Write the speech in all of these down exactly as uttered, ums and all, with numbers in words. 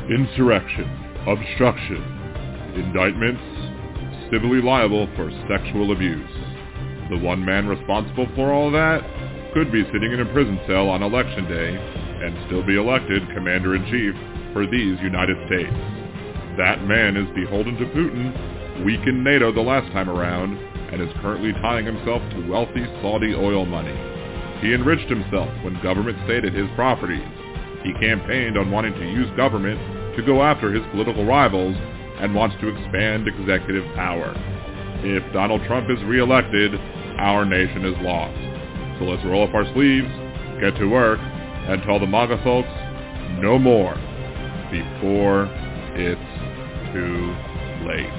insurrection, obstruction, indictments, civilly liable for sexual abuse. The one man responsible for all that could be sitting in a prison cell on election day and still be elected commander-in-chief for these United States. That man is beholden to Putin, weakened NATO the last time around, and is currently tying himself to wealthy Saudi oil money. He enriched himself when government stayed at his properties. He campaigned on wanting to use government to go after his political rivals and wants to expand executive power. If Donald Trump is reelected, our nation is lost. So let's roll up our sleeves, get to work, and tell the MAGA folks no more before it's too late.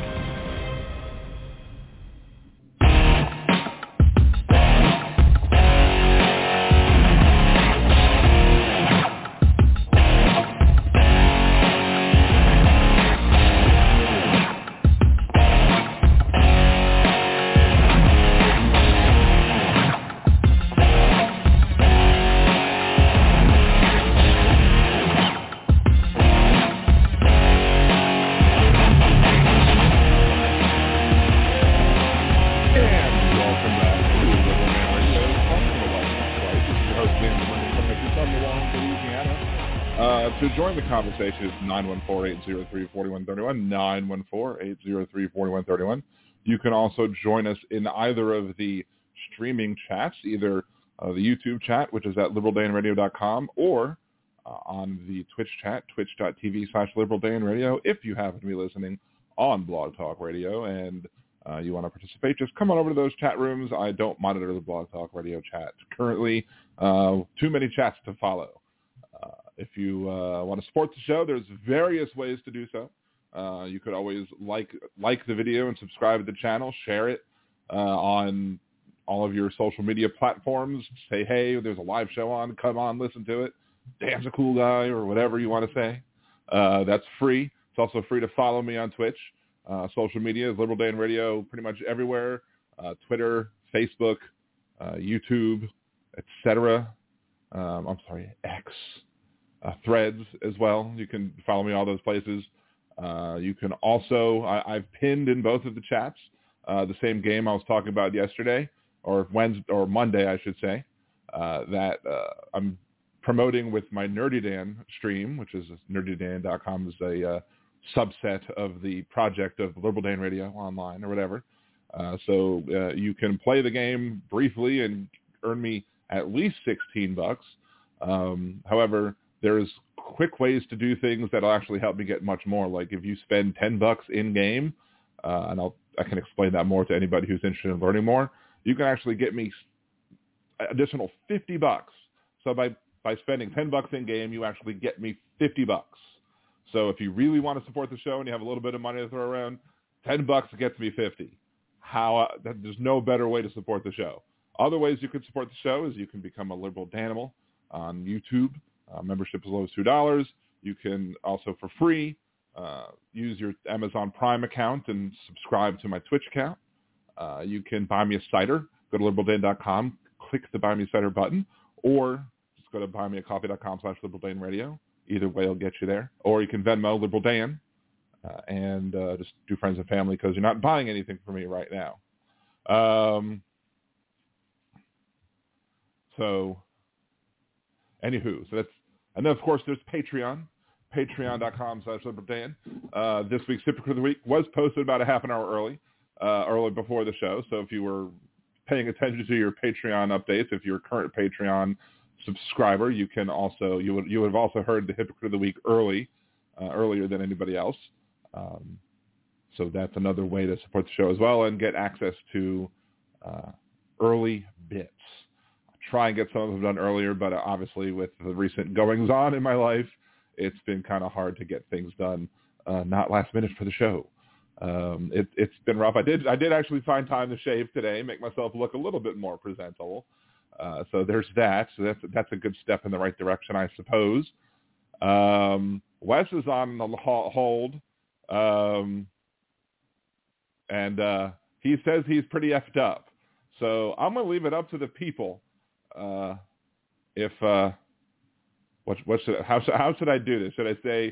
Join the conversation is nine one four, eight zero three, four one three one, nine one four, eight zero three, four one three one. You can also join us in either of the streaming chats, either uh, the YouTube chat, which is at liberal dan radio dot com, or uh, on the Twitch chat, twitch.tv slash liberaldanradio. If you happen to be listening on Blog Talk Radio and uh, you want to participate, just come on over to those chat rooms. I don't monitor the Blog Talk Radio chat currently. Uh, too many chats to follow. Uh, if you uh, want to support the show, there's various ways to do so. Uh, you could always like like the video and subscribe to the channel, share it uh, on all of your social media platforms. Say, hey, there's a live show on. Come on, listen to it. Dan's a cool guy, or whatever you want to say. Uh, that's free. It's also free to follow me on Twitch. Uh, social media is Liberal Dan Radio pretty much everywhere. Uh, Twitter, Facebook, uh, YouTube, et cetera. Um, I'm sorry, X. Uh, threads as well. You can follow me all those places. Uh, you can also, I, I've pinned in both of the chats uh, the same game I was talking about yesterday, or Wednesday, or Monday, I should say, uh, that uh, I'm promoting with my Nerdy Dan stream, which is nerdy dan dot com, is a uh, subset of the project of Liberal Dan Radio Online or whatever. Uh, so uh, you can play the game briefly and earn me at least sixteen bucks. Um, however, there's quick ways to do things that'll actually help me get much more. Like if you spend ten bucks in game, uh, and I'll, I can explain that more to anybody who's interested in learning more, you can actually get me additional fifty bucks. So by, by spending ten bucks in game, you actually get me fifty bucks. So if you really want to support the show and you have a little bit of money to throw around, ten bucks gets me fifty. How, uh, there's no better way to support the show. Other ways you could support the show is you can become a Liberal Danimal on YouTube. Uh, membership as low as two dollars. You can also, for free, uh, use your Amazon Prime account and subscribe to my Twitch account. Uh, you can buy me a cider. Go to liberal dan dot com, click the Buy Me a Cider button, or just go to buy me a coffee dot com slash liberal dan radio. Either way will get you there. Or you can Venmo Liberal Dan uh, and uh, just do friends and family because you're not buying anything for me right now. Um, so... Anywho, so that's, and then of course there's Patreon, patreon dot com slash liberal dan. Uh, this week's Hypocrite of the Week was posted about a half an hour early, uh, early before the show. So if you were paying attention to your Patreon updates, if you're a current Patreon subscriber, you can also, you would, you would have also heard the Hypocrite of the Week early, uh, earlier than anybody else. Um, so that's another way to support the show as well and get access to uh, early bits. Try and get some of them done earlier, but obviously with the recent goings on in my life, it's been kind of hard to get things done, uh, not last minute for the show. Um, it, it's been rough. I did I did actually find time to shave today, make myself look a little bit more presentable. Uh, so there's that. So that's that's a good step in the right direction, I suppose. Um, Wes is on the hold, um, and uh, he says he's pretty effed up. So I'm going to leave it up to the people. Uh, if uh, what what should how should how should I do this? Should I say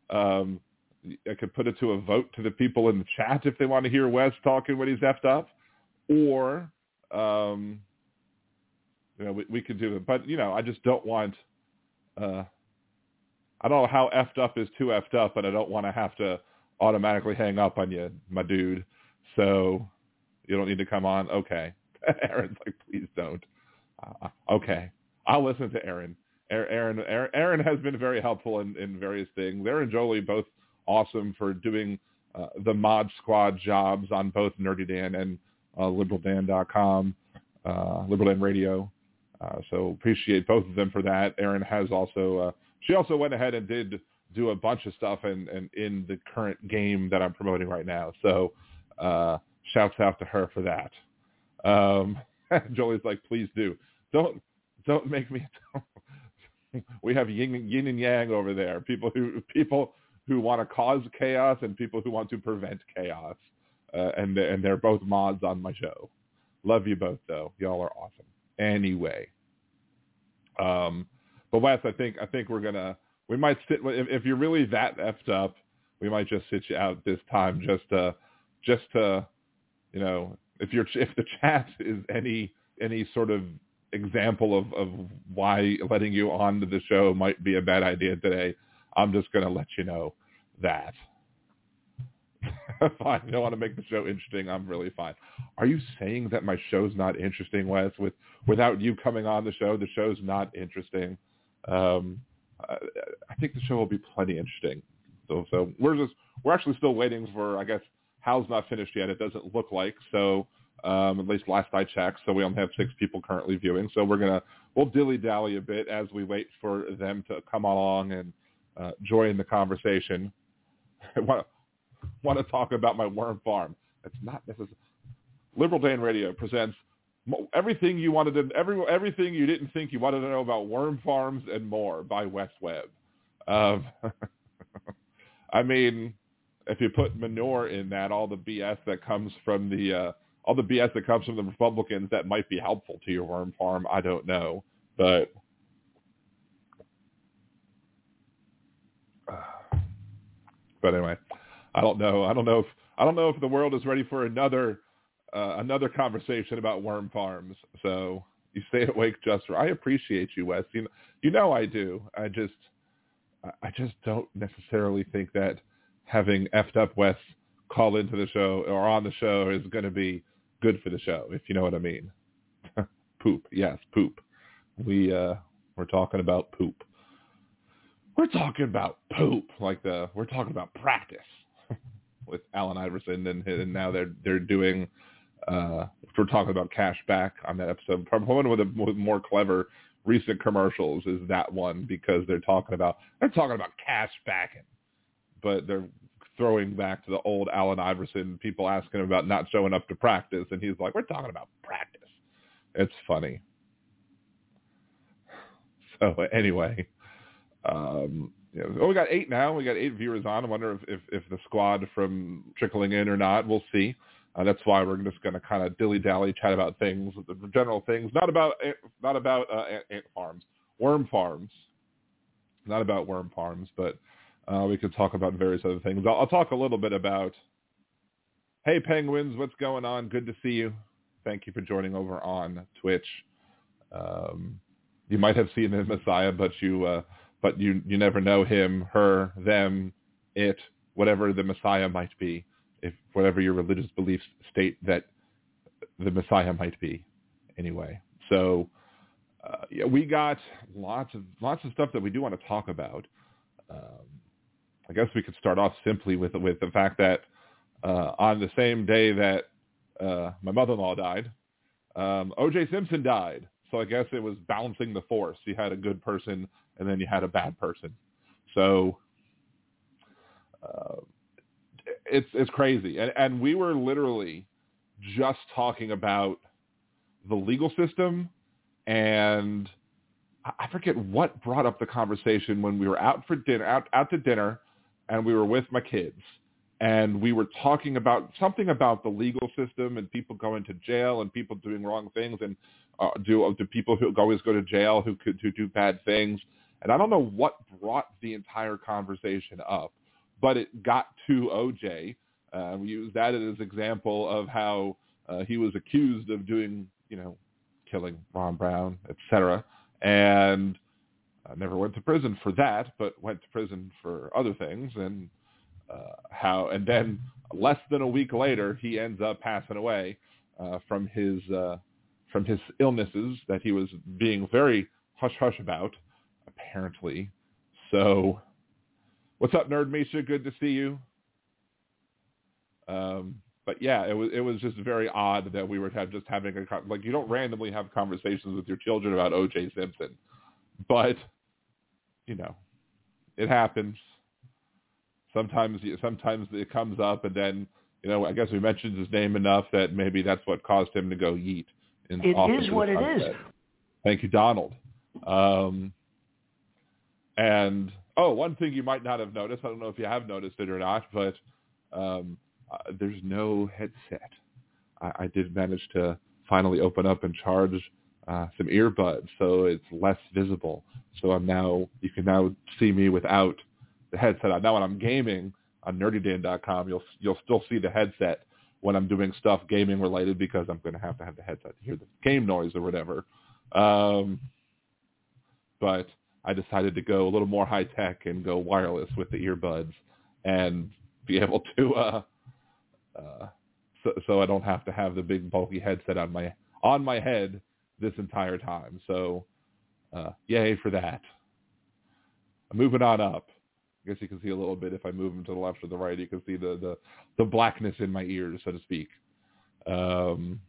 Um, I could put it to a vote to the people in the chat if they want to hear Wes talking when he's effed up, or um, you know, we, we could do it. But you know, I just don't want. Uh, I don't know how effed up is too effed up, but I don't want to have to automatically hang up on you, my dude. So you don't need to come on. Okay. Aaron's like, please don't. Uh, okay. I'll listen to Aaron. Aaron, Aaron, Aaron has been very helpful in, in various things. Aaron and Jolie both awesome for doing uh, the Mod Squad jobs on both Nerdy Dan and uh, liberal dan dot com, uh, Liberal Dan Radio. Uh, so appreciate both of them for that. Aaron has also, uh, she also went ahead and did do a bunch of stuff in, in, in the current game that I'm promoting right now. So uh, shouts out to her for that. Um, Jolie's like, please do. Don't don't make me. We have yin, yin and yang over there. People who people who want to cause chaos and people who want to prevent chaos. Uh, and and they're both mods on my show. Love you both though. Y'all are awesome. Anyway, um, but Wes, I think I think we're gonna we might sit if, if you're really that effed up, we might just sit you out this time just to just to you know if you're if the chat is any any sort of example of, of why letting you on to the show might be a bad idea today, I'm just gonna let you know that. Fine. You don't want to make the show interesting. I'm really fine. Are you saying that my show's not interesting, Wes? With without you coming on the show, the show's not interesting. Um, I, I think the show will be plenty interesting. So, so we're just we're actually still waiting for. I guess Hal's not finished yet. It doesn't look like so. Um, at least last I checked. So we only have six people currently viewing. So we're gonna we'll dilly dally a bit as we wait for them to come along and uh, join the conversation. Want to talk about my worm farm? It's not necessary. Liberal Dan Radio presents everything you wanted to every everything you didn't think you wanted to know about worm farms and more by Wes Webb. Um, I mean, if you put manure in that, all the B S that comes from the uh, all the B S that comes from the Republicans, that might be helpful to your worm farm. I don't know, but. Uh, but anyway. I don't know. I don't know if I don't know if the world is ready for another uh, another conversation about worm farms. So you stay awake, Juster. I appreciate you, Wes. You know, you know I do. I just I just don't necessarily think that having effed up Wes call into the show or on the show is going to be good for the show, if you know what I mean. Poop. Yes, poop. We uh, we're talking about poop. We're talking about poop. Like the we're talking about practice. With Allen Iverson, and, and now they're they're doing. Uh, we're talking about cash back on that episode. Probably one with the with more clever recent commercials is that one because they're talking about they're talking about cash backing, but they're throwing back to the old Allen Iverson. People asking him about not showing up to practice, and he's like, "We're talking about practice." It's funny. So anyway. Um, Yeah. Oh, we got eight now. We got eight viewers on. I wonder if, if, if the squad from trickling in or not. We'll see. Uh, that's why we're just going to kind of dilly-dally, chat about things, the general things, not about not about uh, ant, ant farms, worm farms, not about worm farms, but uh, we could talk about various other things. I'll, I'll talk a little bit about, hey, Penguins, what's going on? Good to see you. Thank you for joining over on Twitch. Um, you might have seen the Messiah, but you... Uh, But you, you never know him, her, them, it, whatever the Messiah might be, if whatever your religious beliefs state that the Messiah might be. Anyway, so uh, yeah, we got lots of lots of stuff that we do want to talk about. Um, I guess we could start off simply with with the fact that uh, on the same day that uh, my mother-in-law died, um, O J Simpson died. So I guess it was balancing the force. You had a good person, and then you had a bad person. So uh, it's it's crazy. And, and we were literally just talking about the legal system, and I forget what brought up the conversation when we were out for dinner, out, out to dinner, and we were with my kids. And we were talking about something about the legal system and people going to jail and people doing wrong things and uh, do do people who always go to jail who could who do bad things. And I don't know what brought the entire conversation up, but it got to O J. Uh, we use that as an example of how uh, he was accused of doing, you know, killing Ron Brown, et cetera, and uh, never went to prison for that, but went to prison for other things, and uh, how, and then less than a week later, he ends up passing away uh, from his uh, from his illnesses that he was being very hush hush about, apparently. So, what's up, Nerd Misha? Good to see you. Um, but yeah, it was it was just very odd that we were have just having a like you don't randomly have conversations with your children about O J Simpson, but you know, it happens. Sometimes sometimes it comes up, and then you know I guess we mentioned his name enough that maybe that's what caused him to go yeet. In it is what it is. Thank you, Donald. Um, and oh, one thing you might not have noticed, I don't know if you have noticed it or not, but um, uh, there's no headset. I, I did manage to finally open up and charge uh, some earbuds, so it's less visible. So I'm now you can now see me without the headset on. Now when I'm gaming on nerdy dan dot com, you'll you'll still see the headset when I'm doing stuff gaming related because I'm going to have to have the headset to hear the game noise or whatever. Um, but I decided to go a little more high tech and go wireless with the earbuds and be able to, uh, uh, so, so I don't have to have the big bulky headset on my on my head this entire time. So, uh, yay for that. Moving on up. I guess you can see a little bit if I move them to the left or the right. You can see the the, the blackness in my ears, so to speak. Um,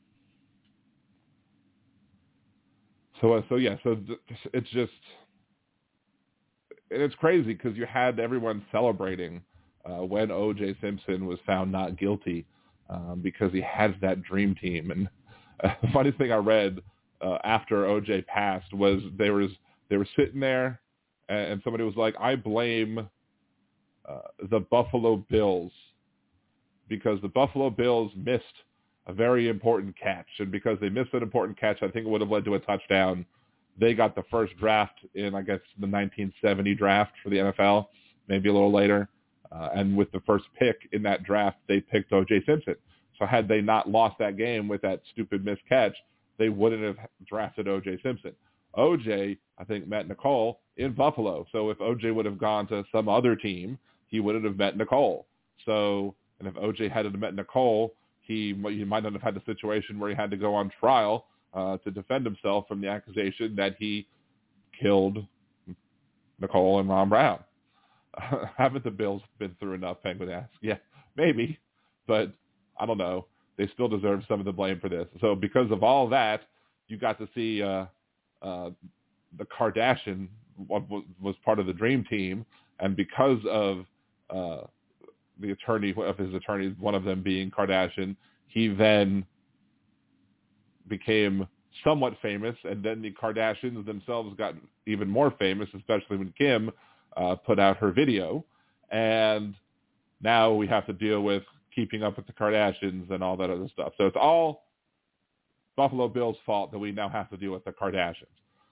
so uh, so yeah, so th- it's just and it's crazy because you had everyone celebrating uh, when O J Simpson was found not guilty um, because he has that dream team. And uh, the funniest thing I read uh, after O J passed was they was they were sitting there and, and somebody was like, "I blame." Uh, the Buffalo Bills, because the Buffalo Bills missed a very important catch. And because they missed an important catch, I think it would have led to a touchdown. They got the first draft in, I guess, the nineteen seventy draft for the N F L, maybe a little later. Uh, and with the first pick in that draft, they picked O J Simpson. So had they not lost that game with that stupid missed catch, they wouldn't have drafted O J Simpson. O J, I think, met Nicole in Buffalo. So if O J would have gone to some other team, he wouldn't have met Nicole. So, and if O J hadn't met Nicole, he, he might not have had the situation where he had to go on trial uh, to defend himself from the accusation that he killed Nicole and Ron Brown. Uh, haven't the Bills been through enough, Penguin asks? Yeah, maybe, but I don't know. They still deserve some of the blame for this. So because of all that, you got to see uh, uh, the Kardashian was, was part of the dream team, and because of uh, the attorney of his attorneys, one of them being Kardashian, he then became somewhat famous, and then the Kardashians themselves got even more famous, especially when Kim uh, put out her video, and now we have to deal with keeping up with the Kardashians and all that other stuff. So it's all Buffalo Bills' fault that we now have to deal with the Kardashians.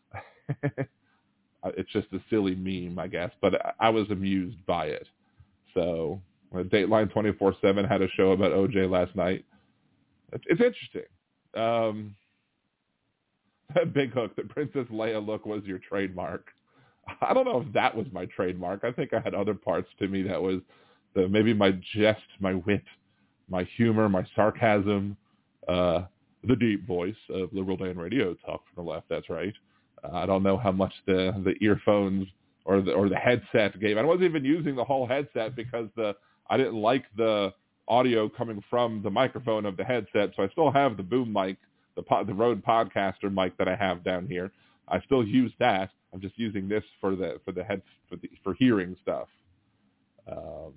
It's just a silly meme, I guess, but I was amused by it. So Dateline twenty-four seven had a show about O J last night. It's, it's interesting. Um, Big Hook, the Princess Leia look was your trademark. I don't know if that was my trademark. I think I had other parts to me that was the, maybe my jest, my wit, my humor, my sarcasm, uh, the deep voice of Liberal Dan Radio talk from the left. That's right. Uh, I don't know how much the, the earphones or the or the headset gave. I wasn't even using the whole headset because the I didn't like the audio coming from the microphone of the headset, so I still have the boom mic, the the Rode Podcaster mic that I have down here. I still use that. I'm just using this for the for the head for the for hearing stuff. Um,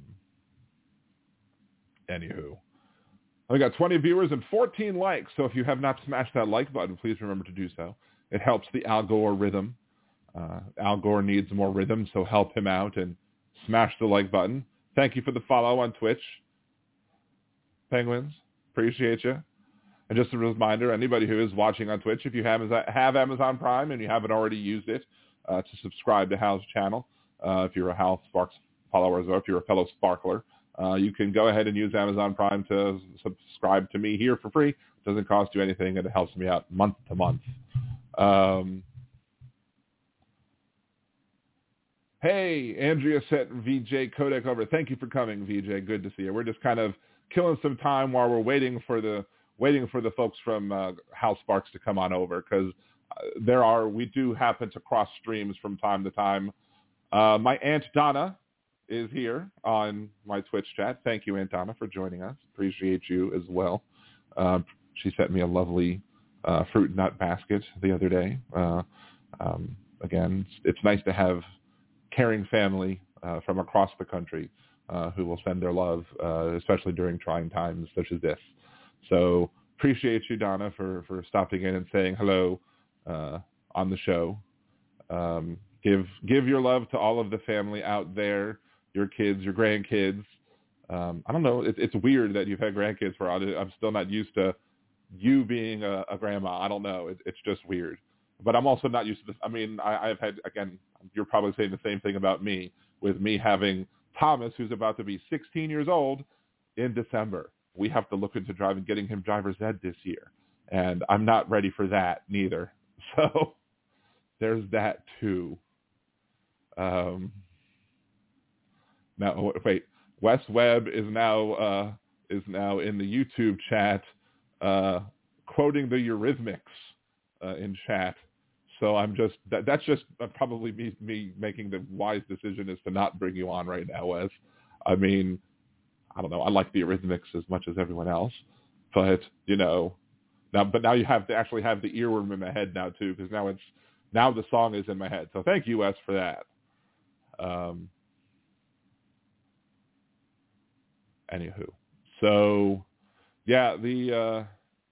anywho, we got twenty viewers and fourteen likes. So if you have not smashed that like button, please remember to do so. It helps the algorithm. Uh, Al Gore needs more rhythm, so help him out and smash the like button. Thank you for the follow on Twitch, Penguins. Appreciate you. And just a reminder, anybody who is watching on Twitch, if you have, have Amazon Prime and you haven't already used it, uh, to subscribe to Hal's channel. Uh, if you're a Hal Sparks follower or if you're a fellow Sparkler, uh, you can go ahead and use Amazon Prime to subscribe to me here for free. It doesn't cost you anything, and it helps me out month to month. Um, hey, Andrea sent V J Kodak over. Thank you for coming, V J. Good to see you. We're just kind of killing some time while we're waiting for the waiting for the folks from uh, Hal Sparks to come on over, because uh, there are we do happen to cross streams from time to time. Uh, my Aunt Donna is here on my Twitch chat. Thank you, Aunt Donna, for joining us. Appreciate you as well. Uh, she sent me a lovely uh, fruit nut basket the other day. Uh, um, again, it's, it's nice to have caring family uh, from across the country uh, who will send their love, uh, especially during trying times such as this. So appreciate you, Donna, for, for stopping in and saying hello uh, on the show. Um, give give your love to all of the family out there, your kids, your grandkids. Um, I don't know. It, it's weird that you've had grandkids for. I'm still not used to you being a, a grandma. I don't know. It, it's just weird. But I'm also not used to this. I mean, I, I've had, again, you're probably saying the same thing about me, with me having Thomas, who's about to be sixteen years old in December. We have to look into driving, getting him driver's ed this year. And I'm not ready for that neither. So there's that too. Um, now, wait, Wes Webb is now uh, is now in the YouTube chat uh, quoting the Eurythmics uh, in chat. So I'm just that, that's just probably me, me making the wise decision is to not bring you on right now, Wes. I mean, I don't know. I like the Eurythmics as much as everyone else, but you know, now but now you have to actually have the earworm in my head now too, because now it's now the song is in my head. So thank you, Wes, for that. Um, anywho, so yeah, the uh,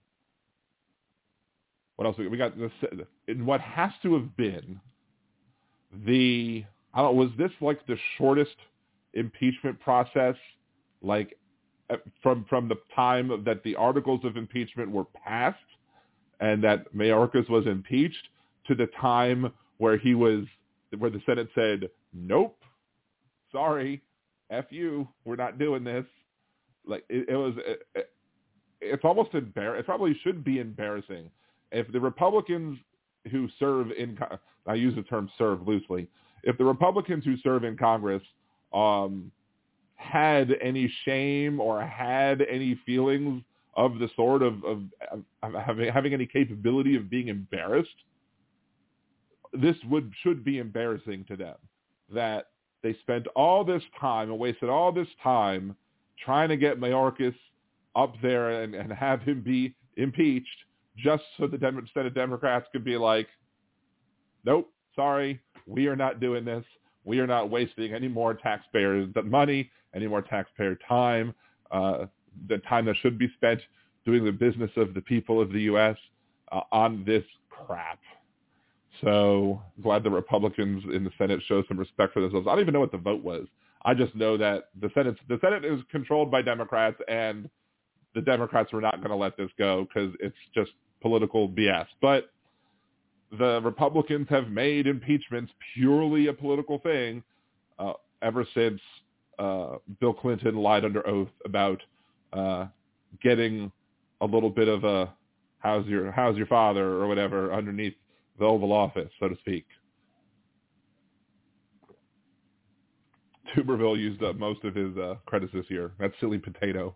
what else we, we got? This, in what has to have been the I don't know, was this like the shortest impeachment process, like from from the time that the articles of impeachment were passed and that Mayorkas was impeached to the time where he was where the Senate said, nope, sorry, F you, we're not doing this. Like it, it was, it, it, it's almost embarrassing. It probably should be embarrassing if the Republicans who serve in, I use the term serve loosely, if the Republicans who serve in Congress um, had any shame or had any feelings of the sort of, of, of having, having any capability of being embarrassed, this would should be embarrassing to them, that they spent all this time and wasted all this time trying to get Mayorkas up there and, and have him be impeached just so the Dem- Senate Democrats could be like, nope, sorry, we are not doing this. We are not wasting any more taxpayers' money, any more taxpayer time, uh, the time that should be spent doing the business of the people of the U S uh, on this crap. So glad the Republicans in the Senate show some respect for themselves. I don't even know what the vote was. I just know that the Senate the Senate is controlled by Democrats, and the Democrats were not going to let this go because it's just political B S. But the Republicans have made impeachments purely a political thing uh, ever since uh, Bill Clinton lied under oath about uh, getting a little bit of a how's your how's your father or whatever underneath the Oval Office, so to speak. Tuberville used up most of his uh, credits this year. That silly potato.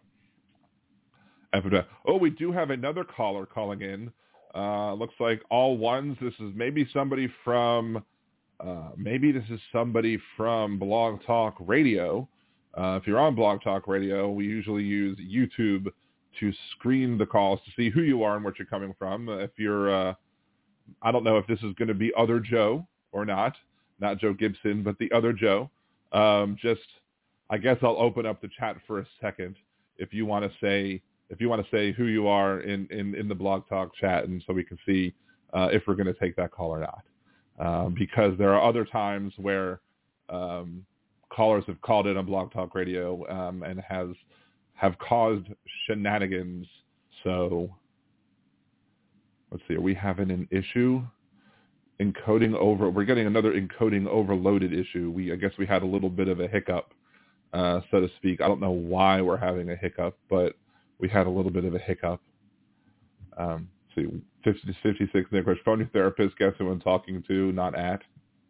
Oh, we do have another caller calling in. Uh, looks like all ones. This is maybe somebody from, uh, maybe this is somebody from Blog Talk Radio. Uh, if you're on Blog Talk Radio, we usually use YouTube to screen the calls to see who you are and what you're coming from. If you're, uh, I don't know if this is going to be other Joe or not, not Joe Gibson, but the other Joe. Um, just, I guess I'll open up the chat for a second if you want to say, if you want to say who you are in, in, in the Blog Talk chat, and so we can see uh, if we're going to take that call or not. Um, because there are other times where um, callers have called in on Blog Talk Radio um, and has have caused shenanigans. So let's see, are we having an issue encoding over, we're getting another encoding overloaded issue. We, I guess we had a little bit of a hiccup, uh, so to speak. I don't know why we're having a hiccup, but we had a little bit of a hiccup. Um, see, fifty, fifty-six, Nicholas, phone your therapist, guess who I'm talking to, not at.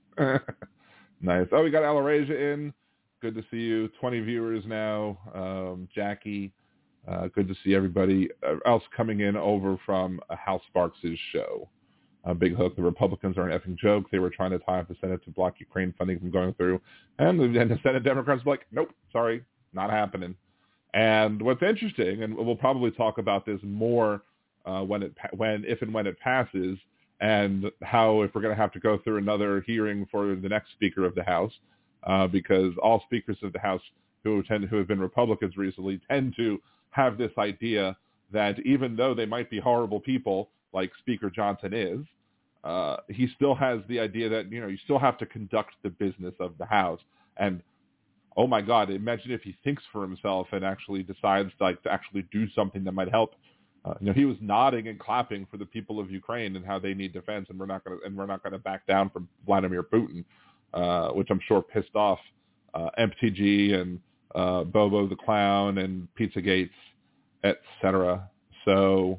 Nice. Oh, we got Alarasia in. Good to see you. twenty viewers now. Um, Jackie, uh, good to see everybody else coming in over from uh, Hal Sparks' show. Uh, Big Hook, the Republicans are an effing joke. They were trying to tie up the Senate to block Ukraine funding from going through. And the, and the Senate Democrats were like, nope, sorry, not happening. And what's interesting, and we'll probably talk about this more uh, when it, when, if and when it passes, and how if we're going to have to go through another hearing for the next Speaker of the House, uh, because all speakers of the House who tend who have been Republicans recently tend to have this idea that even though they might be horrible people, like Speaker Johnson is, uh, he still has the idea that, you know, you still have to conduct the business of the House. And oh my God, imagine if he thinks for himself and actually decides like to actually do something that might help. Uh, you know, he was nodding and clapping for the people of Ukraine and how they need defense, and we're not going to and we're not going to back down from Vladimir Putin, uh, which I'm sure pissed off uh, M T G and uh, Bobo the Clown and Pizzagate, et cetera. So,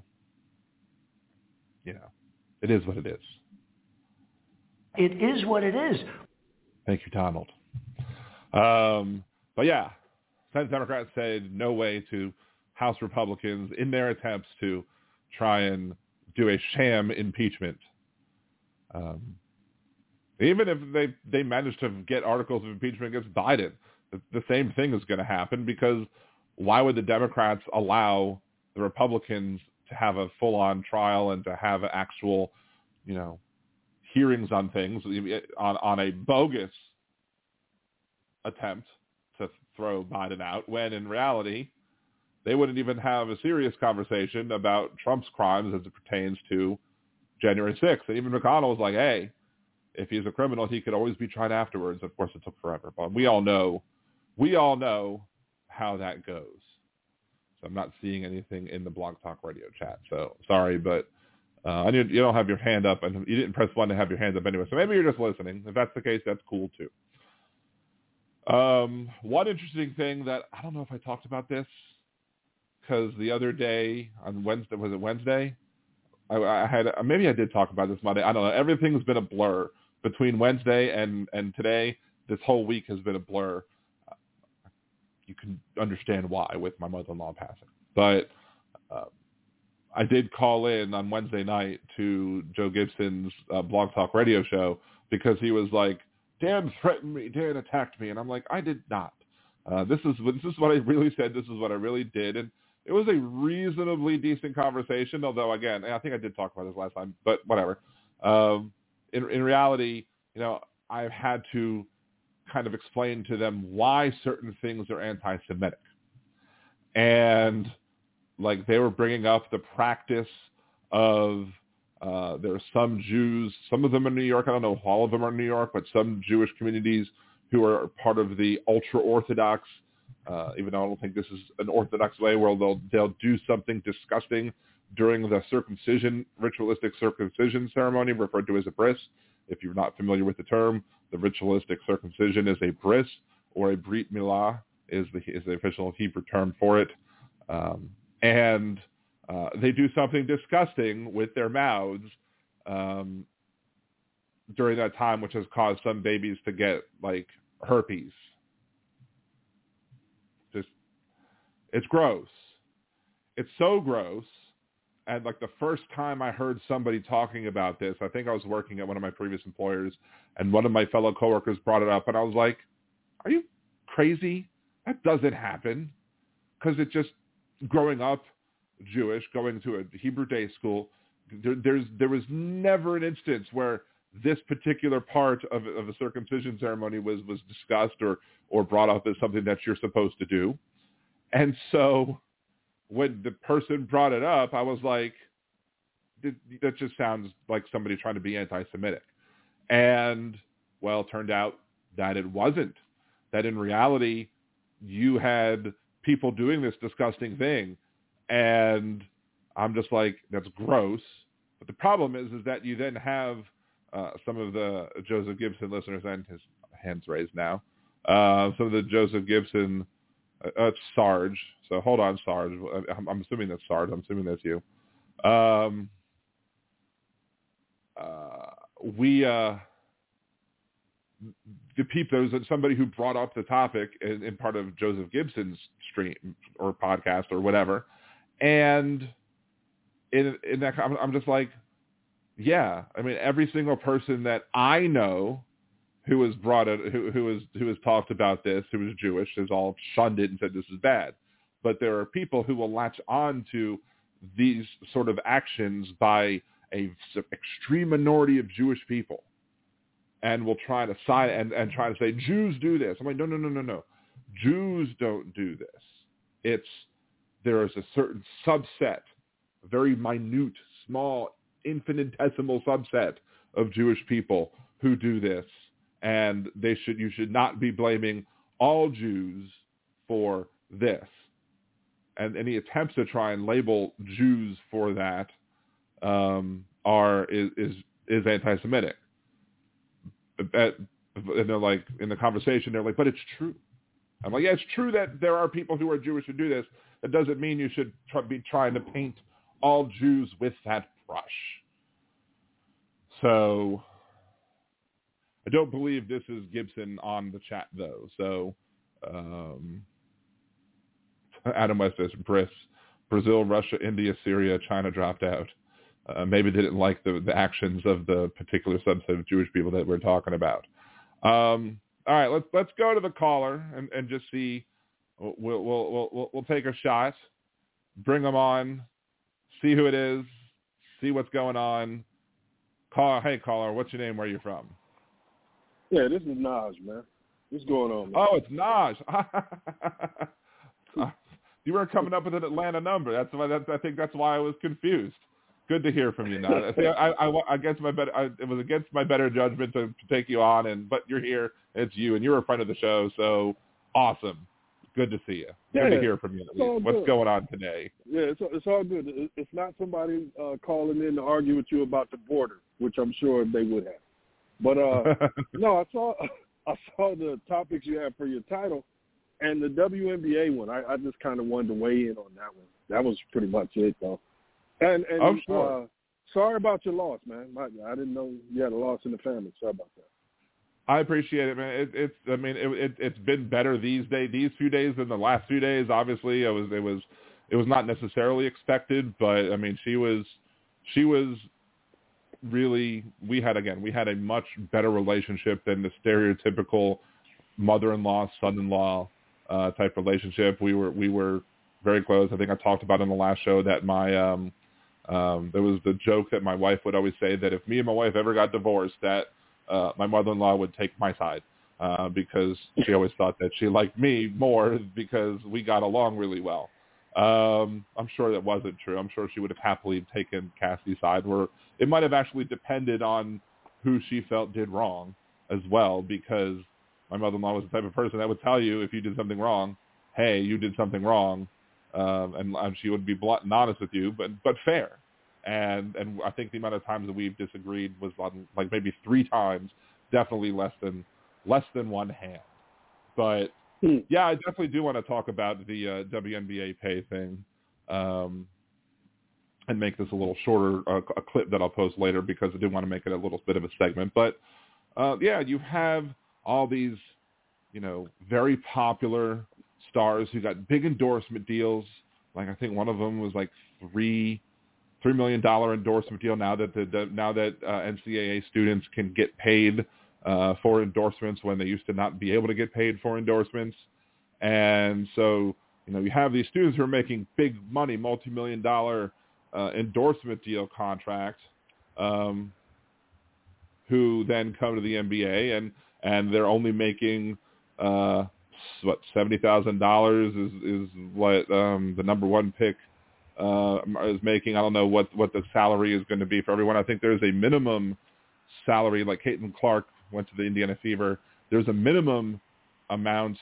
you know, it is what it is. It is what it is. Thank you, Donald. Um, but yeah, Senate Democrats said no way to House Republicans in their attempts to try and do a sham impeachment. Um, even if they, they manage to get articles of impeachment against Biden, the, the same thing is going to happen, because why would the Democrats allow the Republicans to have a full-on trial and to have actual, you know, hearings on things on, on a bogus attempt to throw Biden out, when in reality they wouldn't even have a serious conversation about Trump's crimes as it pertains to January sixth. And even McConnell was like, hey, if he's a criminal, he could always be tried afterwards. Of course, it took forever, but we all know, we all know how that goes. So I'm not seeing anything in the Blog Talk Radio chat. So sorry, but uh, I need, you don't have your hand up, and you didn't press one to have your hands up anyway. So maybe you're just listening. If that's the case, that's cool too. Um, one interesting thing that I don't know if I talked about this, because the other day on Wednesday, was it Wednesday? I, I had maybe I did talk about this Monday. I don't know. Everything's been a blur between Wednesday and, and today. This whole week has been a blur. You can understand why with my mother-in-law passing. But uh, I did call in on Wednesday night to Joe Gibson's uh, Blog Talk Radio show, because he was like, Dan threatened me, Dan attacked me. And I'm like, I did not. Uh, this is this is what I really said. This is what I really did. And it was a reasonably decent conversation, although, again, I think I did talk about this last time, but whatever. Um, in, in reality, you know, I've had to kind of explain to them why certain things are anti-Semitic. And, like, they were bringing up the practice of uh, there are some Jews, some of them in New York, I don't know if all of them are in New York, but some Jewish communities who are part of the ultra-Orthodox, uh, even though I don't think this is an Orthodox way, where they'll they'll do something disgusting during the circumcision, ritualistic circumcision ceremony, referred to as a bris. If you're not familiar with the term, the ritualistic circumcision is a bris, or a brit milah is the is the official Hebrew term for it. Um, and uh, they do something disgusting with their mouths um, during that time, which has caused some babies to get like herpes. Just, it's gross. It's so gross. And like the first time I heard somebody talking about this, I think I was working at one of my previous employers, and one of my fellow coworkers brought it up, and I was like, are you crazy? That doesn't happen. Because it just, growing up Jewish, going to a Hebrew day school, there, there's there was never an instance where this particular part of, of a circumcision ceremony was, was discussed or, or brought up as something that you're supposed to do. And so when the person brought it up, I was like, that just sounds like somebody trying to be anti-Semitic. And, well, it turned out that it wasn't. That in reality, you had people doing this disgusting thing. And I'm just like, that's gross. But the problem is, is that you then have uh, some of the Joseph Gibson listeners, and his hands raised now, uh, some of the Joseph Gibson, uh, uh, Sarge. So hold on, Sarge. I'm, I'm assuming that's Sarge. I'm assuming that's you. Um, uh, we, uh, the people, there was somebody who brought up the topic in, in part of Joseph Gibson's stream or podcast or whatever. And in, in that, I'm, I'm just like, yeah, I mean, every single person that I know who has brought it, who, who has, who has talked about this, who is Jewish, has all shunned it and said this is bad. But there are people who will latch on to these sort of actions by a extreme minority of Jewish people, and will try to side and, and try to say Jews do this. I'm like, no, no, no, no, no. Jews don't do this. It's there is a certain subset, a very minute, small, infinitesimal subset of Jewish people who do this, and they should you should not be blaming all Jews for this. And any attempts to try and label Jews for that um, are is, is is anti-Semitic. At, and they're like, in the conversation, they're like, but it's true. I'm like, yeah, it's true that there are people who are Jewish who do this. That doesn't mean you should try, be trying to paint all Jews with that brush. So I don't believe this is Gibson on the chat, though. So um, Adam West says, Briss, Brazil, Russia, India, Syria, China dropped out. Uh, maybe they didn't like the, the actions of the particular subset of Jewish people that we're talking about. Um, all right, let's let's go to the caller and, and just see. We'll, we'll we'll we'll take a shot, bring them on, see who it is, see what's going on. Call, hey caller, what's your name? Where are you from? Yeah, this is Naj, man. What's going on, man? Oh, it's Naj. You were coming up with an Atlanta number. That's why. That's, I think that's why I was confused. Good to hear from you, Naj. I, I, I, I guess my better. I, it was against my better judgment to, to take you on, and but you're here. It's you, and you're a friend of the show, so awesome. Good to see you. Good yeah, to hear from you. What's good. going on today? Yeah, it's it's all good. It's not somebody uh, calling in to argue with you about the border, which I'm sure they would have. But uh, no, I saw I saw the topics you had for your title, and the W N B A one. I, I just kind of wanted to weigh in on that one. That was pretty much it, though. And, and oh, sure. uh, sorry about your loss, man. My, I didn't know you had a loss in the family. Sorry about that. I appreciate it, man. It, it's, I mean, it, it, it's been better these days, these few days than the last few days. Obviously, it was, it was, it was not necessarily expected, but I mean, she was, she was really. We had again, we had a much better relationship than the stereotypical mother-in-law, son-in-law uh, type relationship. We were, we were very close. I think I talked about in the last show that my. Um, Um, there was the joke that my wife would always say that if me and my wife ever got divorced, that uh, my mother-in-law would take my side uh, because she always thought that she liked me more because we got along really well. Um, I'm sure that wasn't true. I'm sure she would have happily taken Cassie's side, where it might have actually depended on who she felt did wrong as well, because my mother-in-law was the type of person that would tell you if you did something wrong, hey, you did something wrong. Um, and, and she would be blunt and honest with you, but but fair. And and I think the amount of times that we've disagreed was on, like maybe three times, definitely less than less than one hand. But hmm. yeah, I definitely do want to talk about the uh, W N B A pay thing, um, and make this a little shorter, uh, a clip that I'll post later because I do want to make it a little bit of a segment. But uh, yeah, you have all these, you know, very popular stars who got big endorsement deals. Like I think one of them was like three, three million dollar endorsement deal. Now that the, the now that uh, N C double A students can get paid uh, for endorsements when they used to not be able to get paid for endorsements, and so you know you have these students who are making big money, multi-million dollar uh, endorsement deal contracts, um, who then come to the N B A and and they're only making. Uh, what seventy thousand dollars is is what um, the number one pick uh, is making. I don't know what, what the salary is going to be for everyone. I think there's a minimum salary, like Caitlin Clark went to the Indiana Fever. There's a minimum amount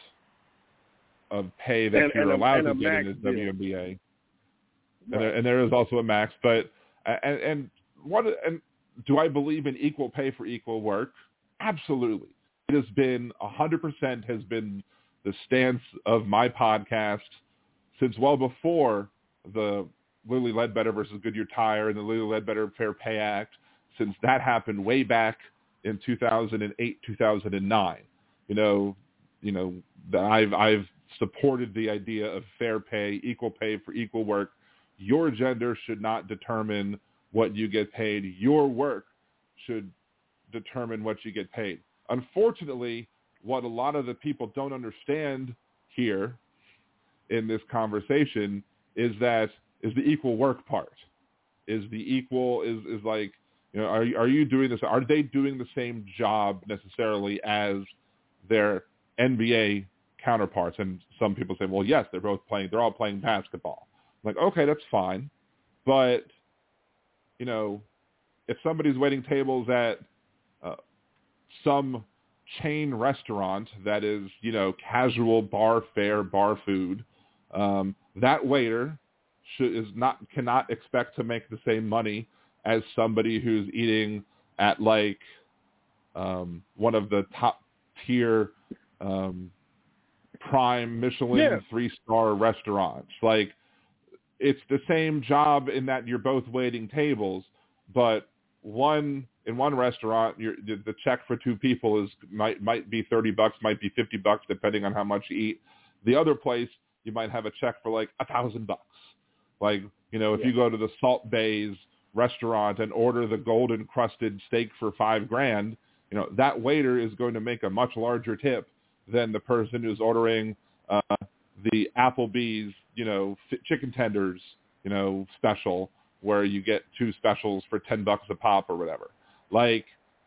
of pay that and, you're and allowed a, to get in this W N B A, right. and, there, and there is also a max. But and and what and do I believe in equal pay for equal work? Absolutely. It has been one hundred percent has been the stance of my podcast since well before the Lilly Ledbetter versus Goodyear Tire and the Lilly Ledbetter Fair Pay Act, since that happened way back in two thousand eight, two thousand nine. You know, you know, I've I've supported the idea of fair pay, equal pay for equal work. Your gender should not determine what you get paid. Your work should determine what you get paid. Unfortunately, what a lot of the people don't understand here in this conversation is that is the equal work part. Is the equal is is like, you know, are are you doing this? Are they doing the same job necessarily as their N B A counterparts? And some people say, well, yes, they're both playing. They're all playing basketball. I'm like, okay, that's fine, but you know, if somebody's waiting tables at uh, some chain restaurant that is, you know, casual bar fare, bar food, um, that waiter should is not cannot expect to make the same money as somebody who's eating at like um, one of the top tier um, prime Michelin yeah. three star restaurants. Like, it's the same job in that you're both waiting tables, but one in one restaurant, you're, the, the check for two people is might might be thirty bucks, might be fifty bucks, depending on how much you eat. The other place, you might have a check for like a thousand bucks. Like, you know, if yeah. you go to the Salt Bays restaurant and order the golden crusted steak for five grand, you know, that waiter is going to make a much larger tip than the person who's ordering uh, the Applebee's, you know, f- chicken tenders, you know, special, where you get two specials for ten bucks a pop or whatever. Like,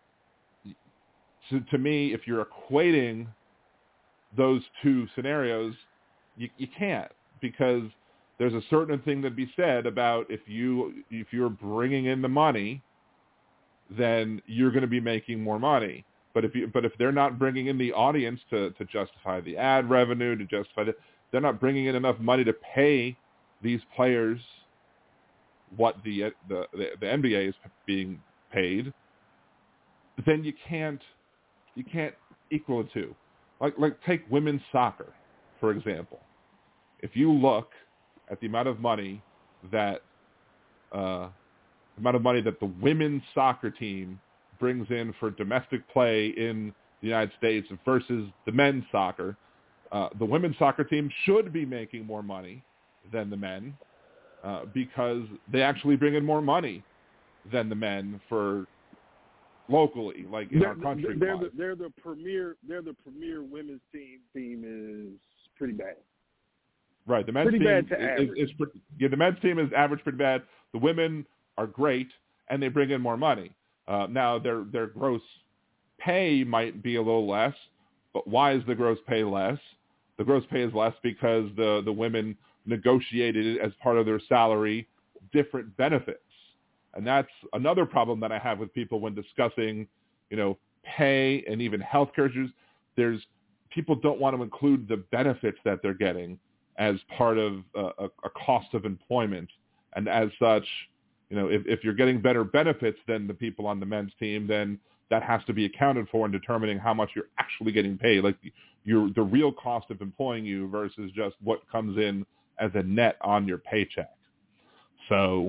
to, to me, if you're equating those two scenarios, you, you can't, because there's a certain thing to be said about if you if you're bringing in the money, then you're going to be making more money. But if you but if they're not bringing in the audience to, to justify the ad revenue, to justify the, they're not bringing in enough money to pay these players what the the the, the N B A is being paid, then you can't you can't equal the two. Like like take women's soccer, for example. If you look at the amount of money that uh, the amount of money that the women's soccer team brings in for domestic play in the United States versus the men's soccer, uh, the women's soccer team should be making more money than the men uh, because they actually bring in more money than the men for locally, like in they're, our country. They're the, they're the premier. They're the premier women's team. Team is pretty bad. Right, the men's pretty team bad to is, average. is, is yeah, the men's team is average pretty bad. The women are great, and they bring in more money. Uh, now their their gross pay might be a little less, but why is the gross pay less? The gross pay is less because the the women negotiated as part of their salary different benefits, and that's another problem that I have with people when discussing, you know, pay and even healthcare issues. There's people don't want to include the benefits that they're getting as part of uh, a, a cost of employment. And as such, you know, if, if you're getting better benefits than the people on the men's team, then that has to be accounted for in determining how much you're actually getting paid, like your the real cost of employing you versus just what comes in as a net on your paycheck. So,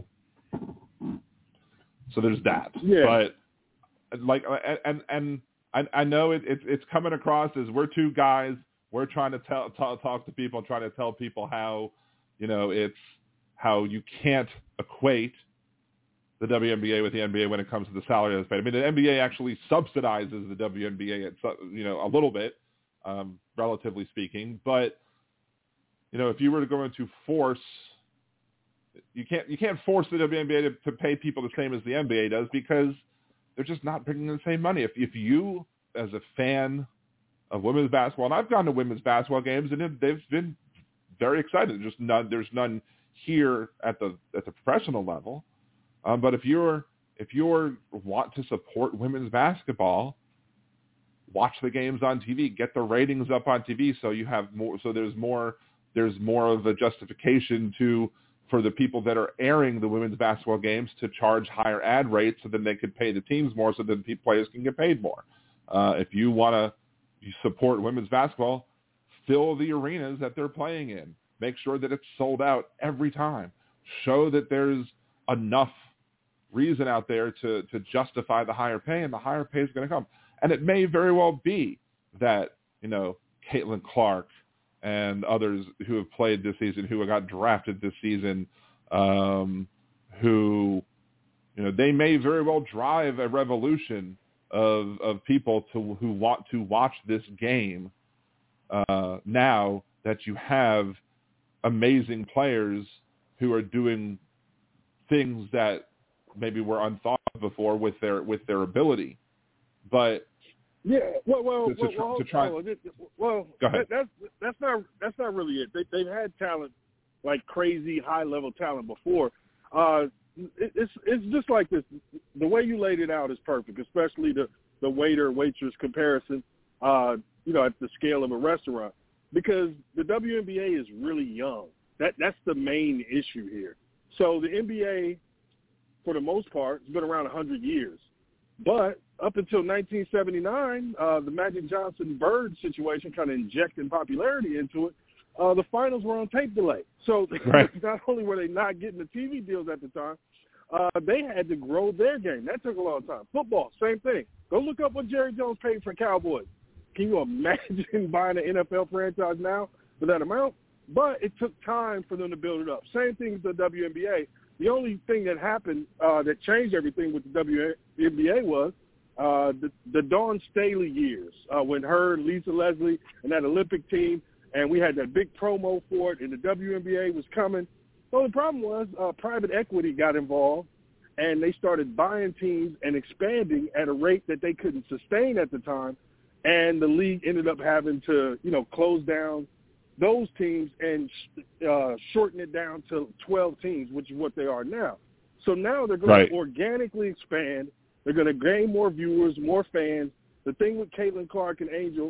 so there's that. Yeah. But like, and and I, I know it, it, it's coming across as we're two guys. We're trying to tell, talk, talk to people, trying to tell people how, you know, it's how you can't equate the W N B A with the N B A when it comes to the salary that's paid. I mean, the N B A actually subsidizes the W N B A, at, you know, a little bit, um, relatively speaking. But, you know, if you were to go into force, you can't you can't force the W N B A to, to pay people the same as the N B A does because they're just not bringing the same money. If if you, as a fan of women's basketball, and I've gone to women's basketball games, and it, they've been very excited. There's just none. There's none here at the at the professional level. Um, but if you're if you want to support women's basketball, watch the games on T V. Get the ratings up on T V so you have more. So there's more. There's more of a justification to for the people that are airing the women's basketball games to charge higher ad rates so then they could pay the teams more so that the players can get paid more. Uh, if you want to support women's basketball, fill the arenas that they're playing in. Make sure that it's sold out every time. Show that there's enough reason out there to, to justify the higher pay, and the higher pay is going to come. And it may very well be that, you know, Caitlin Clark and others who have played this season, who got drafted this season, um, who, you know, they may very well drive a revolution of of people to who want to watch this game uh, now that you have amazing players who are doing things that maybe were unthought of before with their with their ability. But yeah, well, well, to, to, well, to try. well, well Go ahead. That, that's that's not that's not really it. They, they've had talent, like crazy high level talent before. Uh, it, it's it's just like this. The way you laid it out is perfect, especially the the waiter waitress comparison. Uh, you know, at the scale of a restaurant, because the W N B A is really young. That that's the main issue here. So the N B A, for the most part, has been around one hundred years. But up until nineteen seventy-nine, uh, the Magic Johnson-Bird situation kind of injected popularity into it. Uh, the finals were on tape delay. So right. Not only were they not getting the T V deals at the time, uh, they had to grow their game. That took a long time. Football, same thing. Go look up what Jerry Jones paid for Cowboys. Can you imagine buying an N F L franchise now for that amount? But it took time for them to build it up. Same thing with the W N B A. The only thing that happened uh, that changed everything with the W N B A was uh, the, the Dawn Staley years uh, when her, Lisa Leslie, and that Olympic team, and we had that big promo for it, and the W N B A was coming. So the problem was uh, private equity got involved, and they started buying teams and expanding at a rate that they couldn't sustain at the time, and the league ended up having to, you know, close down those teams and uh, shorten it down to twelve teams, which is what they are now. So now they're going right. to organically expand. They're going to gain more viewers, more fans. The thing with Caitlin Clark and Angel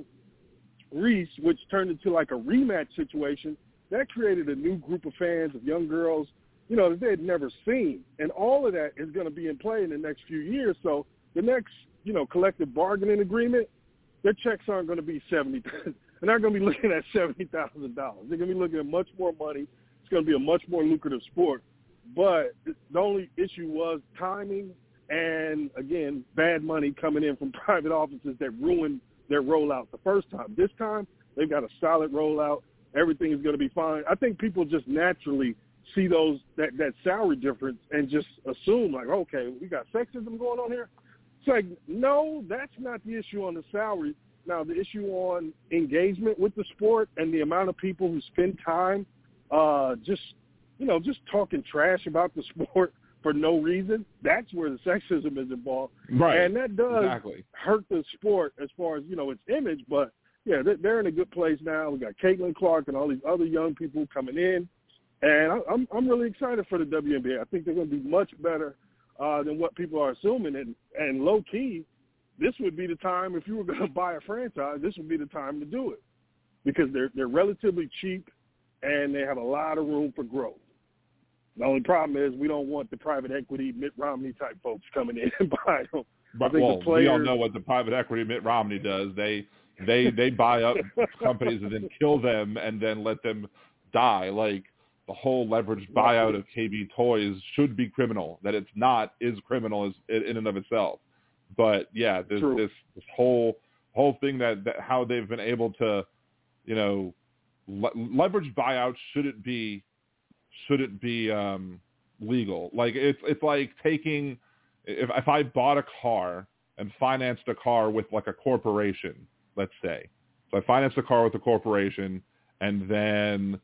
Reese, which turned into like a rematch situation, that created a new group of fans, of young girls, you know, that they had never seen. And all of that is going to be in play in the next few years. So the next, you know, collective bargaining agreement, their checks aren't going to be seventy thousand dollars. They're not going to be looking at seventy thousand dollars. They're going to be looking at much more money. It's going to be a much more lucrative sport. But the only issue was timing and, again, bad money coming in from private offices that ruined their rollout the first time. This time, they've got a solid rollout. Everything is going to be fine. I think people just naturally see those that, that salary difference and just assume, like, okay, we got sexism going on here. It's like, no, that's not the issue on the salary. Now, the issue on engagement with the sport and the amount of people who spend time uh, just, you know, just talking trash about the sport for no reason, that's where the sexism is involved. Right. And that does exactly. hurt the sport as far as, you know, its image. But, yeah, they're in a good place now. We got Caitlin Clark and all these other young people coming in. And I'm I'm really excited for the W N B A. I think they're going to be much better uh, than what people are assuming. And, and low-key, this would be the time, if you were going to buy a franchise, this would be the time to do it because they're they're relatively cheap and they have a lot of room for growth. The only problem is we don't want the private equity Mitt Romney type folks coming in and buying them. But, well, players, we all know what the private equity Mitt Romney does. They they they buy up companies and then kill them and then let them die. Like the whole leveraged buyout of K B Toys should be criminal. That it's not is criminal is in and of itself. But yeah, this True. this this whole whole thing that, that how they've been able to, you know, le- leverage buyouts shouldn't be shouldn't be um, legal. Like it's it's like taking if if I bought a car and financed a car with like a corporation, let's say, so I financed a car with a corporation and then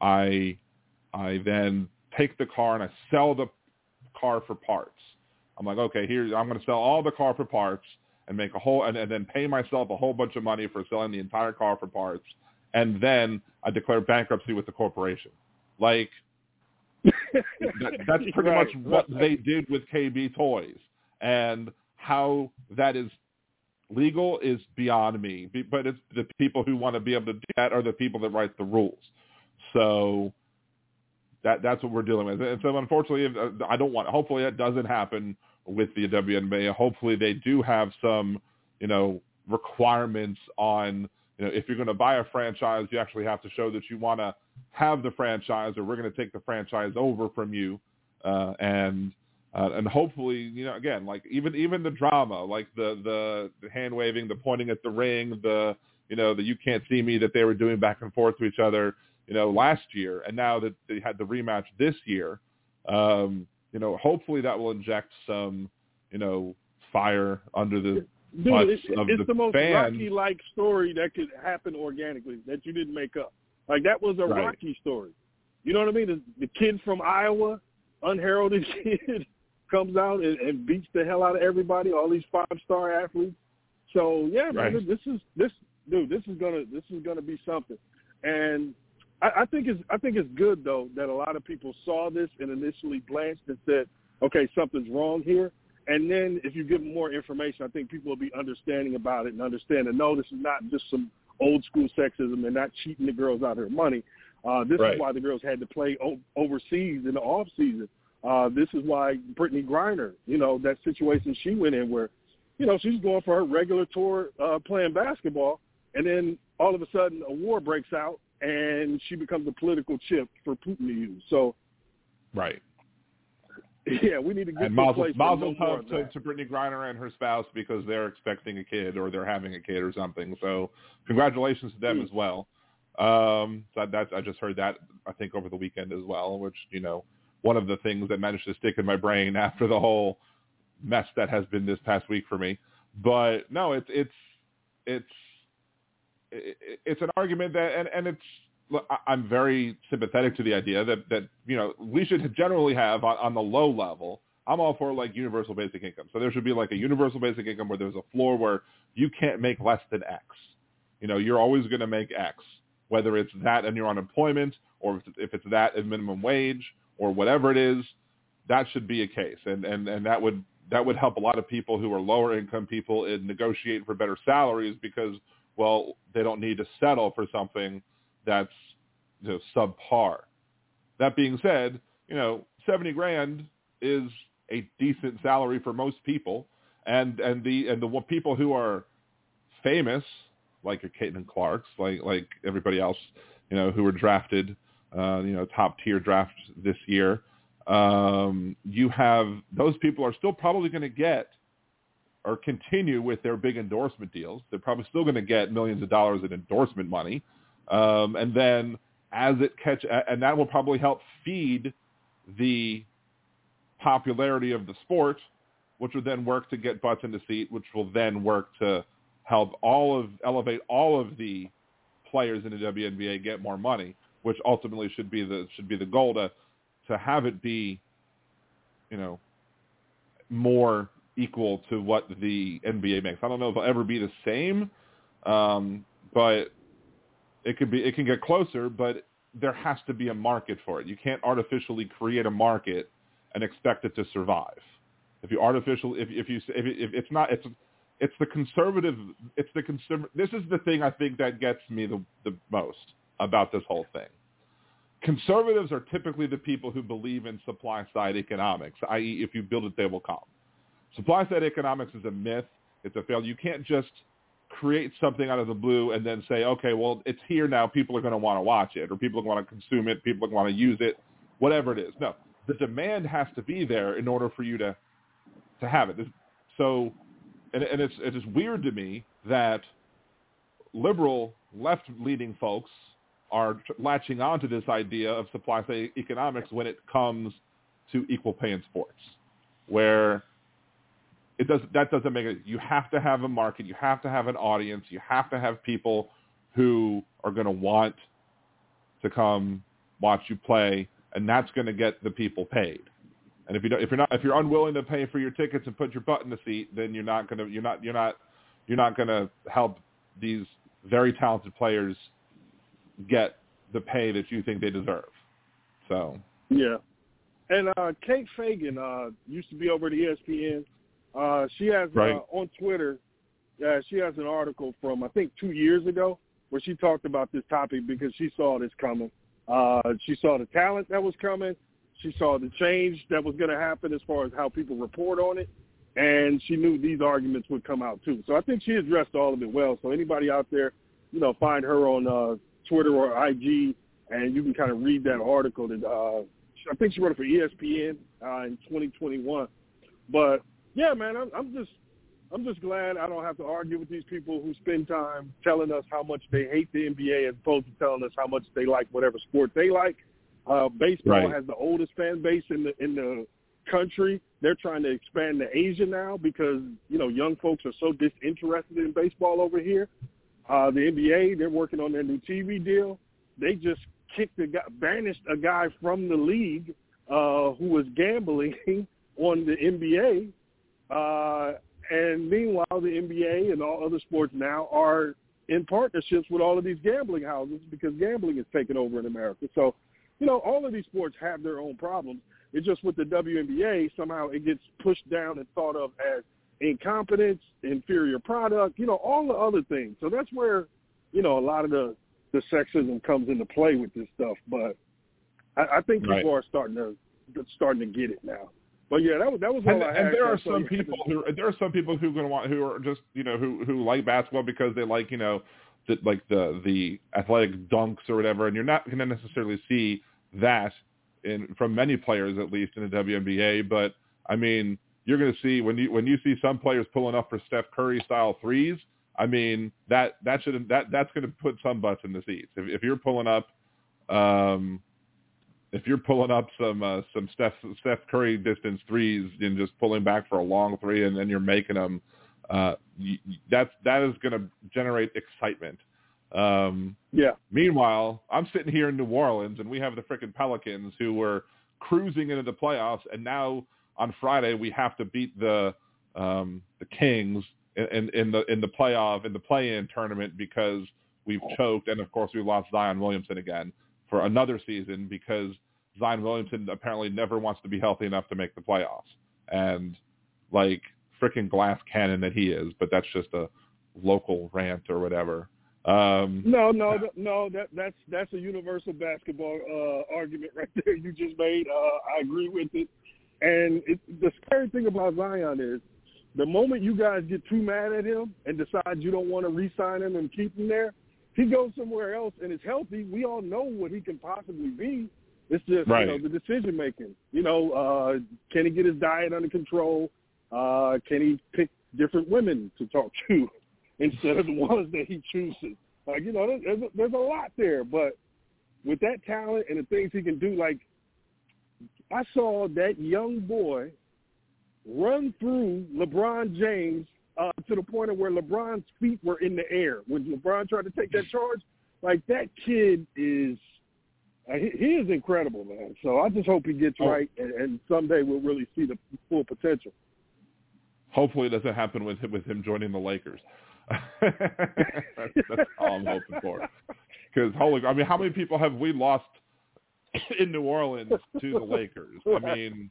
I I then take the car and I sell the car for parts. I'm like, okay, here I'm going to sell all the car for parts and make a whole, and, and then pay myself a whole bunch of money for selling the entire car for parts, and then I declare bankruptcy with the corporation. Like that, that's pretty right, much what right. they did with K B Toys, and how that is legal is beyond me. But it's the people who want to be able to do that are the people that write the rules. So that that's what we're dealing with. And so unfortunately, I don't want. Hopefully, that doesn't happen with the W N B A. Hopefully, they do have some, you know, requirements on, you know, if you're going to buy a franchise, you actually have to show that you want to have the franchise, or we're going to take the franchise over from you, uh, and uh, and hopefully, you know, again, like even even the drama, like the the, the hand waving, the pointing at the ring, the you know, the you can't see me that they were doing back and forth to each other, you know, last year, and now that they had the rematch this year, um, you know, hopefully that will inject some, you know, fire under the Dude, butts it's, of it's the, the most fans. Rocky-like story that could happen organically that you didn't make up. Like, that was a Right. Rocky story. You know what I mean? The, the kid from Iowa, unheralded kid, comes out and, and beats the hell out of everybody, all these five-star athletes. So, yeah, man, Right. this is this dude, this is gonna this is gonna be something. And I, I think it's I think it's good though that a lot of people saw this and initially blanched and said, okay, something's wrong here. And then if you give them more information, I think people will be understanding about it and understand and no, this is not just some old school sexism and not cheating the girls out of their money. Uh, this Right. is why the girls had to play o- overseas in the off season. Uh, this is why Brittany Griner, you know, that situation she went in where, you know, she's going for her regular tour uh, playing basketball, and then all of a sudden a war breaks out and she becomes a political chip for Putin to use. So, Right. yeah, we need to get And to a mazel, place where mazel no more tov of to, that. to Brittany Griner and her spouse because they're expecting a kid or they're having a kid or something. So congratulations to them Mm. as well. Um, so that's, I just heard that, I think, over the weekend as well, which, you know, one of the things that managed to stick in my brain after the whole mess that has been this past week for me. But no, it's, it's, it's, it's an argument that, and, and it's, look, I'm very sympathetic to the idea that, that, you know, we should generally have on, on the low level, I'm all for like universal basic income. So there should be like a universal basic income where there's a floor where you can't make less than X. You know, you're always going to make X, whether it's that and your unemployment or if it's that and minimum wage or whatever it is, that should be a case. And, and, and that would, that would help a lot of people who are lower income people in negotiate for better salaries because, well, they don't need to settle for something that's, you know, subpar. That being said, you know, seventy grand is a decent salary for most people, and and the and the people who are famous, like your Caitlin Clarks, like like everybody else, you know, who were drafted, uh, you know, top tier draft this year. Um, you have those people are still probably going to get or continue with their big endorsement deals. They're probably still going to get millions of dollars in endorsement money. Um, and then as it catch, and that will probably help feed the popularity of the sport, which will then work to get butts in the seat, which will then work to help all of, elevate all of the players in the W N B A get more money, which ultimately should be the, should be the goal to, to have it be, you know, more equal to what the N B A makes. I don't know if it'll ever be the same, um, but it could be. It can get closer, but there has to be a market for it. You can't artificially create a market and expect it to survive. If you artificial, if if you if, if it's not, it's it's the conservative. It's the consumer. This is the thing I think that gets me the the most about this whole thing. Conservatives are typically the people who believe in supply side economics, that is, if you build it, they will come. Supply side economics is a myth. It's a failure. You can't just create something out of the blue and then say, okay, well, it's here now. People are going to want to watch it, or people are going to consume it. People are going to want to use it, whatever it is. No, the demand has to be there in order for you to to have it. So, and, and it's it is weird to me that liberal left-leaning folks are latching onto this idea of supply side economics when it comes to equal pay in sports, where it does that doesn't make it. You have to have a market. You have to have an audience. You have to have people who are going to want to come watch you play, and that's going to get the people paid. And if you don't, if you're not, if you're unwilling to pay for your tickets and put your butt in the seat, then you're not going to, you're not, you're not, you're not going to help these very talented players get the pay that you think they deserve. So yeah, and uh, Kate Fagan uh, used to be over at E S P N. Uh, she has right. uh, on Twitter. Uh, she has an article from I think two years ago where she talked about this topic because she saw this coming. Uh, she saw the talent that was coming. She saw the change that was going to happen as far as how people report on it. And she knew these arguments would come out too. So I think she addressed all of it well. So anybody out there, you know, find her on uh, Twitter or I G, and you can kind of read that article. That uh, I think she wrote it for E S P N uh, in twenty twenty-one. But yeah, man, I'm, I'm just I'm just glad I don't have to argue with these people who spend time telling us how much they hate the N B A as opposed to telling us how much they like whatever sport they like. Uh, baseball Right. has the oldest fan base in the in the country. They're trying to expand to Asia now because, you know, young folks are so disinterested in baseball over here. Uh, the N B A, they're working on their new T V deal. They just kicked a guy, banished a guy from the league uh, who was gambling on the N B A. Uh, and meanwhile, the N B A and all other sports now are in partnerships with all of these gambling houses because gambling is taking over in America. So, you know, all of these sports have their own problems. It's just with the W N B A, somehow it gets pushed down and thought of as incompetence, inferior product, you know, all the other things. So that's where, you know, a lot of the, the sexism comes into play with this stuff. But I, I think people Right. are starting to starting to get it now. But yeah, that was that was all And, I had. and there are So, some yeah. people who there are some people who going to want who are just you know who who like basketball because they like you know the, like the the athletic dunks or whatever, and you're not going to necessarily see that in from many players at least in the W N B A. But I mean, you're going to see when you when you see some players pulling up for Steph Curry style threes. I mean that that should that that's going to put some butts in the seats. If, if you're pulling up. Um, If you're pulling up some uh, some Steph Steph Curry distance threes and just pulling back for a long three and then you're making them, uh, you, that's that is going to generate excitement. Um, yeah. Meanwhile, I'm sitting here in New Orleans and we have the frickin' Pelicans who were cruising into the playoffs, and now on Friday we have to beat the um, the Kings in, in, in the in the playoff in the play-in tournament because we've choked, and of course we lost Zion Williamson again for another season because Zion Williamson apparently never wants to be healthy enough to make the playoffs. And like freaking glass cannon that he is, but that's just a local rant or whatever. Um, No, no, no. That that's that's a universal basketball uh, argument right there you just made. Uh, I agree with it. And it, the scary thing about Zion is the moment you guys get too mad at him and decide you don't want to re-sign him and keep him there, he goes somewhere else and is healthy. We all know what he can possibly be. It's just right. you know, the decision making. You know, uh, can he get his diet under control? Uh, can he pick different women to talk to instead of the ones that he chooses? Like, you know, there's, there's a lot there. But with that talent and the things he can do, like I saw that young boy run through LeBron James uh, to the point of where LeBron's feet were in the air when LeBron tried to take that charge. Like, that kid is uh, – he, he is incredible, man. So I just hope he gets oh. right, and, and someday we'll really see the full potential. Hopefully it doesn't happen with, with him joining the Lakers. that's, that's all I'm hoping for. Because, holy – I mean, how many people have we lost in New Orleans to the Lakers? I mean,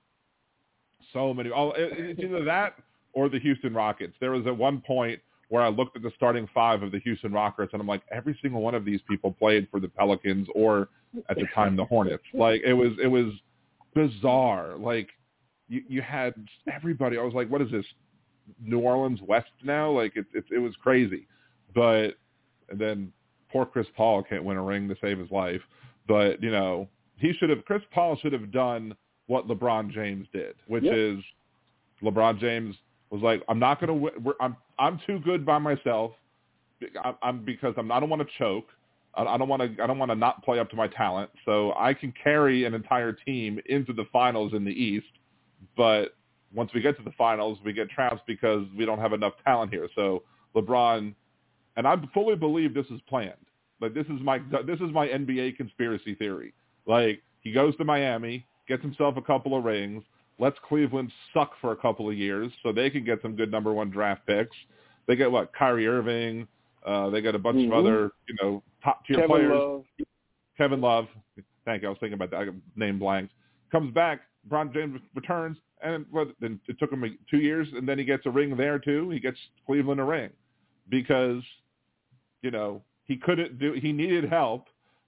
so many. Oh, it's either that or the Houston Rockets. There was at one point where I looked at the starting five of the Houston Rockets, and I'm like, every single one of these people played for the Pelicans or, at the time, the Hornets. Like, it was it was bizarre. Like, you, you had everybody. I was like, what is this, New Orleans West now? Like, it, it, it was crazy. But, and then poor Chris Paul can't win a ring to save his life. But, you know, he should have, Chris Paul should have done what LeBron James did, which yep. is LeBron James was like, I'm not going to, I'm, I'm too good by myself. I'm, I'm because I'm, I don't want to choke. I, I don't want to, I don't want to not play up to my talent. So I can carry an entire team into the finals in the East. But once we get to the finals, we get trounced because we don't have enough talent here. So LeBron, and I fully believe this is planned. Like, this is my, this is my N B A conspiracy theory. Like, he goes to Miami, gets himself a couple of rings, lets Cleveland suck for a couple of years so they can get some good number one draft picks. They get, what, Kyrie Irving. Uh, they got a bunch mm-hmm. of other, you know, top-tier Kevin players. Love. Kevin Love. Thank you. I was thinking about that. I got name blanks. Comes back. LeBron James returns. And well, then it took him two years, and then he gets a ring there, too. He gets Cleveland a ring because, you know, he couldn't do – he needed help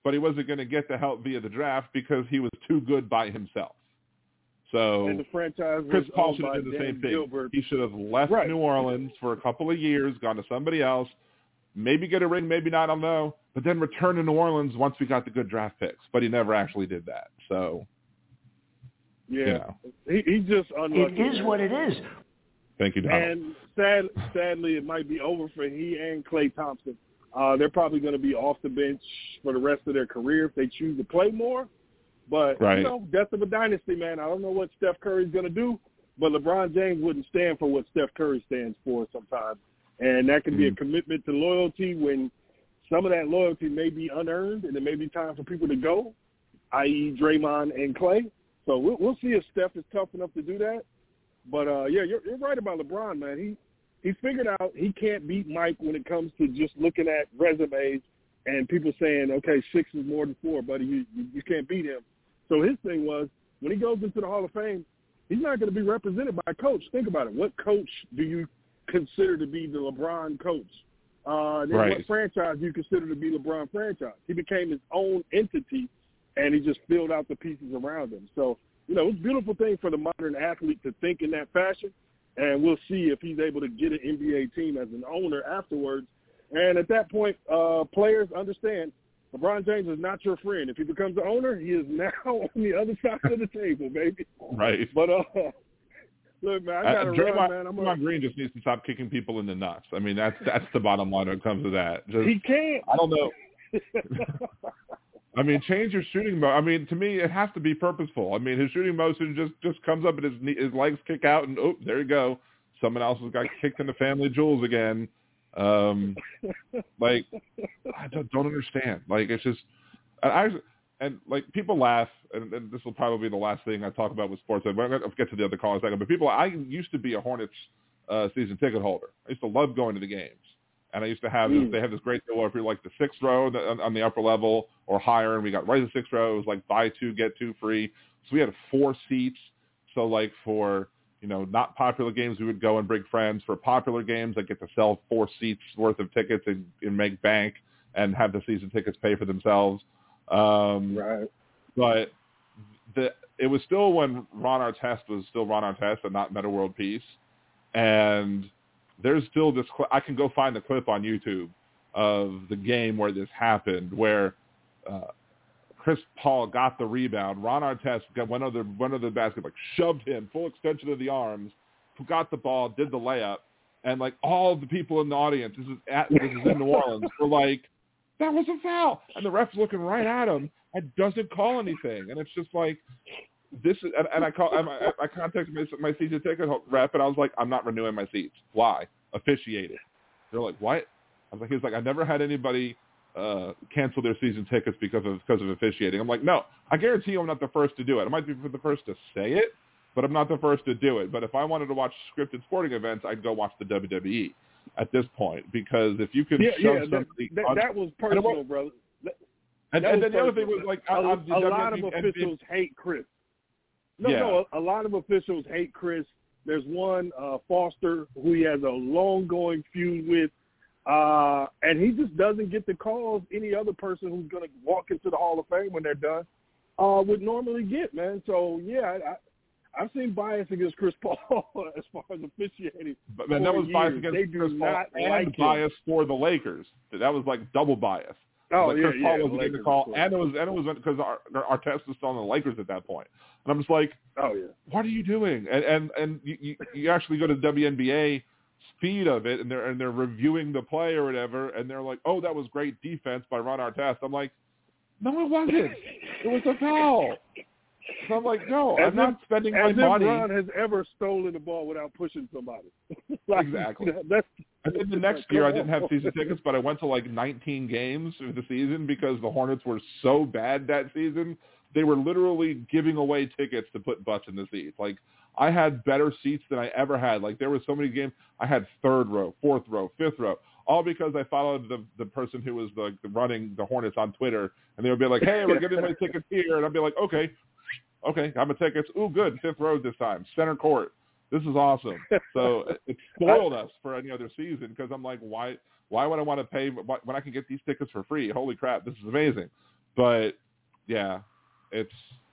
but he wasn't going to get the help via the draft because he was too good by himself. So and the franchise Chris was Paul owned should by have done the Dan same thing. Gilbert. He should have left Right. New Orleans for a couple of years, gone to somebody else, maybe get a ring, maybe not, I don't know, but then return to New Orleans once we got the good draft picks. But he never actually did that. So, yeah, you know. he, he's just unlucky. It is man. what it is. Thank you, Donald. And sad, sadly, it might be over for he and Klay Thompson. Uh, they're probably going to be off the bench for the rest of their career if they choose to play more. But, right. you know, death of a dynasty, man. I don't know what Steph Curry's going to do, but LeBron James wouldn't stand for what Steph Curry stands for sometimes. And that can mm-hmm. be a commitment to loyalty when some of that loyalty may be unearned and it may be time for people to go, that is. Draymond and Klay. So we'll, we'll see if Steph is tough enough to do that. But, uh, yeah, you're, you're right about LeBron, man. He he figured out he can't beat Mike when it comes to just looking at resumes and people saying, okay, six is more than four, buddy. You, you, you can't beat him. So his thing was when he goes into the Hall of Fame, he's not going to be represented by a coach. Think about it. What coach do you consider to be the LeBron coach? Uh, and then right. what franchise do you consider to be LeBron franchise? He became his own entity, and he just filled out the pieces around him. So, you know, it's a beautiful thing for the modern athlete to think in that fashion, and we'll see if he's able to get an N B A team as an owner afterwards. And at that point, uh, players understand LeBron James is not your friend. If he becomes the owner, he is now on the other side of the table, baby. Right. But, uh, look, man, I got to uh, run, Draymond, man. I'm Draymond a, Green just needs to stop kicking people in the nuts. I mean, that's that's the bottom line when it comes to that. Just, he can't. I don't know. I mean, change your shooting mo. I mean, to me, it has to be purposeful. I mean, his shooting motion just, just comes up and his knee, his legs kick out, and oh, there you go. Someone else has got kicked in the family jewels again. Um, like, I don't, don't understand. Like, it's just, and I and like people laugh, and, and this will probably be the last thing I talk about with sports. I'm going to get to the other call in a second, but people, I used to be a Hornets uh, season ticket holder. I used to love going to the games. And I used to have, mm. they have this great deal where if you're like the sixth row on, on the upper level or higher, and we got right to the sixth row, it was like buy two, get two free. So we had four seats. So like for, you know, not popular games, we would go and bring friends. For popular games, I get to sell four seats worth of tickets and, and make bank and have the season tickets pay for themselves. Um, right. But the it was still when Ron Artest was still Ron Artest and not Metta World Peace. And there's still this, I can go find the clip on YouTube of the game where this happened, where uh, Chris Paul got the rebound. Ron Artest got one of the, one of the basket, like shoved him, full extension of the arms, got the ball, did the layup, and like all the people in the audience, this is, at, this is in New Orleans, were like, that was a foul. And the ref's looking right at him and doesn't call anything. And it's just like, this is, and, and I call, I, I contacted my, my season ticket rep, and I was like, I'm not renewing my seats. Why? Officiated. They're like, what? I was like, he was like, I never had anybody uh, cancel their season tickets because of because of officiating. I'm like, no, I guarantee you I'm not the first to do it. I might be the first to say it, but I'm not the first to do it. But if I wanted to watch scripted sporting events, I'd go watch the W W E at this point, because if you can yeah, shove yeah, that, somebody that, on, that was personal, brother. That, and, that and was then the other personal. thing was like, a, I, a lot of officials hate Chris. No, yeah. no, a, a lot of officials hate Chris. There's one, uh, Foster, who he has a long-going feud with, uh, and he just doesn't get the calls any other person who's going to walk into the Hall of Fame when they're done uh, would normally get, man. So, yeah, I, I, I've seen bias against Chris Paul as far as officiating. But man, that was bias years. against they Chris do Paul not and like bias him. for the Lakers. That was like double bias. Oh, like yeah, Chris Paul yeah, wasn't getting the call, and it was and it was because our our test was still on the Lakers at that point. And I'm just like, oh yeah, what are you doing? And and and you you, you actually go to the W N B A feed of it, and they're and they're reviewing the play or whatever, and they're like, oh, that was great defense by Ron Artest. I'm like, no, it wasn't. It was a foul. So I'm like, no, as I'm not if, spending my as if money. Ron has ever stolen the ball without pushing somebody. like, exactly. That's, and then the next year, I didn't have season tickets, but I went to like nineteen games of the season because the Hornets were so bad that season. They were literally giving away tickets to put butts in the seats. Like, I had better seats than I ever had. Like, there were so many games. I had third row, fourth row, fifth row, all because I followed the the person who was the, the running the Hornets on Twitter, and they would be like, hey, we're giving away tickets here. And I'd be like, okay. Okay, I'm a tickets. Ooh, good. Fifth row this time. Center court. This is awesome. So it spoiled us for any other season because I'm like, why Why would I want to pay when I can get these tickets for free? Holy crap, this is amazing. But yeah, it's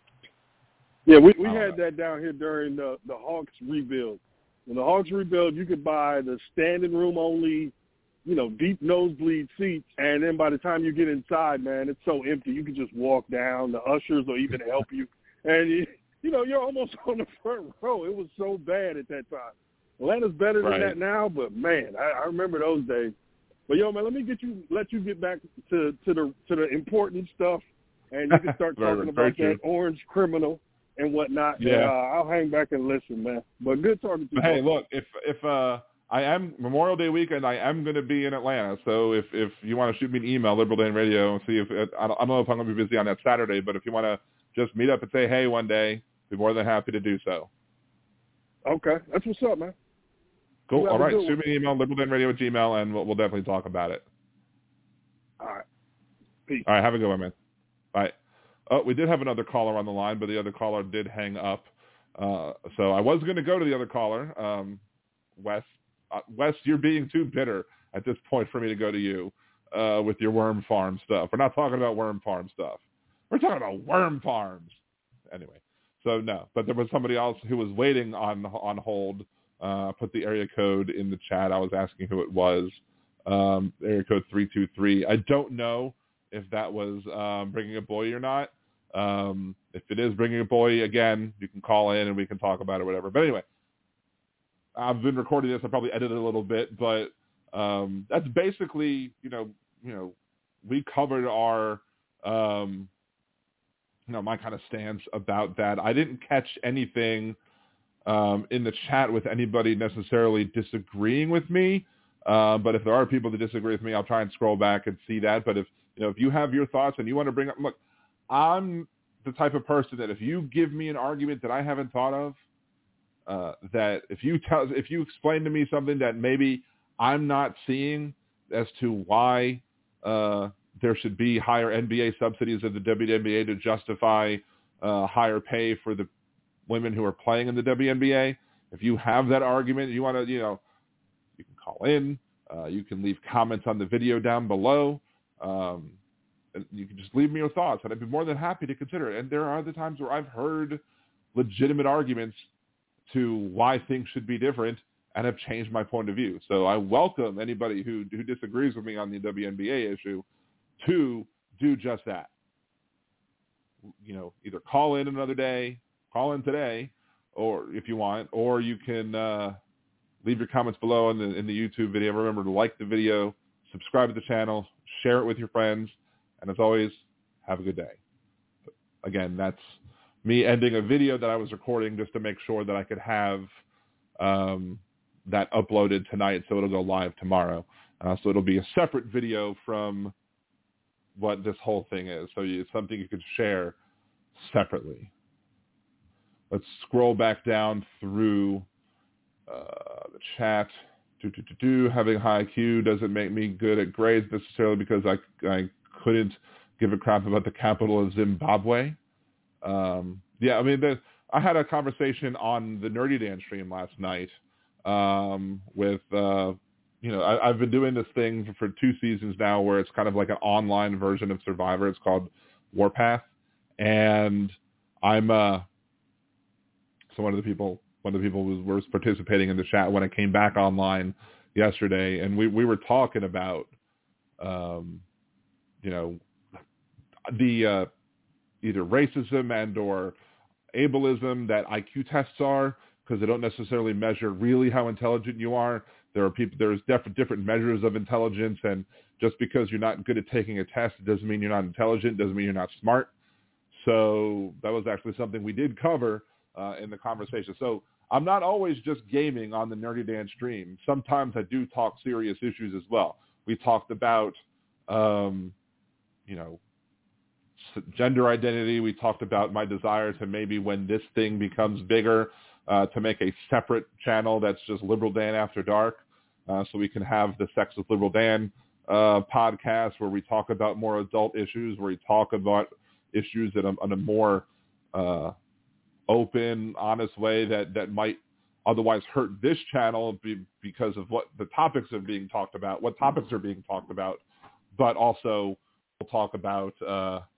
yeah. We we had know. that down here during the the Hawks rebuild. When the Hawks rebuild, you could buy the standing room only, you know, deep nosebleed seats, and then by the time you get inside, man, it's so empty. You can just walk down. The ushers will even help you, and you, you know, you're almost on the front row. It was so bad at that time. Atlanta's better than right. that now, but man, I, I remember those days. But yo, man, let me get you, let you get back to, to the to the important stuff, and you can start very, talking very about true. that orange criminal and whatnot. Yeah, and, uh, I'll hang back and listen, man. But good talking to you. But hey, look, if if uh, I am Memorial Day weekend, I am going to be in Atlanta. So if if you want to shoot me an email, Liberal Dan Radio, and see if I don't, I don't know if I'm going to be busy on that Saturday, but if you want to just meet up and say hey one day, be more than happy to do so. Okay, that's what's up, man. Cool. All right, shoot me an email, Liberal Dan Radio at Gmail, and we'll, we'll definitely talk about it. All right. Peace. All right, have a good one, man. Bye. Oh, we did have another caller on the line, but the other caller did hang up. Uh, so I was going to go to the other caller, um, Wes. Uh, Wes, you're being too bitter at this point for me to go to you uh, with your worm farm stuff. We're not talking about worm farm stuff. We're talking about worm farms. Anyway, so no. But there was somebody else who was waiting on on hold. Uh, put the area code in the chat. I was asking who it was. Um, area code three two three. I don't know if that was um, Bringing a Boy or not. Um, if it is Bringing a Boy, again, you can call in and we can talk about it or whatever. But anyway, I've been recording this. I probably edited a little bit, but um, that's basically, you know, you know, we covered our, um, you know, my kind of stance about that. I didn't catch anything um, in the chat with anybody necessarily disagreeing with me. Uh, but if there are people that disagree with me, I'll try and scroll back and see that. But if, you know, if you have your thoughts and you want to bring up, look, I'm the type of person that if you give me an argument that I haven't thought of, uh, that if you tell, if you explain to me something that maybe I'm not seeing as to why uh, there should be higher N B A subsidies of the W N B A to justify uh, higher pay for the women who are playing in the W N B A, if you have that argument, you want to, you know, you can call in, uh, you can leave comments on the video down below. Um, and you can just leave me your thoughts, and I'd be more than happy to consider it. And there are the times where I've heard legitimate arguments to why things should be different and have changed my point of view. So I welcome anybody who, who disagrees with me on the W N B A issue to do just that. You know, either call in another day, call in today, or if you want, or you can uh, leave your comments below in the in the YouTube video. Remember to like the video, subscribe to the channel, share it with your friends, and as always, have a good day. Again, that's me ending a video that I was recording just to make sure that I could have um, that uploaded tonight, so it'll go live tomorrow. Uh, so it'll be a separate video from what this whole thing is. So it's something you could share separately. Let's scroll back down through uh, the chat. Do, do, do, do. Having high I Q doesn't make me good at grades necessarily because I, I couldn't give a crap about the capital of Zimbabwe. Um, yeah, I mean, the, I had a conversation on the Nerdy Dan stream last night um, with, uh, you know, I, I've been doing this thing for, for two seasons now where it's kind of like an online version of Survivor. It's called Warpath. And I'm, uh, so one of the people, one of the people was, was participating in the chat when I came back online yesterday, and we, we were talking about, um, you know, the uh, either racism and or ableism that I Q tests are, because they don't necessarily measure really how intelligent you are. There are people, there's different different measures of intelligence, and just because you're not good at taking a test, it doesn't mean you're not intelligent, doesn't mean you're not smart. So that was actually something we did cover uh, in the conversation. So I'm not always just gaming on the Nerdy Dan stream. Sometimes I do talk serious issues as well. We talked about, um, you know, gender identity. We talked about my desire to maybe when this thing becomes bigger, uh, to make a separate channel that's just Liberal Dan After Dark, uh, so we can have the Sex with Liberal Dan uh, podcast where we talk about more adult issues, where we talk about issues in a, in a more uh, open, honest way that, that might otherwise hurt this channel be, because of what the topics are being talked about, what topics are being talked about, but also we'll talk about uh,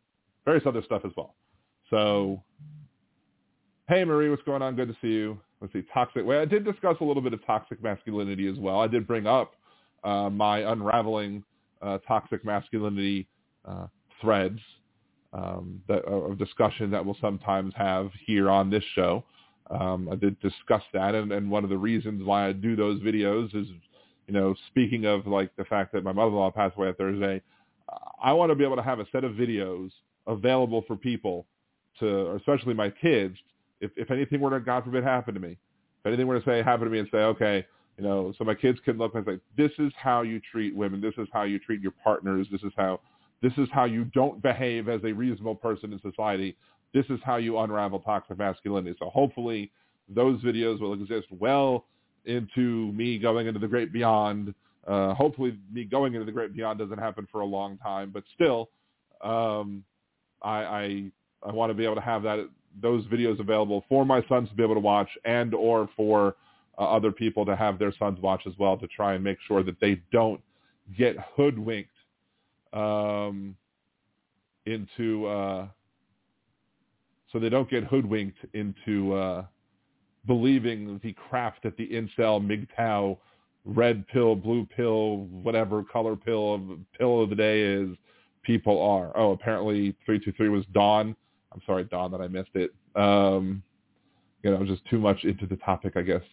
various other stuff as well. So, hey, Marie, what's going on? Good to see you. Let's see, toxic. Well, I did discuss a little bit of toxic masculinity as well. I did bring up uh, my unraveling uh, toxic masculinity uh, threads um, that, of discussion that we'll sometimes have here on this show. Um, I did discuss that, and, and one of the reasons why I do those videos is, you know, speaking of like the fact that my mother-in-law passed away on Thursday, I want to be able to have a set of videos available for people to, especially my kids, if, if anything were to, God forbid, happen to me, if anything were to say, happen to me and say, okay, you know, so my kids can look and say, this is how you treat women. This is how you treat your partners. This is how, this is how you don't behave as a reasonable person in society. This is how you unravel toxic masculinity. So hopefully those videos will exist well into me going into the great beyond. Uh, hopefully me going into the great beyond doesn't happen for a long time, but still, um, I, I, I want to be able to have that, those videos available for my sons to be able to watch, and or for uh, other people to have their sons watch as well, to try and make sure that they don't get hoodwinked um, into, uh, so they don't get hoodwinked into uh, believing the crap that the incel, M G T O W, red pill, blue pill, whatever color pill of pill of the day is, people are. Oh, apparently three two three was Dawn. I'm sorry, Dawn, that I missed it. Um, you know, just too much into the topic, I guess.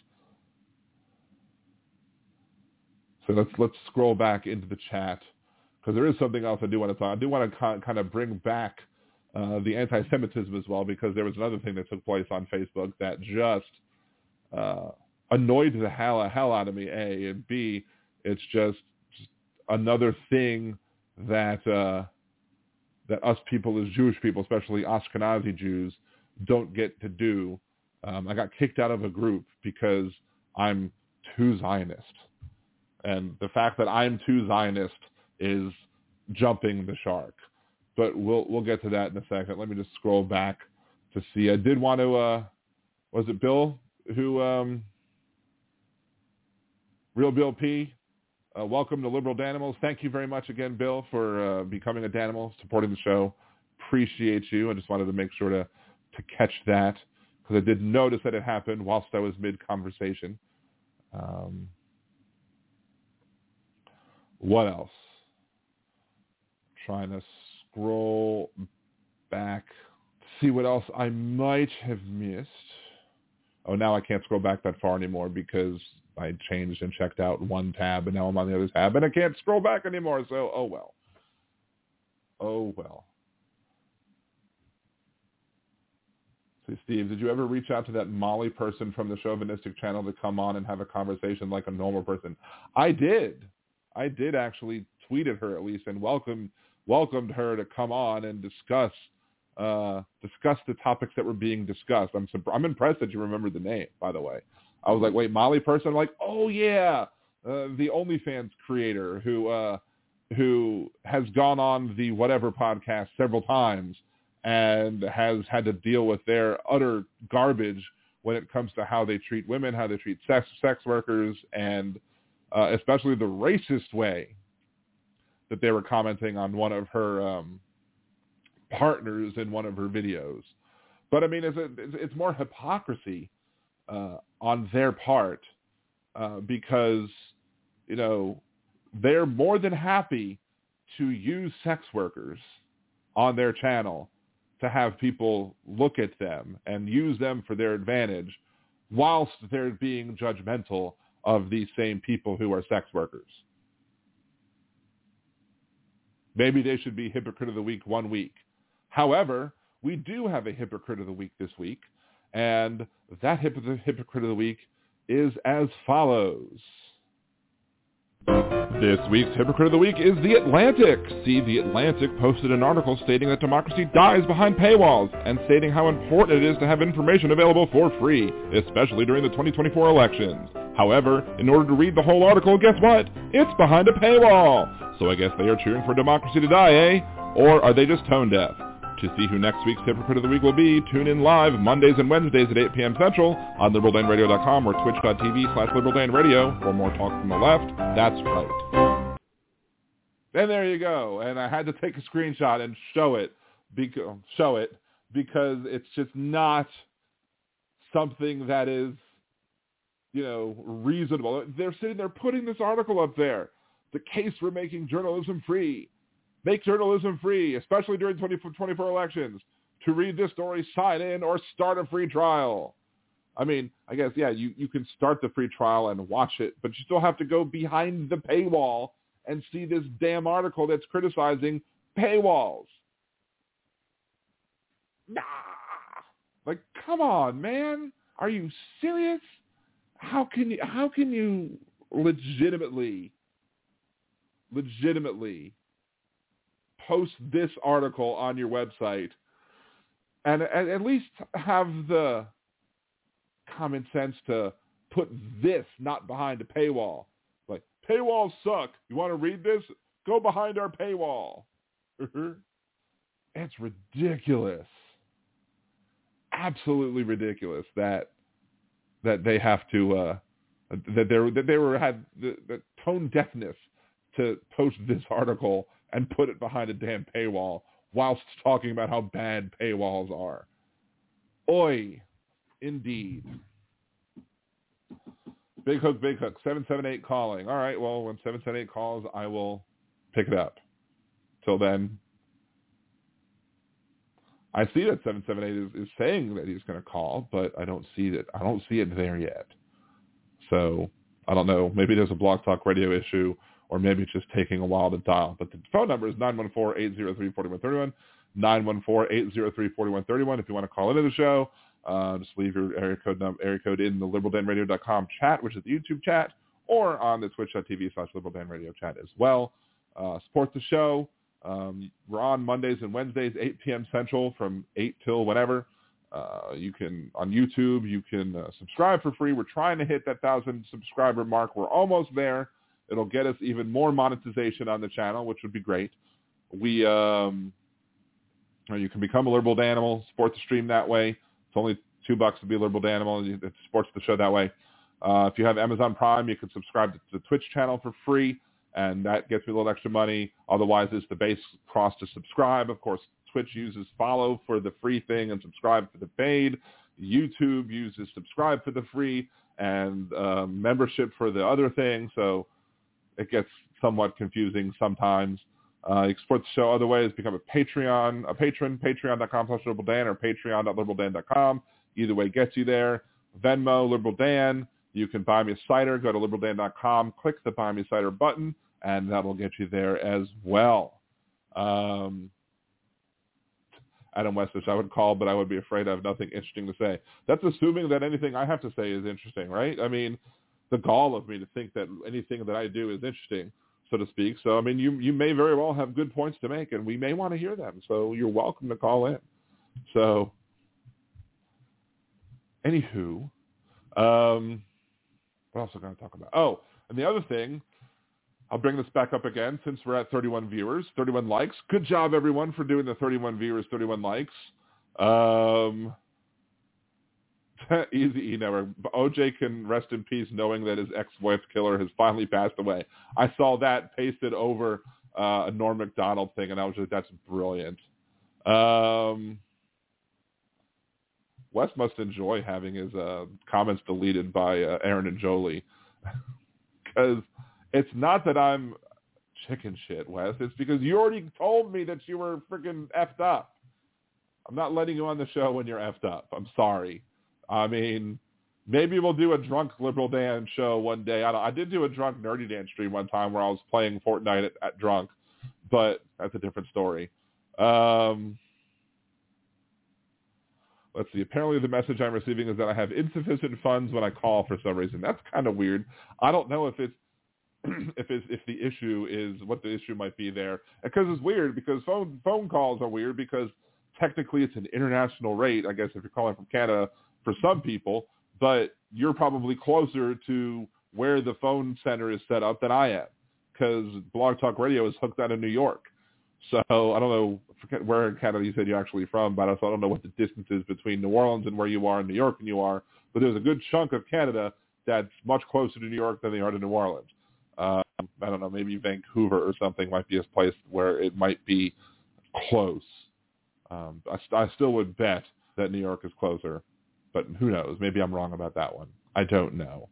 So let's let's scroll back into the chat, because there is something else I do want to talk. I do want to kind of bring back uh, the anti-Semitism as well, because there was another thing that took place on Facebook that just uh, annoyed the hell, hell out of me, A, and B, it's just, just another thing that uh, that us people as Jewish people, especially Ashkenazi Jews, don't get to do. Um, I got kicked out of a group because I'm too Zionist. And the fact that I'm too Zionist is jumping the shark. But we'll we'll get to that in a second. Let me just scroll back to see. I did want to, uh, was it Bill who, um, Real Bill P, Uh, welcome to Liberal Danimals. Thank you very much again, Bill, for uh, becoming a Danimal, supporting the show. Appreciate you. I just wanted to make sure to, to catch that, because I did notice that it happened whilst I was mid-conversation. Um, what else? Trying to scroll back, see what else I might have missed. Oh, now I can't scroll back that far anymore because I changed and checked out one tab, and now I'm on the other tab, and I can't scroll back anymore, so oh well. Oh well. See, Steve, did you ever reach out to that Molly person from the Chauvinistic channel to come on and have a conversation like a normal person? I did. I did actually tweet at her at least and welcomed, welcomed her to come on and discuss uh, discuss the topics that were being discussed. I'm I'm impressed that you remember the name, by the way. I was like, wait, Molly person? I'm like, oh, yeah, uh, the OnlyFans creator who uh, who has gone on the whatever podcast several times and has had to deal with their utter garbage when it comes to how they treat women, how they treat sex, sex workers, and uh, especially the racist way that they were commenting on one of her um, partners in one of her videos. But, I mean, it's, a, it's more hypocrisy Uh, on their part, uh, because, you know, they're more than happy to use sex workers on their channel to have people look at them and use them for their advantage, whilst they're being judgmental of these same people who are sex workers. Maybe they should be Hypocrite of the Week one week. However, we do have a Hypocrite of the Week this week, and that Hypocrite of the Week is as follows. This week's Hypocrite of the Week is The Atlantic. See, The Atlantic posted an article stating that democracy dies behind paywalls and stating how important it is to have information available for free, especially during the twenty twenty-four elections. However, in order to read the whole article, guess what? It's behind a paywall. So I guess they are cheering for democracy to die, eh? Or are they just tone deaf? To see who next week's Hypocrite of the Week will be, tune in live Mondays and Wednesdays at eight p.m. Central on liberal dan radio dot com or twitch.tv slash liberaldanradio for more talk from the left. That's right. And there you go. And I had to take a screenshot and show it because, show it, because it's just not something that is, you know, reasonable. They're sitting there putting this article up there. The case for making journalism free. Make journalism free, especially during twenty twenty-four elections. To read this story, sign in or start a free trial. I mean, I guess, yeah, you, you can start the free trial and watch it, but you still have to go behind the paywall and see this damn article that's criticizing paywalls. Nah. Like, come on, man. Are you serious? How can you, how can you legitimately, legitimately post this article on your website and, and at least have the common sense to put this not behind a paywall? Like, paywalls suck. You want to read this? Go behind our paywall. It's ridiculous. Absolutely ridiculous that that they have to uh, that they that they were had the, the tone deafness to post this article and put it behind a damn paywall whilst talking about how bad paywalls are. Oi, indeed. Big Hook, Big Hook, seven seven eight calling. All right, well, when seven seven eight calls, I will pick it up. Till then, I see that seven seven eight is, is saying that he's going to call, but I don't see it. I don't see it there yet. So I don't know. Maybe there's a Blog Talk Radio issue, or maybe it's just taking a while to dial. But the phone number is nine one four, eight zero three, four one three one, nine one four, eight zero three, four one three one. If you want to call into the show, uh, just leave your area code number, area code in the liberal dan radio dot com chat, which is the YouTube chat, or on the twitch dot t v slash liberal dan radio chat as well. Uh, support the show. Um, we're on Mondays and Wednesdays, eight p.m. Central from eight till whenever. Uh, you can, on YouTube, you can uh, subscribe for free. We're trying to hit that one thousand subscriber mark. We're almost there. It'll get us even more monetization on the channel, which would be great. We, um, you can become a Liberal Danimal, support the stream that way. It's only two bucks to be a Liberal Danimal. It supports the show that way. Uh, if you have Amazon Prime, you can subscribe to the Twitch channel for free, and that gets me a little extra money. Otherwise, it's the base cost to subscribe. Of course, Twitch uses follow for the free thing and subscribe for the paid. YouTube uses subscribe for the free and uh, membership for the other thing. So it gets somewhat confusing sometimes. Uh, you can support the show other ways. Become a Patreon, a patron, patreon dot com slash liberal dan or patreon dot liberal dan dot com. Either way gets you there. Venmo, Liberal Dan. You can buy me a cider. Go to liberal dan dot com, click the Buy Me a Cider button, and that'll get you there as well. Um, Adam Westwich, I would call, but I would be afraid I have nothing interesting to say. That's assuming that anything I have to say is interesting, right? I mean, the gall of me to think that anything that I do is interesting, so to speak. So, I mean, you you may very well have good points to make, and we may want to hear them. So you're welcome to call in. So, anywho, um, what else am I going to talk about? Oh, and the other thing, I'll bring this back up again since we're at thirty-one viewers, thirty-one likes. Good job, everyone, for doing the thirty-one viewers, thirty-one likes. Um, easy E Network. O J can rest in peace knowing that his ex-wife killer has finally passed away. I saw that pasted over uh, a Norm Macdonald thing, and I was just, that's brilliant. Um, Wes must enjoy having his uh, comments deleted by uh, Aaron and Jolie. Because it's not that I'm chicken shit, Wes. It's because you already told me that you were freaking effed up. I'm not letting you on the show when you're effed up. I'm sorry. I mean, maybe we'll do a drunk Liberal Dan show one day. I, don't, I did do a drunk Nerdy Dan stream one time where I was playing Fortnite at, at drunk, but that's a different story. Um, let's see. Apparently the message I'm receiving is that I have insufficient funds when I call for some reason. That's kind of weird. I don't know if it's if it's, if the issue is what the issue might be there, because it's weird because phone phone calls are weird because technically it's an international rate, I guess, if you're calling from Canada for some people, but you're probably closer to where the phone center is set up than I am because Blog Talk Radio is hooked out of New York. So I don't know I forget where in Canada you said you're actually from, but I don't know what the distance is between New Orleans and where you are in New York and you are, but there's a good chunk of Canada that's much closer to New York than they are to New Orleans. Um, I don't know, maybe Vancouver or something might be a place where it might be close. Um, I, I still would bet that New York is closer, but who knows? Maybe I'm wrong about that one. I don't know.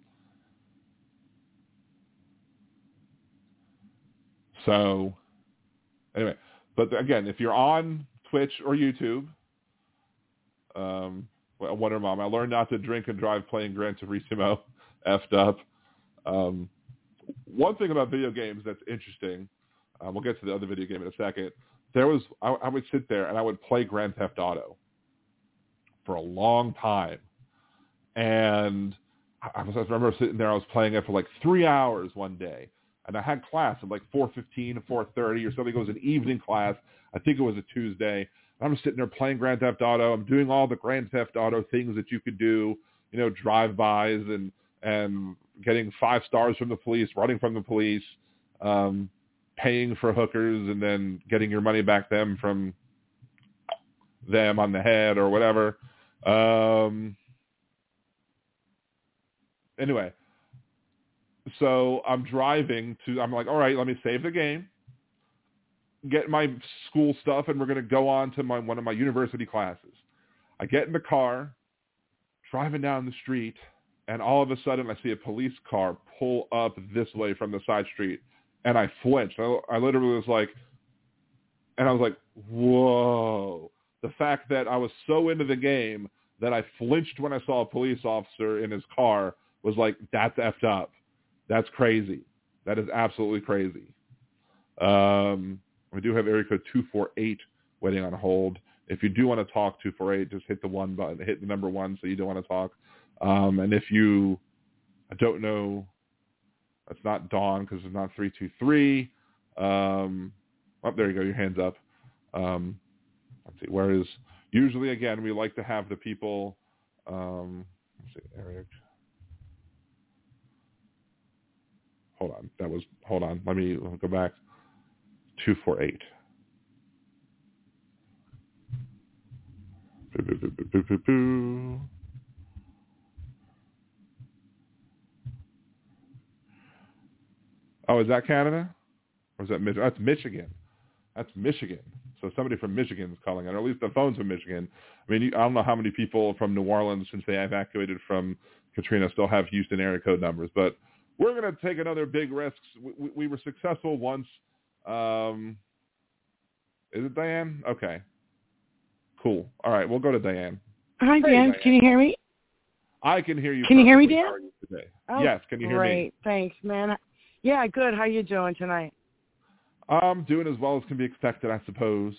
So, anyway, but again, if you're on Twitch or YouTube, um, Wonder Mom, I learned not to drink and drive playing Gran Turismo. Effed up. Um, one thing about video games that's interesting, uh, we'll get to the other video game in a second. There was, I, I would sit there and I would play Grand Theft Auto for a long time. And I, was, I remember sitting there, I was playing it for like three hours one day. And I had class at like four fifteen, four thirty, or something. It was an evening class. I think it was a Tuesday. And I'm sitting there playing Grand Theft Auto. I'm doing all the Grand Theft Auto things that you could do, you know, drive-bys and, and getting five stars from the police, running from the police, um, paying for hookers, and then getting your money back them from them on the head or whatever. Um, anyway. So I'm driving to, I'm like, all right, let me save the game, get my school stuff, and we're going to go on to my one of my university classes. I get in the car, driving down the street, and all of a sudden I see a police car pull up this way from the side street, and I flinched. I, I literally was like, and I was like, whoa. The fact that I was so into the game that I flinched when I saw a police officer in his car was like, that's effed up. That's crazy. That is absolutely crazy. Um, we do have area code two four eight waiting on hold. If you do want to talk, two four eight, just hit the one button, hit the number one so you don't want to talk. Um, and if you, I don't know, that's not Dawn because it's not three two three. Um, oh, there you go. Your hand's up. Um, let's see. Where is, usually, again, we like to have the people, um, let's see, Eric. Hold on. That was, hold on. Let me go back. two four eight. Boo, boo, boo, boo, boo, boo, boo. Oh, is that Canada? Or is that Michigan? That's Michigan. That's Michigan. So somebody from Michigan is calling in, or at least the phone's from Michigan. I mean, I don't know how many people from New Orleans, since they evacuated from Katrina, still have Houston area code numbers, but we're going to take another big risk. We, we were successful once. Um, is it Diane? Okay. Cool. All right, we'll go to Diane. Hi, Dan. Hey, Diane. Can you hear me? I can hear you. Can you hear me, Dan? How are you today? Oh, yes, can you hear great. me? Great. Thanks, man. Yeah, good. How you doing tonight? I'm doing as well as can be expected, I suppose.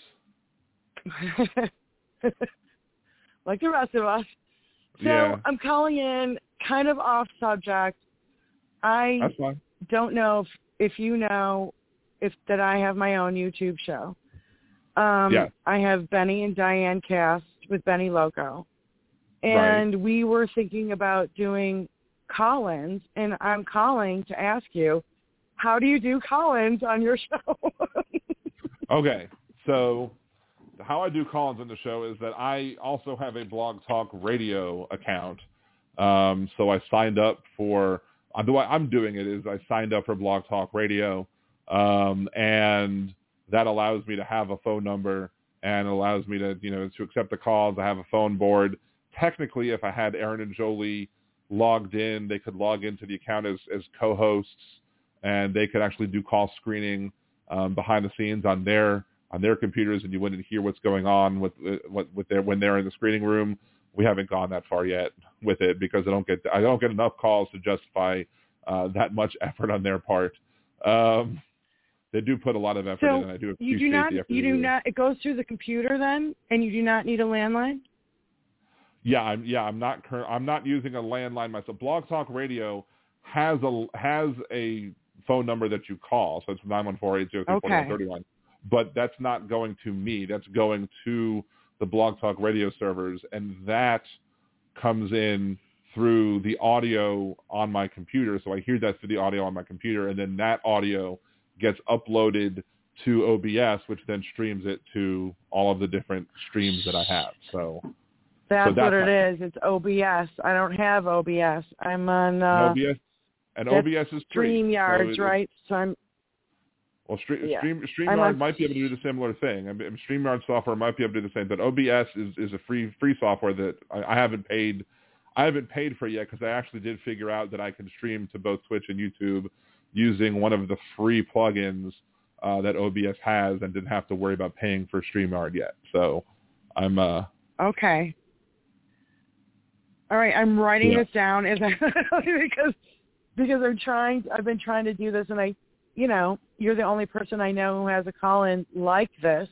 Like the rest of us. So yeah. I'm calling in kind of off subject. I That's fine. don't know if, if you know if that I have my own YouTube show. Um, yeah. I have Benny and Diane Cast with Benny Loco. And right. we were thinking about doing call-ins, and I'm calling to ask you, how do you do call-ins on your show? Okay. So how I do call-ins on the show is that I also have a Blog Talk Radio account. Um, so I signed up for... The way I'm doing it is I signed up for Blog Talk Radio, um, and that allows me to have a phone number and allows me to, you know, to accept the calls. I have a phone board. Technically, if I had Aaron and Jolie logged in, they could log into the account as, as co-hosts, and they could actually do call screening um, behind the scenes on their on their computers, and you wouldn't hear what's going on with with, with their when they're in the screening room. We haven't gone that far yet with it because I don't get I don't get enough calls to justify uh, that much effort on their part. Um, they do put a lot of effort so in, and I do appreciate you do not, the effort. You do not. It goes through the computer then, and you do not need a landline. Yeah, I'm yeah I'm not cur- I'm not using a landline myself. Blog Talk Radio has a has a phone number that you call, so it's nine one four, eight zero three, four one three one. But that's not going to me. That's going to the Blog Talk Radio servers, and that comes in through the audio on my computer. So I hear that through the audio on my computer, and then that audio gets uploaded to O B S, which then streams it to all of the different streams that I have. So that's, so that's what it my, is. It's O B S. I don't have O B S. I'm on uh, O B S, and O B S is free. StreamYards, so right? So I'm Well, Stream, Yeah. Stream, I'm StreamYard on- might be able to do the similar thing. I mean, StreamYard software might be able to do the same, but O B S is, is a free free software that I, I haven't paid. I haven't paid for yet because I actually did figure out that I can stream to both Twitch and YouTube using one of the free plugins uh, that O B S has, and didn't have to worry about paying for StreamYard yet. So I'm uh, okay. All right, I'm writing Yeah. this down is because because I'm trying. I've been trying to do this, and I. You know, you're the only person I know who has a call-in like this,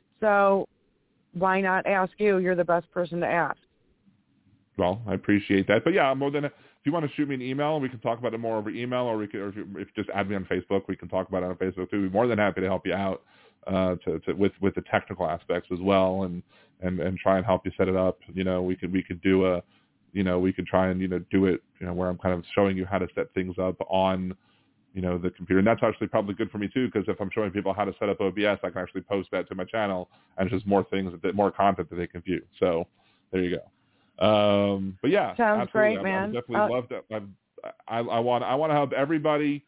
so why not ask you? You're the best person to ask. Well, I appreciate that. But yeah, more than if you want to shoot me an email, we can talk about it more over email, or we can, or if you, if you just add me on Facebook, we can talk about it on Facebook too. We're more than happy to help you out uh, to, to with with the technical aspects as well, and, and and try and help you set it up. You know, we could we could do a, you know, we could try and you know do it, you know, where I'm kind of showing you how to set things up on, you know, the computer. And that's actually probably good for me too, because if I'm showing people how to set up O B S, I can actually post that to my channel, and it's just more things, that more content that they can view. So there you go. Um, but yeah, Sounds absolutely. great, I, man. I definitely Uh, love that. I've, I, I want, I want to help everybody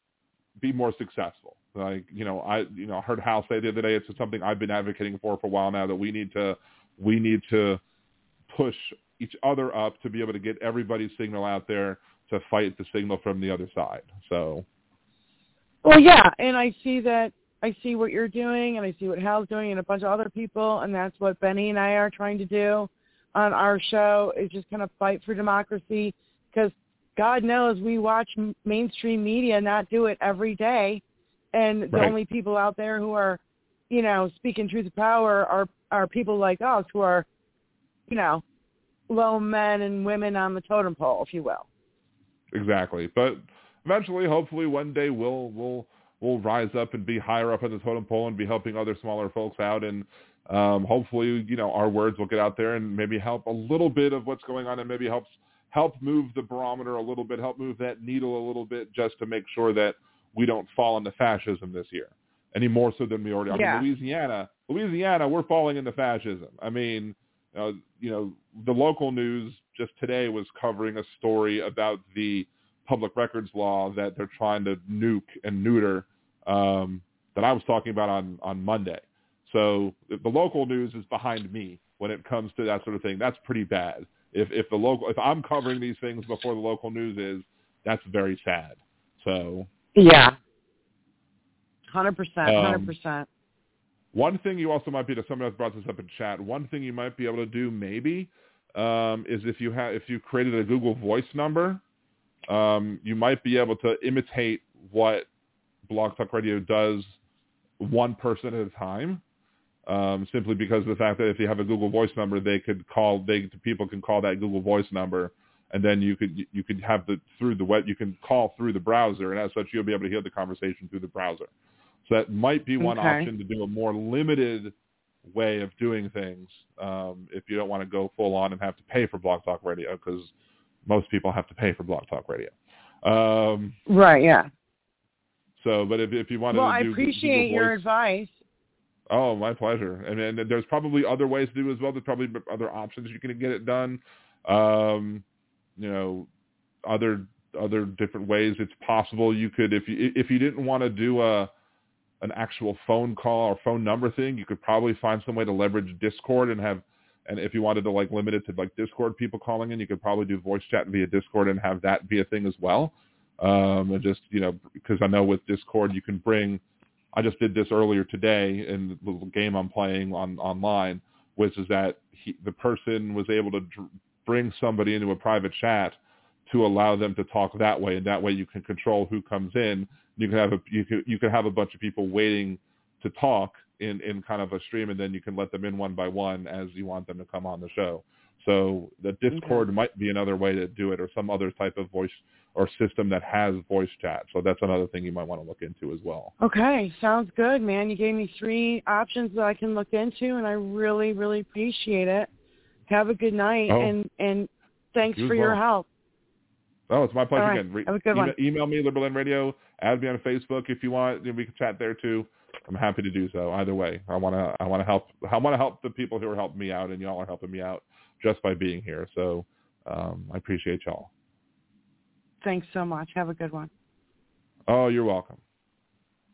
be more successful. Like, you know, I, you know, I heard Hal say the other day, it's something I've been advocating for for a while now, that we need to, we need to push each other up to be able to get everybody's signal out there to fight the signal from the other side. So. Well, yeah, and I see that. I see what you're doing, and I see what Hal's doing, and a bunch of other people, and that's what Benny and I are trying to do on our show, is just kind of fight for democracy, because God knows we watch m- mainstream media not do it every day, and the Right. only people out there who are, you know, speaking truth to power are are people like us who are, you know, low men and women on the totem pole, if you will. Exactly. But eventually, hopefully, one day we'll we'll we'll rise up and be higher up in the totem pole and be helping other smaller folks out, and um, hopefully, you know, our words will get out there and maybe help a little bit of what's going on, and maybe helps help move the barometer a little bit, help move that needle a little bit, just to make sure that we don't fall into fascism this year any more so than we already are. Yeah. I mean, Louisiana, Louisiana, we're falling into fascism. I mean, uh, you know, the local news just today was covering a story about the public records law that they're trying to nuke and neuter, um, that I was talking about on, on Monday. So if the local news is behind me when it comes to that sort of thing, that's pretty bad. If if the local, if I'm covering these things before the local news is, that's very sad. So Yeah. one hundred percent, Um, one hundred percent. One thing you also might be, to someone else brought this up in chat, one thing you might be able to do maybe um, is if you have if you created a Google Voice number, um, you might be able to imitate what Blog Talk Radio does one person at a time. Um, simply because of the fact that if you have a Google Voice number, they could call, they people can call that Google Voice number, and then you could you could have the through the web, you can call through the browser, and as such, you'll be able to hear the conversation through the browser. So that might be one Okay. option to do a more limited way of doing things um, if you don't want to go full on and have to pay for Blog Talk Radio, because most people have to pay for Blog Talk Radio. Um, Right, yeah. so, but if if you wanted Well, to I do appreciate Google your Voice, advice. oh, my pleasure. And, and there's probably other ways to do it as well. There's probably other options you can get it done. Um, you know, other other different ways it's possible. You could, if you if you didn't want to do a an actual phone call or phone number thing, you could probably find some way to leverage Discord and have, and if you wanted to like limit it to like Discord people calling in, you could probably do voice chat via Discord and have that be a thing as well. Um, and just, you know, because I know with Discord you can bring, I just did this earlier today in the little game I'm playing on online, which is that he, the person was able to dr- bring somebody into a private chat to allow them to talk that way, and that way you can control who comes in. You can have a you can you can have a bunch of people waiting to talk in, in kind of a stream, and then you can let them in one by one as you want them to come on the show. So the Discord Okay. might be another way to do it, or some other type of voice or system that has voice chat. So that's another thing you might want to look into as well. Okay, sounds good, man. You gave me three options that I can look into, and I really, really appreciate it. Have a good night, Oh. and, and thanks You as for your well. help. Oh, it's my pleasure. All right. Again, Re- Have a good email, one. email me, Liberal End Radio. Add me on Facebook if you want. We can chat there too. I'm happy to do so. Either way, I want to. I want to help. I want to help the people who are helping me out, and y'all are helping me out just by being here. So um, I appreciate y'all. Thanks so much. Have a good one. Oh, you're welcome.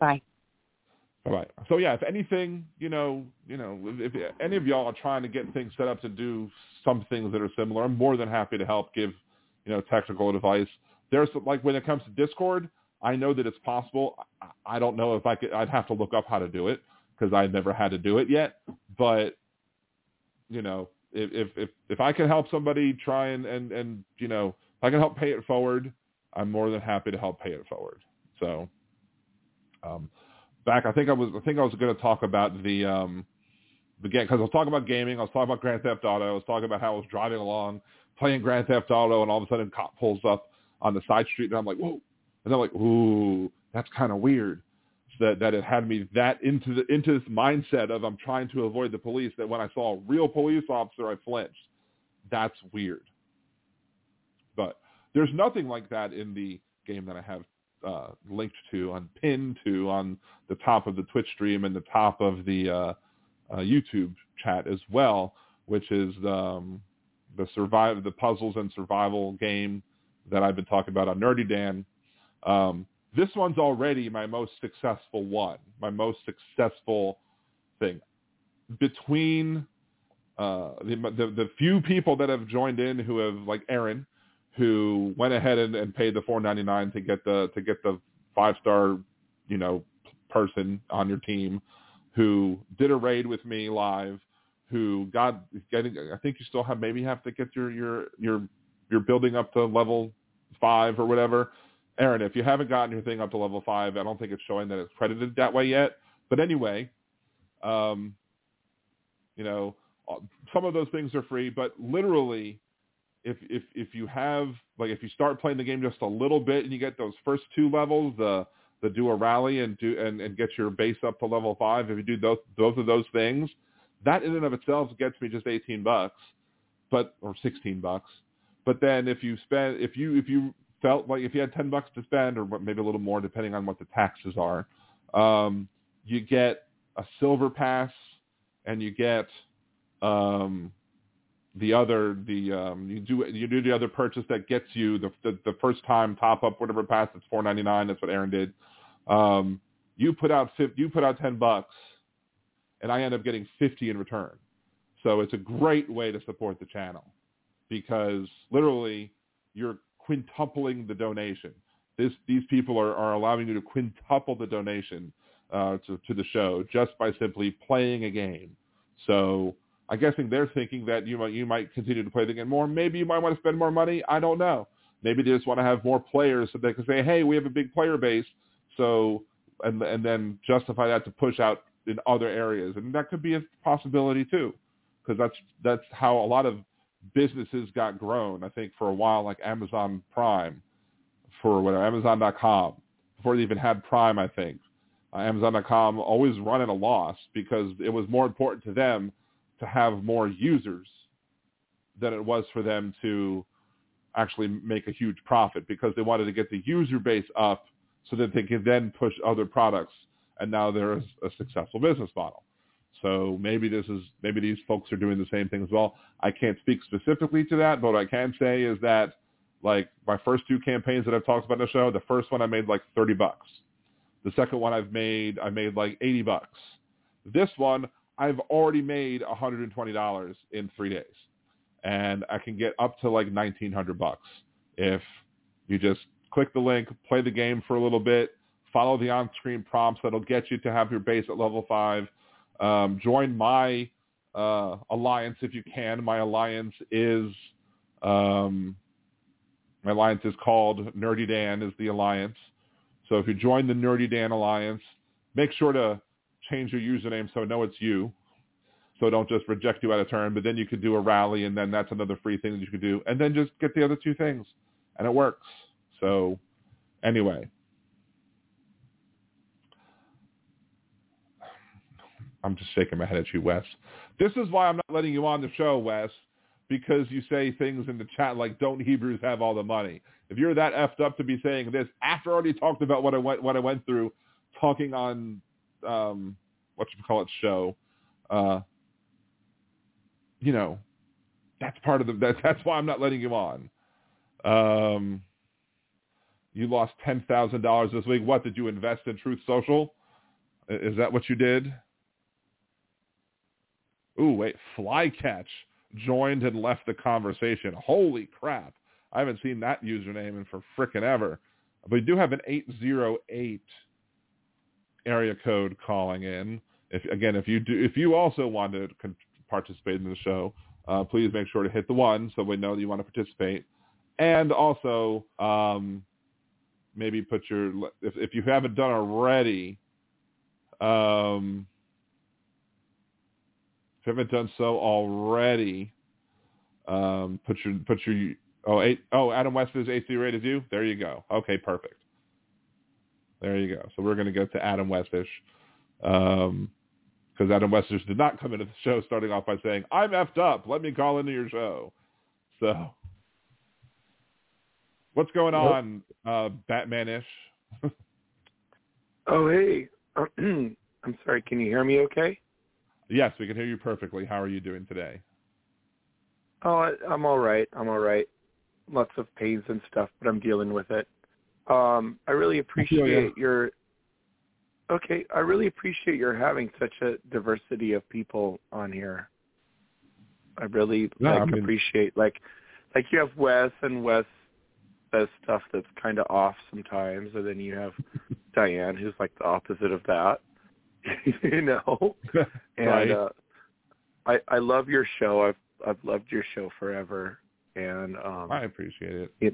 Bye. All right. So yeah, if anything, you know, you know, if, if any of y'all are trying to get things set up to do some things that are similar, I'm more than happy to help give, you know, technical advice. There's like when it comes to Discord, I know that it's possible. I, I don't know if I could. I'd have to look up how to do it because I've never had to do it yet. But you know, if if if I can help somebody try and and and you know, if I can help pay it forward, I'm more than happy to help pay it forward. So. Um, Back, I think I was. I think I was going to talk about the um, the game because I was talking about gaming. I was talking about Grand Theft Auto. I was talking about how I was driving along, playing Grand Theft Auto, and all of a sudden, a cop pulls up on the side street, and I'm like, "Whoa!" And I'm like, "Ooh, that's kind of weird." So that that it had me that into the into this mindset of I'm trying to avoid the police. That when I saw a real police officer, I flinched. That's weird. But there's nothing like that in the game that I have. Uh, linked to, on pinned to, on the top of the Twitch stream and the top of the uh, uh, YouTube chat as well, which is um, the survive the puzzles and survival game that I've been talking about on Nerdy Dan. Um, this one's already my most successful one, my most successful thing. Between uh, the, the the few people that have joined in who have, like Aaron, who went ahead and, and paid the four ninety-nine to get the to get the five star, you know, person on your team, who did a raid with me live, who got getting. I think you still have maybe have to get your your your your building up to level five or whatever. Aaron, if you haven't gotten your thing up to level five, I don't think it's showing that it's credited that way yet. But anyway, um, you know, some of those things are free, but literally. If if if you have like if you start playing the game just a little bit and you get those first two levels, the the do a rally and do and, and get your base up to level five, if you do those both of those things, that in and of itself gets me just eighteen bucks, but or sixteen bucks. But then if you spend if you if you felt like if you had ten bucks to spend or maybe a little more depending on what the taxes are, um, you get a silver pass and you get um. The other, the um, you do you do the other purchase that gets you the the, the first time top up whatever pass. It's four ninety-nine. That's what Aaron did. Um, you put out you put out ten bucks, and I end up getting fifty in return. So it's a great way to support the channel because literally you're quintupling the donation. This these people are, are allowing you to quintuple the donation uh, to to the show just by simply playing a game. So. I'm guessing they're thinking that you might you might continue to play the game more. Maybe you might want to spend more money. I don't know. Maybe they just want to have more players so they can say, hey, we have a big player base, so and and then justify that to push out in other areas. And that could be a possibility too, because that's that's how a lot of businesses got grown. I think for a while, like Amazon Prime, for whatever, Amazon dot com, before they even had Prime, I think. Uh, Amazon dot com always run at a loss because it was more important to them to have more users than it was for them to actually make a huge profit because they wanted to get the user base up so that they could then push other products. And now they're a, a successful business model. So maybe this is, maybe these folks are doing the same thing as well. I can't speak specifically to that, but what I can say is that like my first two campaigns that I've talked about in the show, the first one I made like thirty bucks. The second one I've made, I made like eighty bucks. This one, I've already made one hundred twenty dollars in three days. And I can get up to like nineteen hundred bucks if you just click the link, play the game for a little bit, follow the on-screen prompts that'll get you to have your base at level five. Um, join my uh, alliance if you can. My alliance is um, my alliance is called Nerdy Dan is the alliance. So if you join the Nerdy Dan alliance, make sure to change your username so I know it's you. So don't just reject you out of turn, but then you could do a rally, and then that's another free thing that you could do, and then just get the other two things, and it works. So anyway, I'm just shaking my head at you, Wes. This is why I'm not letting you on the show, Wes, because you say things in the chat like, don't Hebrews have all the money? If you're that effed up to be saying this after I already talked about what I went, what I went through, talking on, um, what you call it, show, uh, you know, that's part of the, that, that's why I'm not letting you on. Um, You lost ten thousand dollars this week. What, did you invest in Truth Social? Is that what you did? Ooh, wait, Flycatch joined and left the conversation. Holy crap. I haven't seen that username in for frickin' ever. But we do have an eight oh eight area code calling in. If again, if you do, if you also want to con- participate in the show, uh, please make sure to hit the one so we know that you want to participate. And also, um, maybe put your, if, if you haven't done already, um, if you haven't done so already, um, put your, put your, oh, eight, oh, Adam West is A C rated you? There you go. Okay, perfect. There you go. So we're going to go to Adam Westish, um, because Adam Westish did not come into the show starting off by saying, I'm effed up. Let me call into your show. So what's going Yep. on, uh, Batman-ish? Oh, hey. I'm sorry. Can you hear me okay? Yes, we can hear you perfectly. How are you doing today? Oh, I, I'm all right. I'm all right. Lots of pains and stuff, but I'm dealing with it. Um, I really appreciate you. your. Okay, I really appreciate your having such a diversity of people on here. I really Yeah, like I mean, appreciate like, like you have Wes, and Wes says stuff that's kind of off sometimes, and then you have Diane, who's like the opposite of that. You know, and right. uh, I I love your show. I've I've loved your show forever, and um, I appreciate it. it.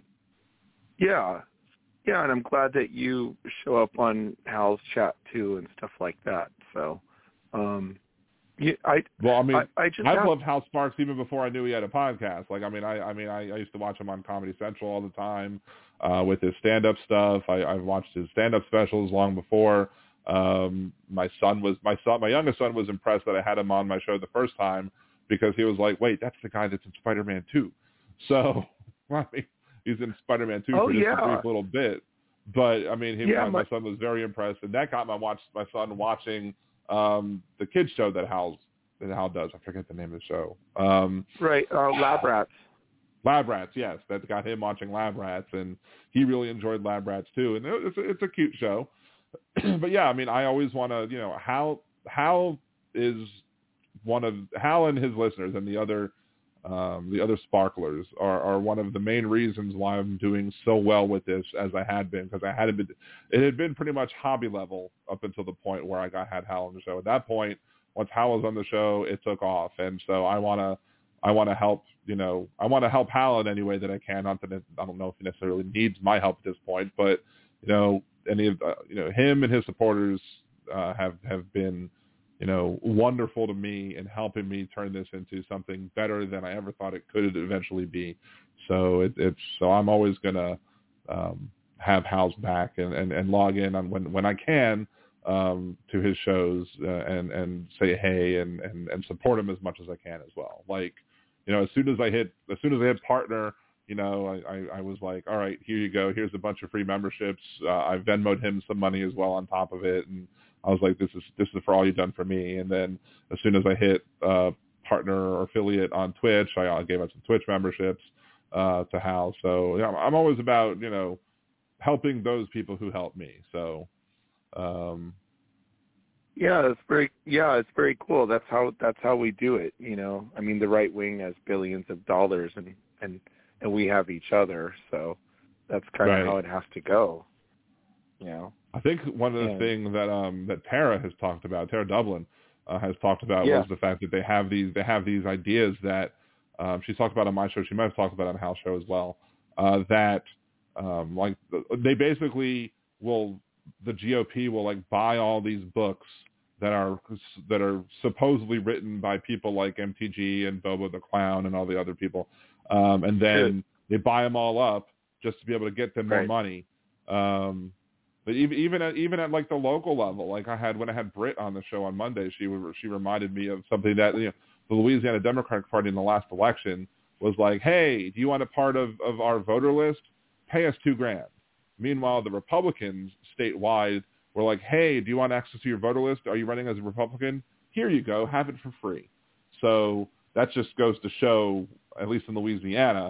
Yeah, yeah, and I'm glad that you show up on Hal's chat too and stuff like that. So, um, yeah, I well, I mean, I, I just I've have, loved Hal Sparks even before I knew he had a podcast. Like, I mean, I I mean, I, I used to watch him on Comedy Central all the time uh, with his stand-up stuff. I, I've watched his stand-up specials long before. Um, my son was my son, my youngest son was impressed that I had him on my show the first time because he was like, "Wait, that's the guy that's in Spider-Man two." So, I mean, he's in Spider-Man two oh, for just yeah. a brief little bit. But I mean, he, Yeah, my, my, my son was very impressed, and that got my watch my son watching um, the kids show that Hal's that Hal does. I forget the name of the show. Um, right, uh, Lab Rats. Lab Rats, yes, that got him watching Lab Rats, and he really enjoyed Lab Rats too. And it's a, it's a cute show. But yeah, I mean, I always want to, you know, Hal Hal is one of Hal and his listeners and the other um, the other sparklers are, are one of the main reasons why I'm doing so well with this as I had been, because I had been it had been pretty much hobby level up until the point where I got had Hal on the show. At that point, once Hal was on the show, it took off, and so I want to I want to help, you know, I want to help Hal in any way that I can. Not that it, I don't know if he necessarily needs my help at this point, but you know, any of uh, you know him and his supporters uh, have have been, you know, wonderful to me in helping me turn this into something better than I ever thought it could eventually be. So it, it's so I'm always gonna um, have Hal's back and, and, and log in on when when I can um, to his shows uh, and and say hey and, and, and support him as much as I can as well. Like, you know, as soon as I hit as soon as I hit partner. You know, I, I, I was like, all right, here you go. Here's a bunch of free memberships. Uh, I Venmoed him some money as well on top of it, and I was like, this is this is for all you've done for me. And then as soon as I hit uh, partner or affiliate on Twitch, I, I gave up some Twitch memberships uh, to Hal. So yeah, I'm always about, you know, helping those people who help me. So um, yeah, it's very yeah, it's very cool. That's how that's how we do it. You know, I mean, the right wing has billions of dollars, and and. and we have each other, so that's kind right. of how it has to go. You know, I think one of the and, things that um, that Tara has talked about, Tara Dublin uh, has talked about, yeah. was the fact that they have these they have these ideas that um, she's talked about on my show. She might have talked about on Hal's show as well. Uh, that um, like they basically will the G O P will like buy all these books that are that are supposedly written by people like M T G and Bobo the Clown and all the other people. Um, and then they buy them all up just to be able to get them more right. money. Um, but even even at even at like the local level, like I had when I had Britt on the show on Monday, she she reminded me of something that, you know, the Louisiana Democratic Party in the last election was like, hey, do you want a part of, of our voter list? Pay us two grand. Meanwhile, the Republicans statewide were like, hey, do you want access to your voter list? Are you running as a Republican? Here you go, have it for free. So that just goes to show, at least in Louisiana,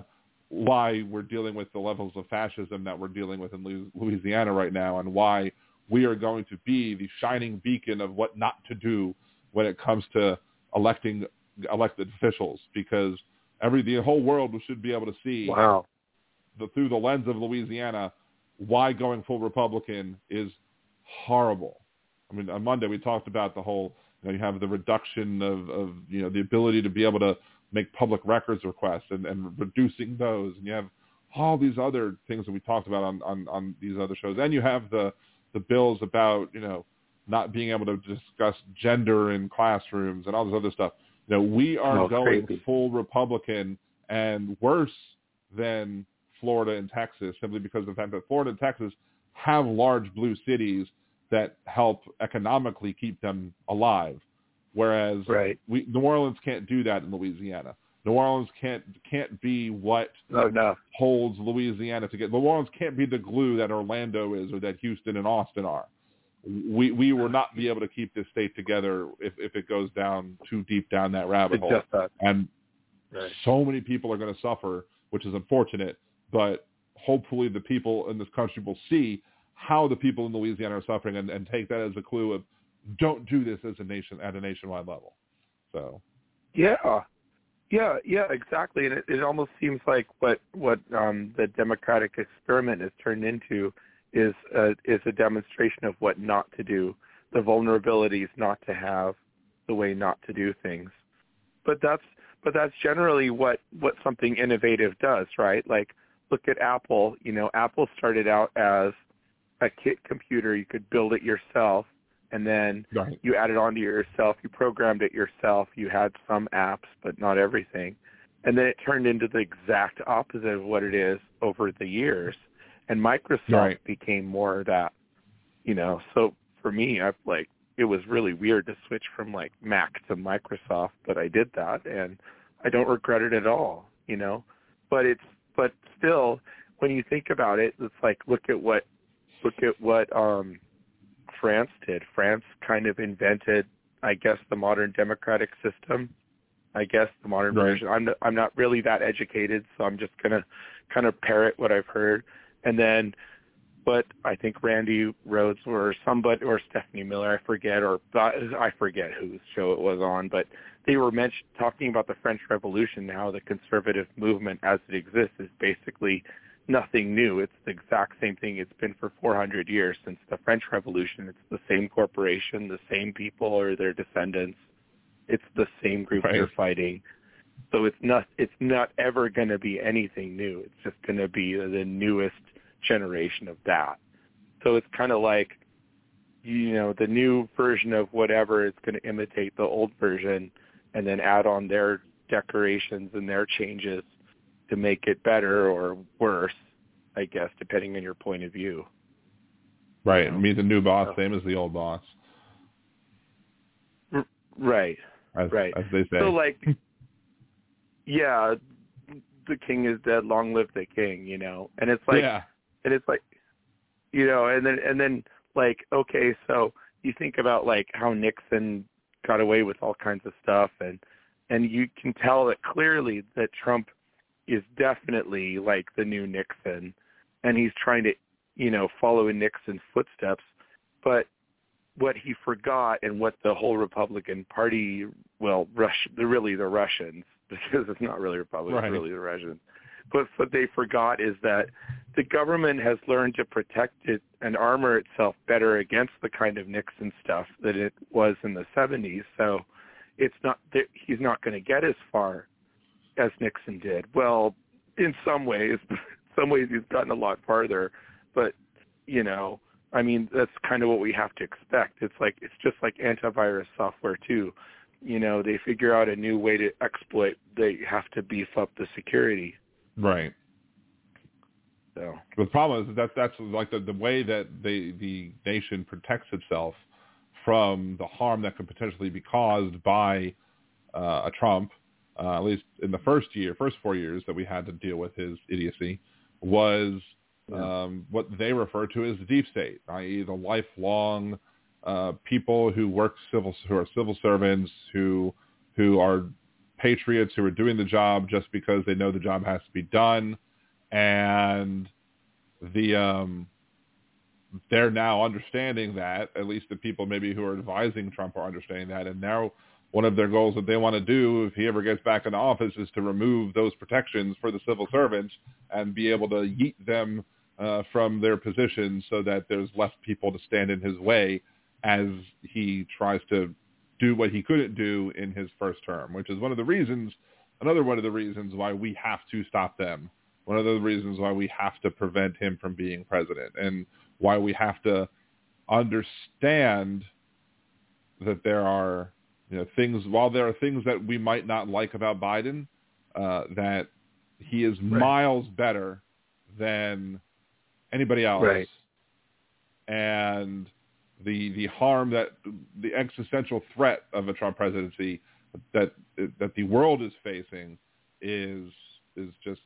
why we're dealing with the levels of fascism that we're dealing with in Louisiana right now, and why we are going to be the shining beacon of what not to do when it comes to electing elected officials, because every the whole world should be able to see wow. the, through the lens of Louisiana why going full Republican is horrible. I mean, on Monday we talked about the whole, you know, you have the reduction of, of you know, the ability to be able to make public records requests and, and reducing those, and you have all these other things that we talked about on, on, on these other shows, and you have the the bills about, you know, not being able to discuss gender in classrooms and all this other stuff. You know, we are oh, going crazy. full Republican, and worse than Florida and Texas, simply because of the fact that Florida and Texas have large blue cities that help economically keep them alive. Whereas right. we, New Orleans can't do that in Louisiana. New Orleans can't can't be what no, no. holds Louisiana together. New Orleans can't be the glue that Orlando is or that Houston and Austin are. We we will not be able to keep this state together if, if it goes down too deep down that rabbit it's hole. Just that. And right. so many people are going to suffer, which is unfortunate. But hopefully the people in this country will see how the people in Louisiana are suffering and, and take that as a clue of, don't do this as a nation at a nationwide level. So, yeah, yeah, yeah, exactly. And it, it almost seems like what what um, the democratic experiment has turned into is a, is a demonstration of what not to do, the vulnerabilities not to have, the way not to do things. But that's but that's generally what, what something innovative does, right? Like, look at Apple. You know, Apple started out as a kit computer. You could build it yourself. And then right. you added on to yourself, you programmed it yourself, you had some apps, but not everything. And then it turned into the exact opposite of what it is over the years. And Microsoft right. became more of that, you know. So for me, I've like, it was really weird to switch from like Mac to Microsoft, but I did that, and I don't regret it at all, you know. But it's, but still, when you think about it, it's like, look at what, look at what, um, France did. France kind of invented, I guess, the modern democratic system. I guess the modern right. version. I'm not, I'm not really that educated, so I'm just gonna kind of parrot what I've heard. And then, but I think Randy Rhodes or somebody or Stephanie Miller, I forget, or I forget whose show it was on, but they were mentioned talking about the French Revolution, how the conservative movement as it exists is basically nothing new. It's the exact same thing it's been for four hundred years since the French Revolution. It's the same corporation, the same people or their descendants. It's the same group right. they're fighting. So it's not it's not ever going to be anything new. It's just going to be the newest generation of that. So it's kind of like, you know, the new version of whatever is going to imitate the old version and then add on their decorations and their changes to make it better or worse, I guess, depending on your point of view. Right. You know? Me, the new boss, so. same as the old boss. R- right. As, right. as they say. So, like, yeah, the king is dead, long live the king, you know? And it's like, yeah. and it's like, you know, and then, and then, like, okay, so you think about, like, how Nixon got away with all kinds of stuff, and, and you can tell that clearly that Trump is definitely like the new Nixon, and he's trying to, you know, follow in Nixon's footsteps. But what he forgot, and what the whole Republican Party, well, Rush, they're really the Russians, because it's not really Republicans, right. it's really the Russians. But what they forgot is that the government has learned to protect it and armor itself better against the kind of Nixon stuff that it was in the seventies. So it's not that he's not going to get as far as Nixon did. Well, in some ways, some ways he's gotten a lot farther, but, you know, I mean, that's kind of what we have to expect. It's like, it's just like antivirus software too. You know, they figure out a new way to exploit, they have to beef up the security. Right. So the problem is that that's like the, the way that the, the nation protects itself from the harm that could potentially be caused by uh, a Trump, Uh, at least in the first year, first four years that we had to deal with his idiocy, was yeah. um, what they refer to as the deep state, that is the lifelong uh, people who work civil, who are civil servants, who who are patriots who are doing the job just because they know the job has to be done, and the um, they're now understanding that, at least the people maybe who are advising Trump are understanding that, and now one of their goals that they want to do if he ever gets back into office is to remove those protections for the civil servants and be able to yeet them uh, from their positions so that there's less people to stand in his way as he tries to do what he couldn't do in his first term, which is one of the reasons, another one of the reasons why we have to stop them. One of the reasons why we have to prevent him from being president, and why we have to understand that there are, you know, things, while there are things that we might not like about Biden, uh, that he is right. miles better than anybody else. Right. And the the harm that, the existential threat of a Trump presidency that that the world is facing is is just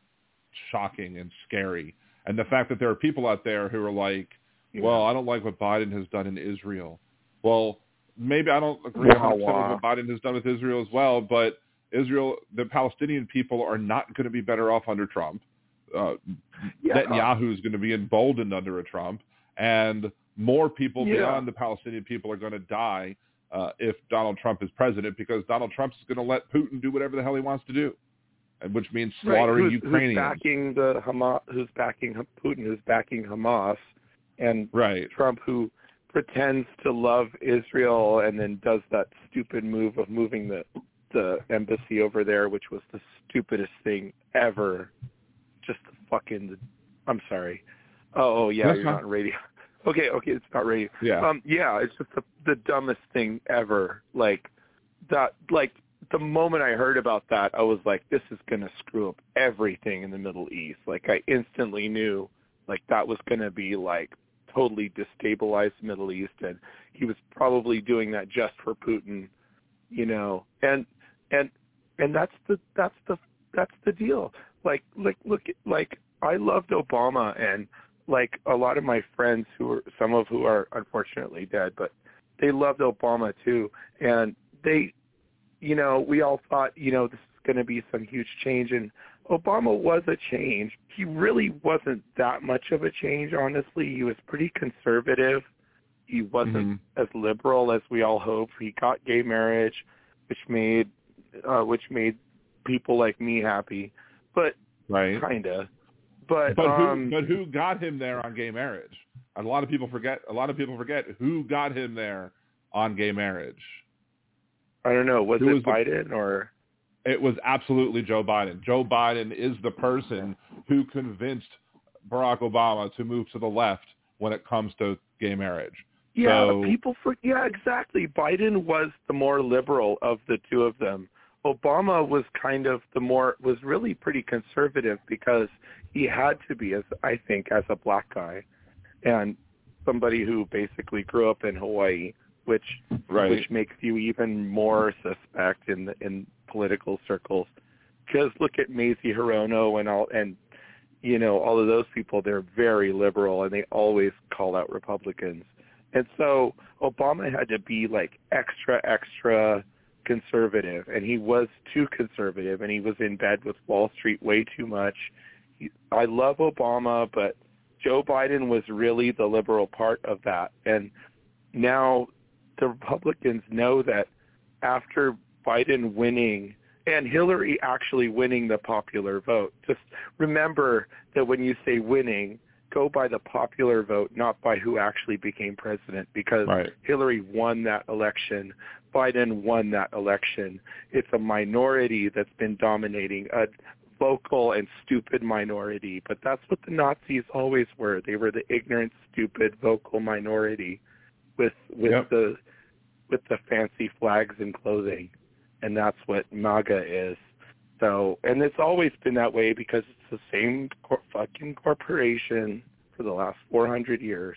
shocking and scary. And the fact that there are people out there who are like, well, I don't like what Biden has done in Israel. Well, maybe I don't agree one hundred percent with what Biden has done with Israel as well, but Israel, the Palestinian people are not going to be better off under Trump. Uh, yeah. Netanyahu is going to be emboldened under a Trump, and more people yeah. beyond the Palestinian people are going to die uh, if Donald Trump is president, because Donald Trump is going to let Putin do whatever the hell he wants to do, which means slaughtering right. who's, Ukrainians. Who's backing the Hamas? Who's backing Putin? Who's backing Hamas? And right. Trump, who pretends to love Israel and then does that stupid move of moving the the embassy over there, which was the stupidest thing ever. Just the fucking. I'm sorry. Oh, oh yeah, That's you're fine. not on radio. Okay, okay, it's not radio. Yeah. Um, yeah, it's just the, the dumbest thing ever. Like that. Like the moment I heard about that, I was like, this is gonna screw up everything in the Middle East. Like I instantly knew, like that was gonna be like totally destabilize the Middle East, and he was probably doing that just for Putin, you know. And and and that's the that's the that's the deal. Like like look like I loved Obama, and like a lot of my friends who are, some of who are unfortunately dead, but they loved Obama too, and they, you know, we all thought, you know, this is going to be some huge change, and Obama was a change. He really wasn't that much of a change, honestly. He was pretty conservative. He wasn't mm-hmm. as liberal as we all hoped. He got gay marriage, which made uh, which made people like me happy, but right. kinda. But but who, um, but who got him there on gay marriage? A lot of people forget. A lot of people forget who got him there on gay marriage. I don't know. Was who it was Biden the, or? It was absolutely Joe Biden. Joe Biden is the person who convinced Barack Obama to move to the left when it comes to gay marriage. Yeah, so, people for yeah, exactly. Biden was the more liberal of the two of them. Obama was kind of the more was really pretty conservative because he had to be, as I think, as a black guy and somebody who basically grew up in Hawaii, which right. which makes you even more suspect in the, in political circles. Because look at Mazie Hirono and all, and you know all of those people. They're very liberal and they always call out Republicans. And so Obama had to be like extra, extra conservative, and he was too conservative, and he was in bed with Wall Street way too much. He, I love Obama, but Joe Biden was really the liberal part of that. And now the Republicans know that after Biden winning and Hillary actually winning the popular vote, just remember that when you say winning, go by the popular vote, not by who actually became president, because right. Hillary won that election. Biden won that election. It's a minority that's been dominating, a vocal and stupid minority. But that's what the Nazis always were. They were the ignorant, stupid, vocal minority with with yep. the with the fancy flags and clothing. And that's what MAGA is. So, and it's always been that way because it's the same cor- fucking corporation for the last four hundred years.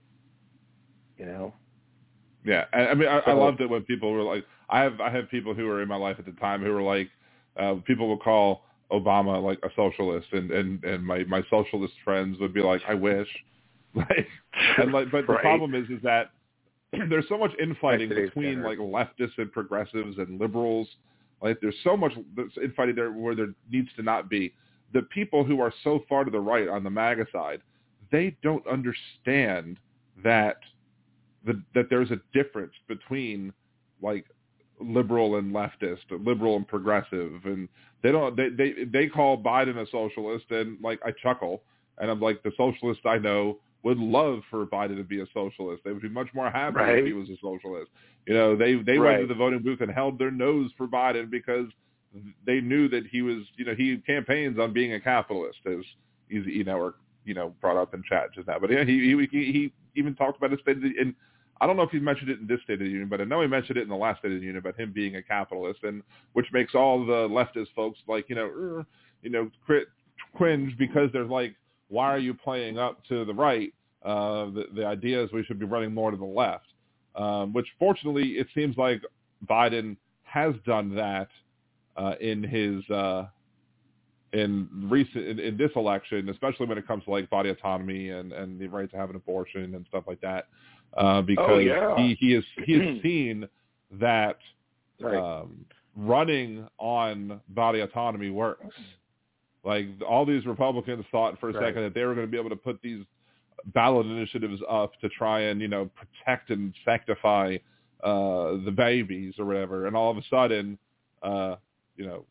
You know? Yeah, I, I mean, I, so, I loved it when people were like, I have I have people who were in my life at the time who were like, uh, people would call Obama like a socialist, and, and, and my, my socialist friends would be like, I wish. like, and like, but right. the problem is, is that there's so much infighting Today's between dinner. like leftists and progressives and liberals Like there's so much infighting there where there needs to not be. The people who are so far to the right on the MAGA side, they don't understand that the, that there's a difference between like liberal and leftist, liberal and progressive, and they don't they, they they call Biden a socialist, and like I chuckle, and I'm like, the socialists I know would love for Biden to be a socialist. They would be much more happy right. if he was a socialist. You know, they they right. went to the voting booth and held their nose for Biden because they knew that he was, you know, he campaigns on being a capitalist, as you know, or you know, brought up in chat just now. But yeah, he he he even talked about his state of the, and I don't know if he mentioned it in this State of the Union, but I know he mentioned it in the last State of the Union about him being a capitalist, and which makes all the leftist folks like, you know, uh, you know, crit, cringe because they're like, why are you playing up to the right? Uh, the, the idea is we should be running more to the left, um, which fortunately it seems like Biden has done that uh, in his uh, in recent in, in this election, especially when it comes to like body autonomy and, and the right to have an abortion and stuff like that. Uh, because oh, yeah. he he has he has seen that right. um, running on body autonomy works. Like all these Republicans thought for a right. second that they were going to be able to put these ballot initiatives up to try and, you know, protect and sanctify uh, the babies or whatever, and all of a sudden, uh, you know,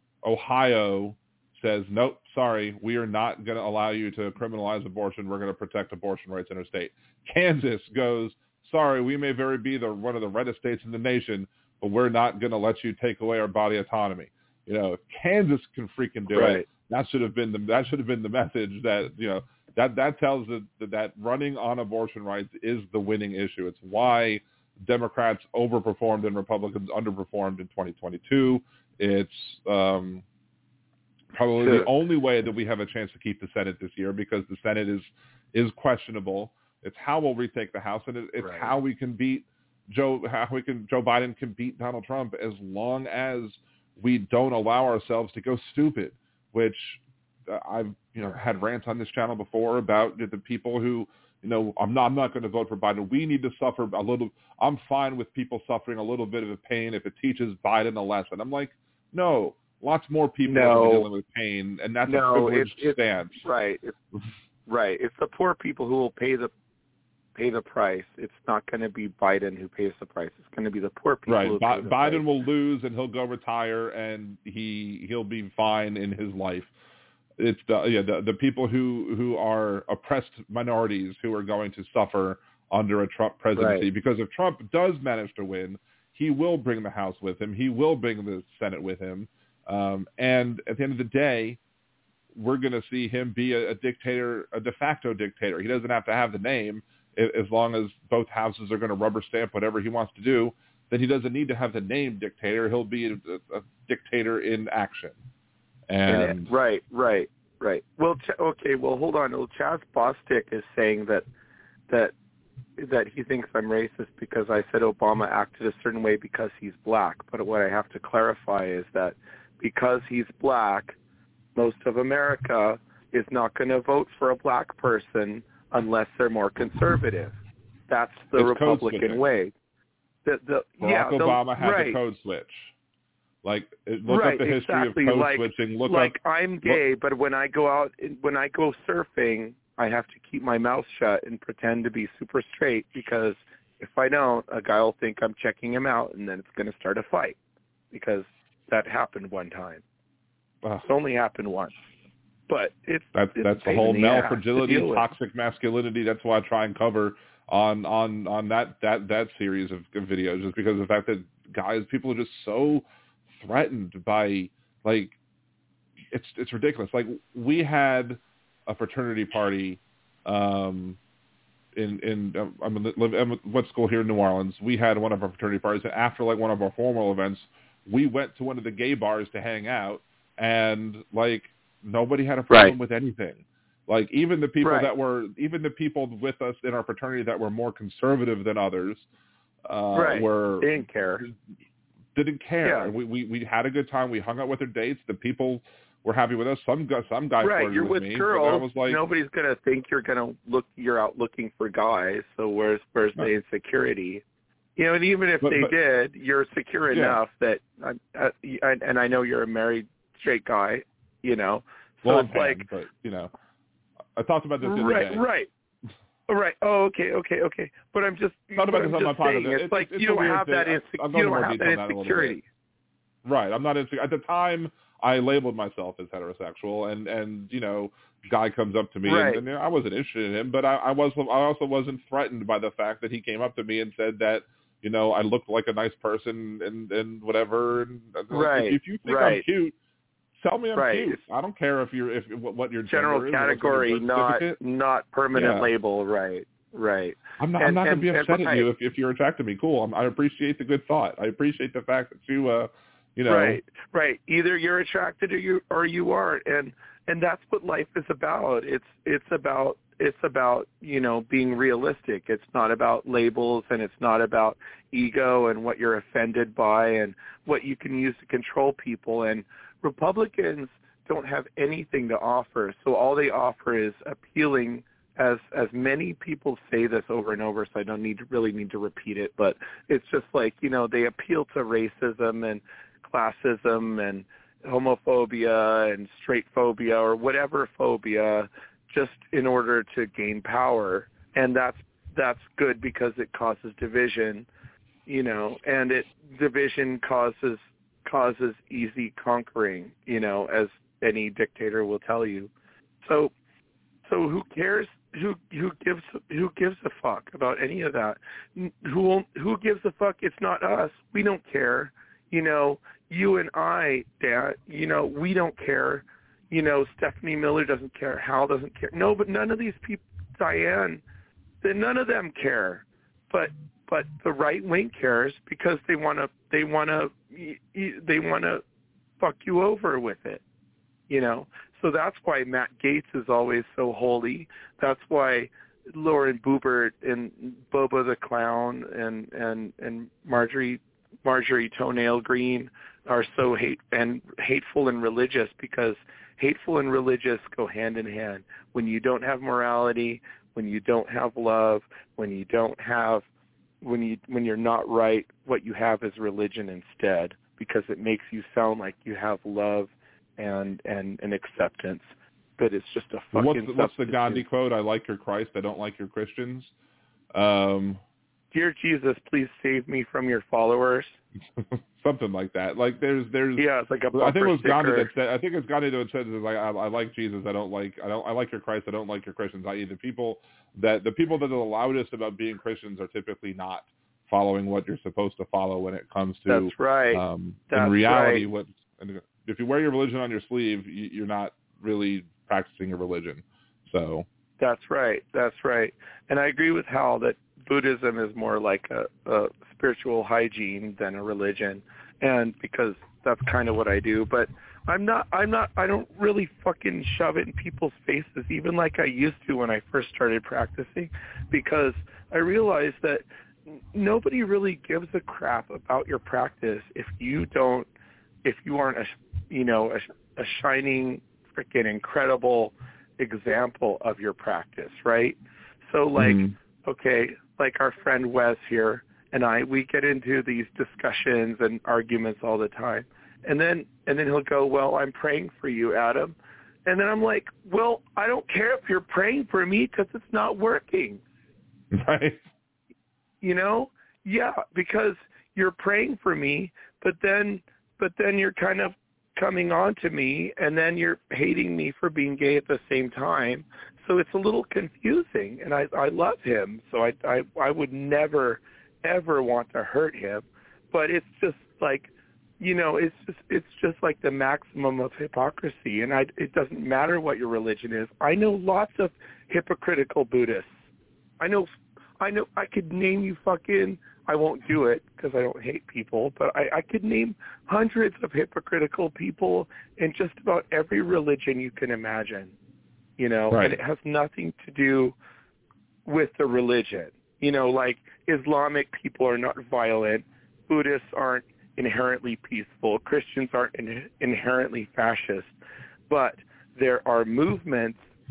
Ohio says, nope, sorry, we are not going to allow you to criminalize abortion. We're going to protect abortion rights in our state. Kansas goes, sorry, we may very be the one of the reddest states in the nation, but we're not going to let you take away our body autonomy. You know, if Kansas can freaking do right. it, that should have been the that should have been the message that, you know, that that tells that that running on abortion rights is the winning issue. It's why Democrats overperformed and Republicans underperformed in twenty twenty-two. It's um, probably sure. the only way that we have a chance to keep the Senate this year, because the Senate is is questionable. It's how we'll retake the House, and it, it's right. how we can beat Joe. How we can Joe Biden can beat Donald Trump, as long as we don't allow ourselves to go stupid. Which uh, I've you know had rants on this channel before about the people who, you know, I'm not I'm not going to vote for Biden. We need to suffer a little. I'm fine with people suffering a little bit of a pain if it teaches Biden a lesson. I'm like, no, lots more people no. are dealing with pain, and that's no, a privileged it's, stance. Right, it's, right. It's the poor people who will pay the pay the price. It's not going to be Biden who pays the price. It's going to be the poor people. Right. Who Bi- pay the Biden price. will lose, and he'll go retire, and he he'll be fine in his life. It's the yeah the, the people who, who are oppressed minorities who are going to suffer under a Trump presidency. Right. Because if Trump does manage to win, he will bring the House with him. He will bring the Senate with him. Um, and at the end of the day, we're going to see him be a, a dictator, a de facto dictator. He doesn't have to have the name. As long as both houses are going to rubber stamp whatever he wants to do, then he doesn't need to have the name dictator. He'll be a, a, a dictator in action. And, and it, right, right, right. Well, Ch- okay. Well, hold on. Well, Chaz Bostic is saying that that that he thinks I'm racist because I said Obama acted a certain way because he's black. But what I have to clarify is that because he's black, most of America is not going to vote for a black person unless they're more conservative. That's the it's Republican way. The, the, Barack yeah, the, Obama had right. the code switch. Like, look right, up the history exactly. of code like, switching. Look like up, I'm gay, look, but when I go out, when I go surfing, I have to keep my mouth shut and pretend to be super straight, because if I don't, a guy will think I'm checking him out, and then it's going to start a fight, because that happened one time. uh, It's only happened once. But it's that's it's that's the pain whole in male ass fragility, to deal with. toxic masculinity. That's why I try and cover on on on that that that series of videos, just because of the fact that guys, people are just so threatened by, like, it's it's ridiculous. Like, we had a fraternity party um, in in um, I'm in, I went to school here in New Orleans. We had one of our fraternity parties, and after like one of our formal events, we went to one of the gay bars to hang out, and like, nobody had a problem right. with anything. Like, even the people right. that were, even the people with us in our fraternity that were more conservative than others, uh, right. were They didn't care. Didn't care. Yeah. We, we we had a good time. We hung out with their dates. The people were happy with us. Some guys, some guys right. flirted You're with with me. girls. But I was like, nobody's gonna think you're gonna look. You're out looking for guys. So where's where's no. the insecurity? You know, and even if but, they but, did, you're secure yeah. enough that, uh, and I know you're a married straight guy, you know. So well, it's I'm like, pan, but you know, I talked about this the other right, day. right, right. Oh, okay, okay, okay. But I'm just, Talked about I'm this on just my saying, podcast. it's, it's like it's you don't have thing. that I, inse- you don't have that insecurity. Right. I'm not insecure. At the time, I labeled myself as heterosexual, and and you know, guy comes up to me, right. and, and I wasn't interested in him, but I, I was. I also wasn't threatened by the fact that he came up to me and said that, you know, I looked like a nice person and and whatever. And right. if, if you think right. I'm cute, tell me I'm right. cute. I don't care if you're if what your general gender is, category, not not permanent yeah. label. Right. Right. I'm not. And, I'm not going to be and, upset and, at you if, if you're attracted to me. Cool. I'm, I appreciate the good thought. I appreciate the fact that you, uh, you know. Right. Right. Either you're attracted or you or you aren't, and and that's what life is about. It's it's about it's about you know being realistic. It's not about labels, and it's not about ego and what you're offended by and what you can use to control people. And Republicans don't have anything to offer, so all they offer is appealing. As as many people say this over and over, so I don't need to really need to repeat it, but it's just like, you know, they appeal to racism and classism and homophobia and straight phobia or whatever phobia just in order to gain power. And that's that's good because it causes division, you know, and it division causes causes easy conquering, you know, as any dictator will tell you. So so who cares? Who who gives who gives a fuck about any of that? Who who gives a fuck? It's not us. We don't care. You know, you and I, Dad. You know, we don't care. You know, Stephanie Miller doesn't care. Hal doesn't care. No, but none of these people, Diane, none of them care. But but the right wing cares because they want to they want to they want to fuck you over with it. You know, so that's why Matt Gaetz is always so holy. That's why Lauren Boebert and Boba the Clown and and and Marjorie Marjorie Toenail Green are so hate and hateful and religious, because hateful and religious go hand in hand. When you don't have morality, when you don't have love, when you don't have when you when you're not right, what you have is religion instead, because it makes you sound like you have love and and, and acceptance, but it's just a fucking what's the, what's the Gandhi quote? I like your Christ, I don't like your Christians. Um, Dear Jesus, please save me from your followers. Something like that. Like there's there's yeah, it's like a bumper I think it was sticker. Gandhi that said. I think it's Gandhi that said like I, I like Jesus, I don't like I don't I like your Christ, I don't like your Christians. I the people that the people that are the loudest about being Christians are typically not following what you're supposed to follow when it comes to. That's right. Um, That's in reality, right. what if you wear your religion on your sleeve, you, you're not really practicing your religion. So that's right. That's right. And I agree with Hal that Buddhism is more like a, a spiritual hygiene than a religion, and because that's kind of what I do. But I'm not. I'm not. I don't really fucking shove it in people's faces, even like I used to when I first started practicing, because I realized that nobody really gives a crap about your practice if you don't. If you aren't a, you know, a, a shining, freaking incredible example of your practice, right? So, like, mm-hmm. okay, like our friend Wes here and I, we get into these discussions and arguments all the time, and then and then he'll go, "Well, I'm praying for you, Adam," and then I'm like, "Well, I don't care if you're praying for me because it's not working." Right. You know? Yeah, because you're praying for me, but then. But then you're kind of coming on to me, and then you're hating me for being gay at the same time. So it's a little confusing, and I, I love him, so I, I I would never, ever want to hurt him. But it's just like, you know, it's just it's just like the maximum of hypocrisy, and I, it doesn't matter what your religion is. I know lots of hypocritical Buddhists. I know, I know, I could name you fucking. I won't do it because I don't hate people, but I, I could name hundreds of hypocritical people in just about every religion you can imagine, you know, right. And it has nothing to do with the religion. You know, like Islamic people are not violent, Buddhists aren't inherently peaceful, Christians aren't in, inherently fascist, but there are movements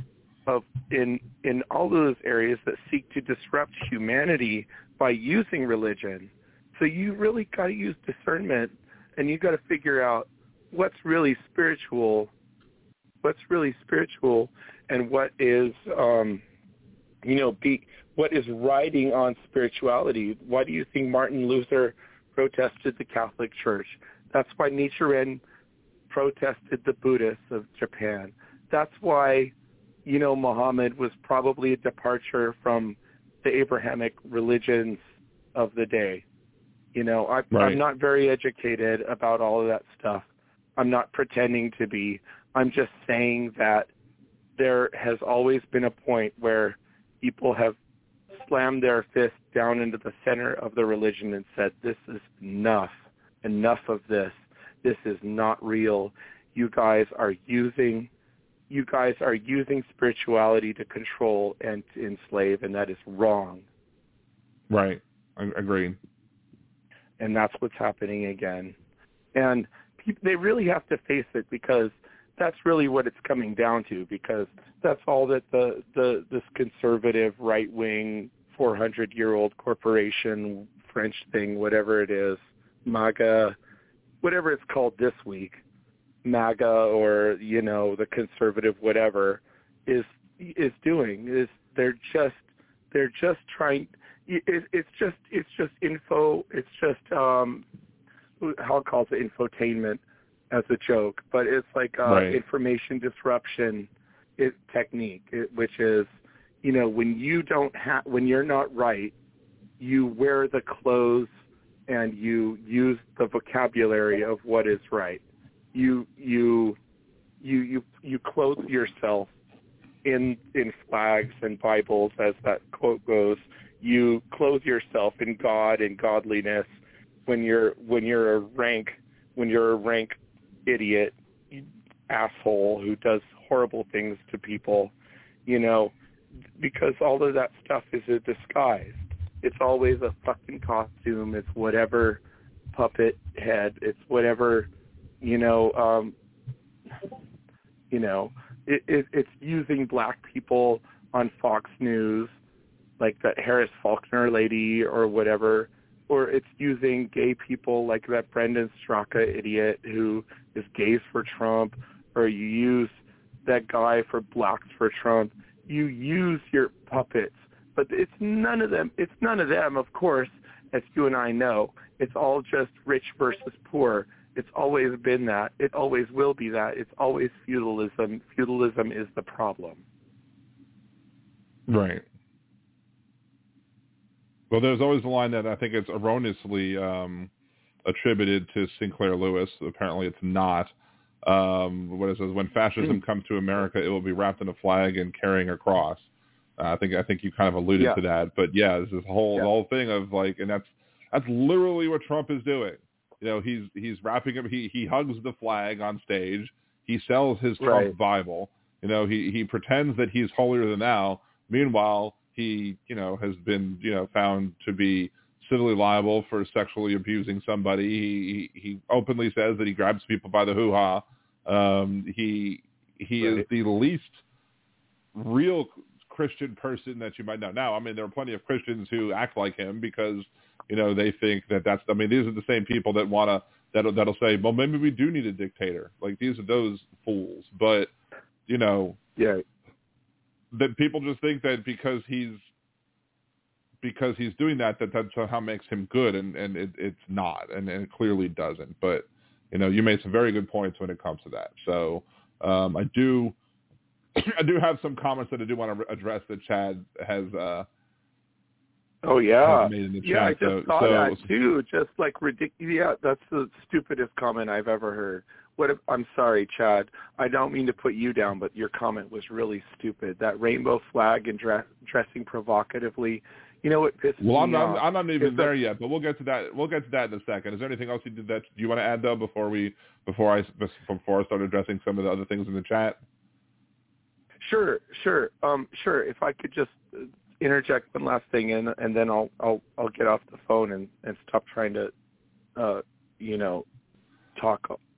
of in in all those areas that seek to disrupt humanity by using religion. So you really got to use discernment, and you got to figure out what's really spiritual, what's really spiritual, and what is, um, you know, be what is riding on spirituality. Why do you think Martin Luther protested the Catholic Church? That's why Nichiren protested the Buddhists of Japan. That's why, you know, Muhammad was probably a departure from the Abrahamic religions of the day. You know, I, right. I'm not very educated about all of that stuff. I'm not pretending to be. I'm just saying that there has always been a point where people have slammed their fist down into the center of the religion and said, this is enough, enough of this. This is not real. You guys are using, you guys are using spirituality to control and to enslave, and that is wrong. Right. I agree. And that's what's happening again. And people, they really have to face it, because that's really what it's coming down to, because that's all that the, the this conservative right-wing four hundred year old corporation French thing, whatever it is, MAGA, whatever it's called this week, MAGA, or, you know, the conservative whatever, is is doing is they're just they're just trying. It, it's just it's just info. It's just um, I'll call it infotainment as a joke, but it's like uh, right. information disruption it, technique, it, which is, you know, when you don't have when you're not right, you wear the clothes and you use the vocabulary of what is right. You you you you you clothe yourself in in flags and Bibles, as that quote goes. You clothe yourself in God and godliness when you're when you're a rank when you're a rank idiot asshole who does horrible things to people, you know, because all of that stuff is a disguise. It's always a fucking costume. It's whatever puppet head. It's whatever, you know, um, you know, it, it, it's using black people on Fox News, like that Harris Faulkner lady or whatever, or it's using gay people like that Brendan Straka idiot who is gays for Trump, or you use that guy for blacks for Trump. You use your puppets, but it's none of them. It's none of them, of course, as you and I know. It's all just rich versus poor. It's always been that. It always will be that. It's always feudalism. Feudalism is the problem. Right. Well, there's always a line that I think it's erroneously um, attributed to Sinclair Lewis. Apparently it's not. Um, what it says, when fascism comes to America, it will be wrapped in a flag and carrying a cross. Uh, I think I think you kind of alluded yeah. to that. But yeah, this is whole yeah. the whole thing of like, and that's that's literally what Trump is doing. You know, he's he's wrapping him. He he hugs the flag on stage. He sells his Trump right. Bible. You know, he he pretends that he's holier than thou. Meanwhile, he you know has been you know found to be civilly liable for sexually abusing somebody. He he, he openly says that he grabs people by the hoo-ha. Um, he he right. is the least real Christian person that you might know. Now, I mean, there are plenty of Christians who act like him because, you know, they think that that's, I mean, these are the same people that want to, that'll, that'll say, well, maybe we do need a dictator. Like, these are those fools. But, you know, yeah. that people just think that because he's, because he's doing that, that that somehow makes him good, and, and it, it's not, and, and it clearly doesn't. But, you know, you made some very good points when it comes to that. So um, I do, I do have some comments that I do want to address that Chad has. Uh, oh yeah, has made in the yeah. chat. I just so, saw so, that too. Just like ridiculous. Yeah, that's the stupidest comment I've ever heard. What? If, I'm sorry, Chad. I don't mean to put you down, but your comment was really stupid. That rainbow flag and dress, dressing provocatively. You know what pisses well, I'm me not, off? I'm not even that, there yet, but we'll get to that. We'll get to that in a second. Is there anything else you did that you want to add though before we before I before I start addressing some of the other things in the chat? Sure, sure, um, sure. If I could just interject one last thing, and and then I'll I'll I'll get off the phone and, and stop trying to, uh, you know, talk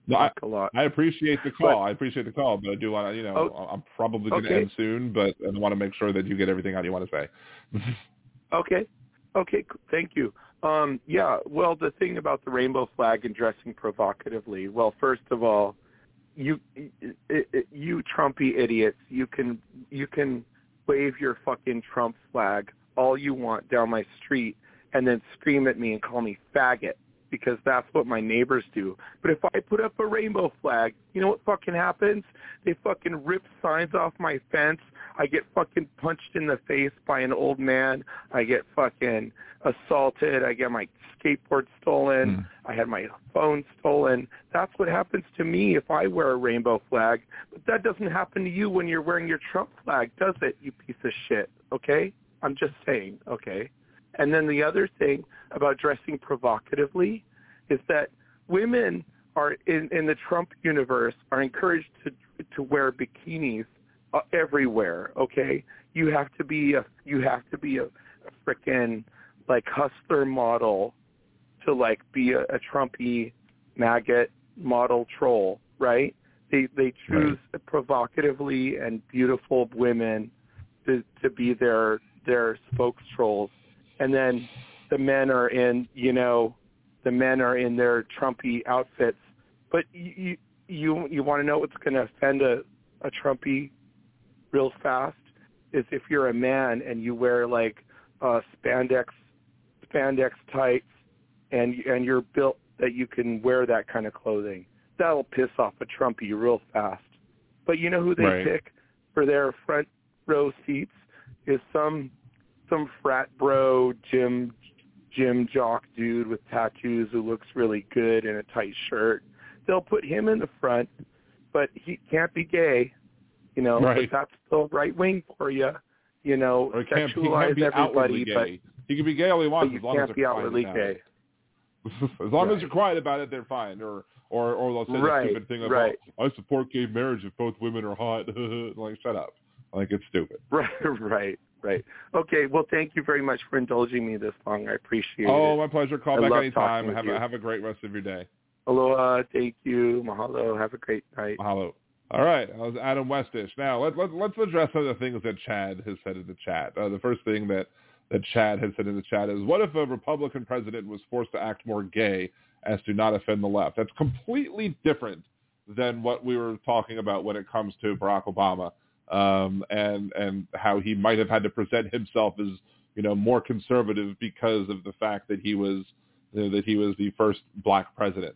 No, talk I, a lot. I appreciate the call. But, I appreciate the call, but I do want to, you know, oh, I'm probably going to okay. end soon, but I want to make sure that you get everything out you want to say. Okay. Okay, thank you. Um, yeah, well, the thing about the rainbow flag and dressing provocatively, well, first of all, you it, it, you Trumpy idiots, you can you can wave your fucking Trump flag all you want down my street and then scream at me and call me faggot, because that's what my neighbors do. But if I put up a rainbow flag, you know what fucking happens? They fucking rip signs off my fence. I get fucking punched in the face by an old man. I get fucking assaulted. I get my skateboard stolen. Mm. I had my phone stolen. That's what happens to me if I wear a rainbow flag. But that doesn't happen to you when you're wearing your Trump flag, does it, you piece of shit, okay? I'm just saying, okay? And then the other thing about dressing provocatively is that women are in, in the Trump universe are encouraged to to wear bikinis uh, everywhere. Okay, you have to be a you have to be a, a frickin' like hustler model to like be a, a Trumpy maggot model troll, right? They they choose right. provocatively and beautiful women to to be their their spokes trolls. And then the men are in, you know, the men are in their Trumpy outfits. But you you you want to know what's going to offend a, a Trumpy real fast is if you're a man and you wear like uh, spandex spandex tights and and you're built that you can wear that kind of clothing. That'll piss off a Trumpy real fast. But you know who they right. pick for their front row seats is some. some frat bro gym gym jock dude with tattoos who looks really good in a tight shirt. They'll put him in the front, but he can't be gay, you know. Right. But that's still right wing for you, you know. Or he can't, sexualize he can't be everybody, outwardly but gay. He can be gay all he wants you as long can't as be they're outwardly quiet about gay. it. As long right. as you're quiet about it, they're fine. Or or or they'll say right. the stupid thing of, right. oh, I support gay marriage if both women are hot. Like, shut up. Like, it's stupid. Right, right, right. Okay, well, thank you very much for indulging me this long. I appreciate oh, it. Oh, my pleasure. Call I back love anytime. Have you. a, have a great rest of your day. Aloha. Thank you. Mahalo. Have a great night. Mahalo. All right. I was Adam Westish. Now, let, let, let's address some of the things that Chad has said in the chat. Uh, the first thing that, that Chad has said in the chat is, what if a Republican president was forced to act more gay as to not offend the left? That's completely different than what we were talking about when it comes to Barack Obama. Um, and and how he might have had to present himself as, you know, more conservative because of the fact that he was you know, that he was the first black president.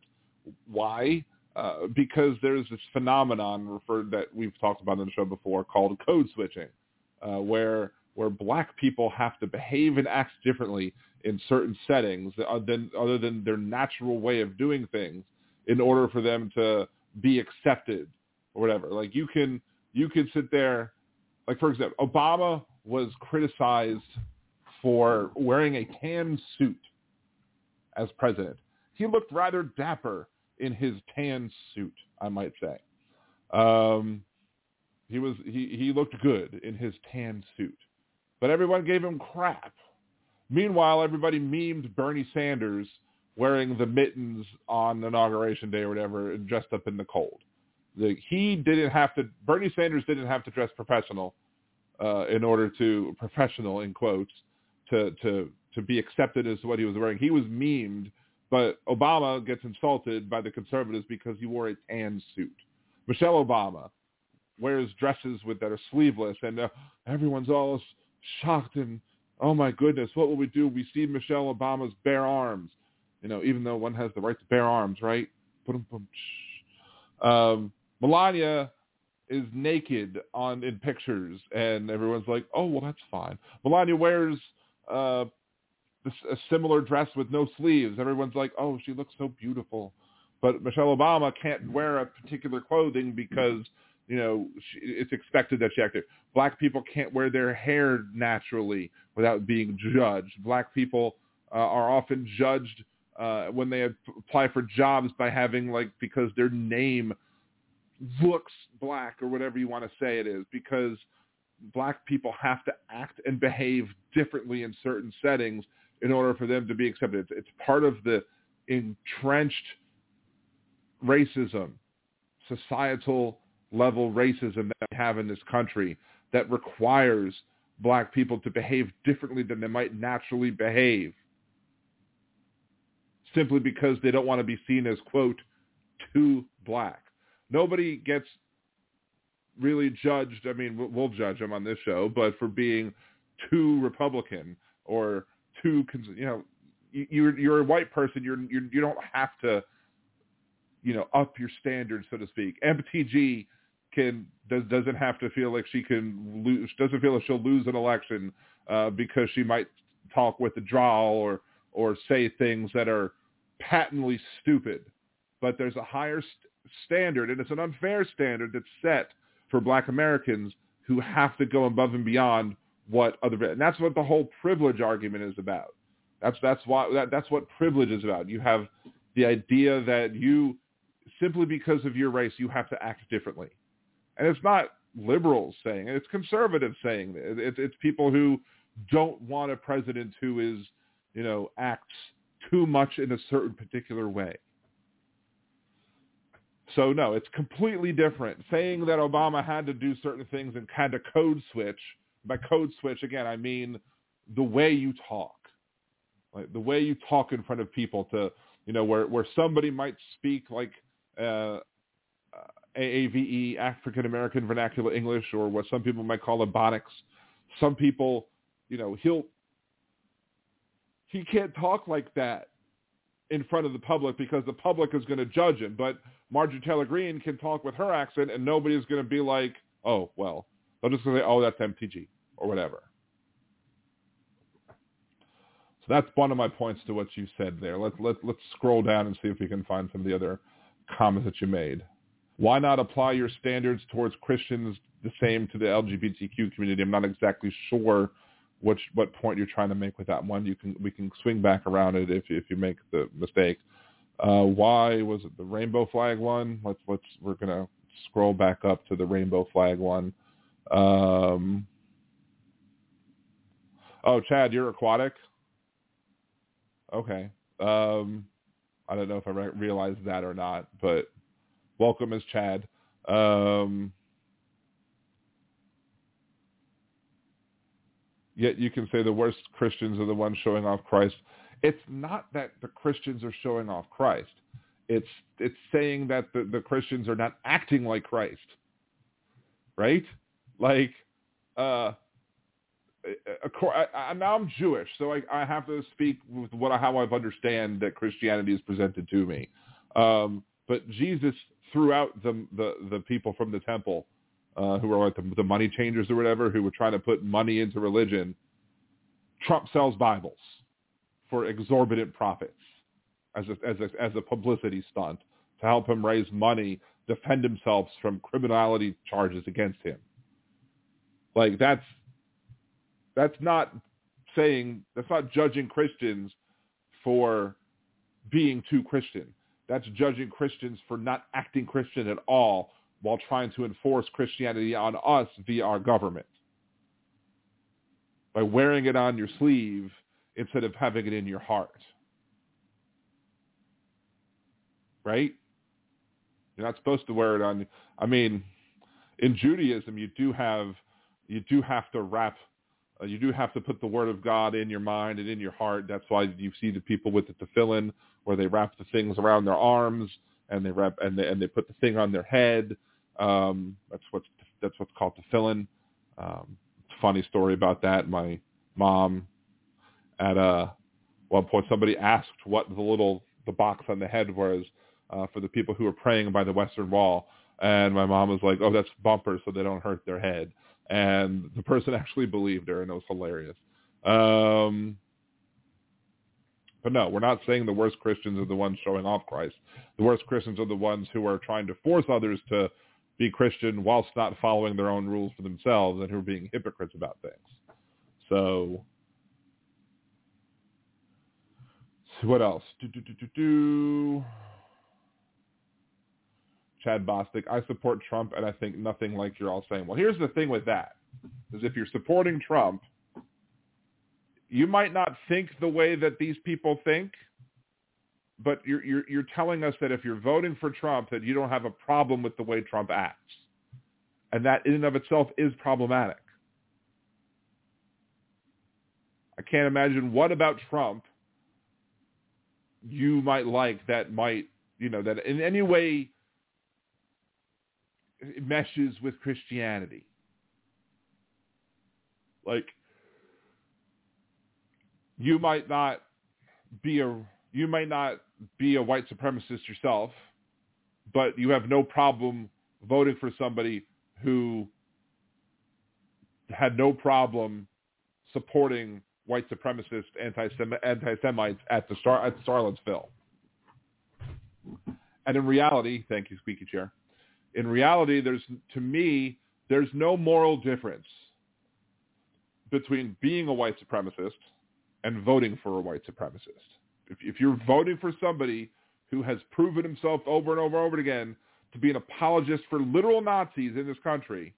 Why? Uh, because there's this phenomenon referred that we've talked about on the show before called code switching, uh, where where black people have to behave and act differently in certain settings than other than their natural way of doing things in order for them to be accepted or whatever. Like you can. You could sit there, like, for example, Obama was criticized for wearing a tan suit as president. He looked rather dapper in his tan suit, I might say. Um, he was he, he looked good in his tan suit. But everyone gave him crap. Meanwhile, everybody memed Bernie Sanders wearing the mittens on Inauguration Day or whatever and dressed up in the cold. The, he didn't have to, Bernie Sanders didn't have to dress professional uh, in order to, professional in quotes, to, to, to be accepted as what he was wearing. He was memed, but Obama gets insulted by the conservatives because he wore a tan suit. Michelle Obama wears dresses with that are sleeveless, and uh, everyone's all shocked and, oh my goodness, what will we do? We see Michelle Obama's bare arms, you know, even though one has the right to bare arms, right? Um, Melania is naked on in pictures, and everyone's like, "Oh, well, that's fine." Melania wears uh, a similar dress with no sleeves. Everyone's like, "Oh, she looks so beautiful." But Michelle Obama can't wear a particular clothing because, you know, she, it's expected that she acted. Black people can't wear their hair naturally without being judged. Black people uh, are often judged uh, when they apply for jobs by having, like, because their name looks black or whatever you want to say it is, because black people have to act and behave differently in certain settings in order for them to be accepted. It's, it's part of the entrenched racism, societal level racism that we have in this country that requires black people to behave differently than they might naturally behave simply because they don't want to be seen as, quote, too black. Nobody gets really judged. I mean, we'll judge them on this show, but for being too Republican or too, you know, you're you're a white person. You're, you're you don't have to, you know, up your standards, so to speak. M T G can does, doesn't have to feel like she can lose. Doesn't feel like she'll lose an election uh, because she might talk with a drawl or or say things that are patently stupid. But there's a higher st- standard, and it's an unfair standard that's set for black Americans who have to go above and beyond what other, and that's what the whole privilege argument is about. That's that's why that, that's what privilege is about. You have the idea that you, simply because of your race, you have to act differently, and it's not liberals saying it; it's conservatives saying it. It's, it's people who don't want a president who is, you know, acts too much in a certain particular way. So no, it's completely different. Saying that Obama had to do certain things and had to code switch. By code switch, again, I mean the way you talk, like the way you talk in front of people. To, you know, where where somebody might speak like uh, A A V E, African American Vernacular English, or what some people might call Ebonics. Some people, you know, he'll he can't talk like that in front of the public because the public is going to judge him. But Marjorie Taylor Greene can talk with her accent, and nobody's going to be like, oh, well, they're just going to say, oh, that's M T G or whatever. So that's one of my points to what you said there. Let's let, let's scroll down and see if we can find some of the other comments that you made. Why not apply your standards towards Christians the same to the L G B T Q community? I'm not exactly sure which what point you're trying to make with that one. You can we can swing back around it if if you make the mistake. Uh, why was it the rainbow flag one? Let's let's we're gonna scroll back up to the rainbow flag one. Um, oh, Chad, you're aquatic. Okay. Um, I don't know if I re- realized that or not, but welcome as Chad. Um, yet you can say the worst Christians are the ones showing off Christ. It's not that the Christians are showing off Christ. It's it's saying that the, the Christians are not acting like Christ, right? Like, uh, I, I, now I'm Jewish, so I, I have to speak with what how I've understand that Christianity is presented to me. Um, but Jesus threw out the, the the people from the temple uh, who were like the, the money changers or whatever, who were trying to put money into religion. Trump sells Bibles for exorbitant profits as a, as a, as a publicity stunt to help him raise money, defend himself from criminality charges against him. Like that's that's not saying that's not judging Christians for being too Christian. That's judging Christians for not acting Christian at all while trying to enforce Christianity on us via our government. By wearing it on your sleeve instead of having it in your heart. Right? You're not supposed to wear it on. I mean, in Judaism, you do have, you do have to wrap, uh, you do have to put the word of God in your mind and in your heart. That's why you see the people with the tefillin, where they wrap the things around their arms and they wrap and they and they put the thing on their head. Um, that's what's that's what's called tefillin. Um, funny story about that. My mom, at a one point, somebody asked what the little the box on the head was uh, for the people who were praying by the Western Wall, and my mom was like, "Oh, that's bumpers, so they don't hurt their head." And the person actually believed her, and it was hilarious. Um, but no, we're not saying the worst Christians are the ones showing off Christ. The worst Christians are the ones who are trying to force others to be Christian whilst not following their own rules for themselves, and who are being hypocrites about things. So, so what else? Do, do, do, do, do. Chad Bostic, I support Trump, and I think nothing like you're all saying. Well, here's the thing with that, is if you're supporting Trump, you might not think the way that these people think, but you're, you're you're telling us that if you're voting for Trump, that you don't have a problem with the way Trump acts, and that in and of itself is problematic. I can't imagine what about Trump you might like that might, you know, that in any way it meshes with Christianity. Like, you might not be a you might not be a white supremacist yourself, but you have no problem voting for somebody who had no problem supporting white supremacist anti-Sem- anti-Semites at the Star- at Charlottesville. And in reality, thank you, squeaky chair. In reality, there's to me, there's no moral difference between being a white supremacist and voting for a white supremacist. If, if you're voting for somebody who has proven himself over and over and over again to be an apologist for literal Nazis in this country,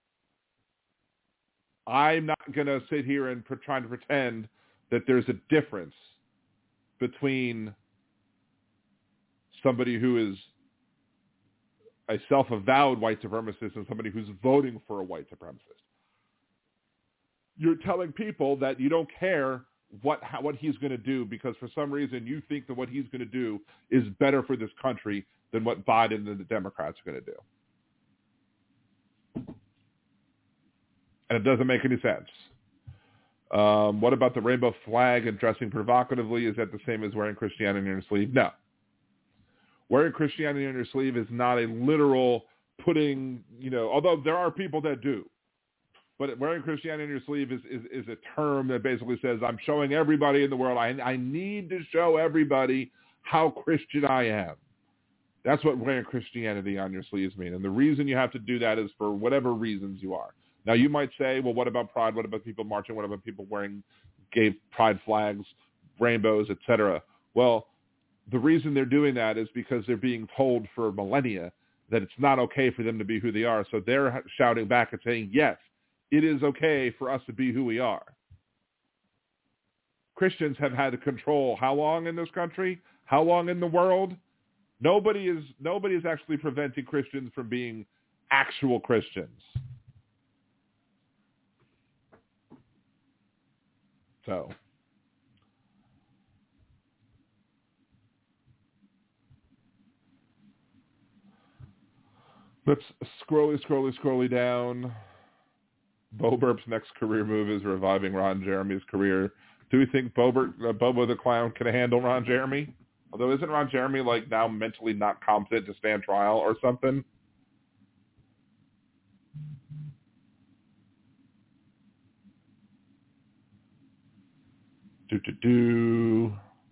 I'm not going to sit here and pre- try to pretend that there's a difference between somebody who is a self-avowed white supremacist and somebody who's voting for a white supremacist. You're telling people that you don't care what how, what he's going to do because for some reason you think that what he's going to do is better for this country than what Biden and the Democrats are going to do. And it doesn't make any sense. Um, what about the rainbow flag and dressing provocatively? Is that the same as wearing Christianity on your sleeve? No. Wearing Christianity on your sleeve is not a literal putting, you know, although there are people that do. But wearing Christianity on your sleeve is, is, is a term that basically says, I'm showing everybody in the world, I, I need to show everybody how Christian I am. That's what wearing Christianity on your sleeves mean. And the reason you have to do that is for whatever reasons you are. Now, you might say, well, what about pride? What about people marching? What about people wearing gay pride flags, rainbows, et cetera? Well, the reason they're doing that is because they're being told for millennia that it's not okay for them to be who they are. So they're shouting back and saying, yes, it is okay for us to be who we are. Christians have had to control how long in this country? How long in the world? Nobody is nobody is actually preventing Christians from being actual Christians. So, let's scrolly, scrolly, scrolly down. Bo Burp's next career move is reviving Ron Jeremy's career. Do we think Bo Burp, uh, Bobo the Clown can handle Ron Jeremy? Although isn't Ron Jeremy like now mentally not competent to stand trial or something? Do do do.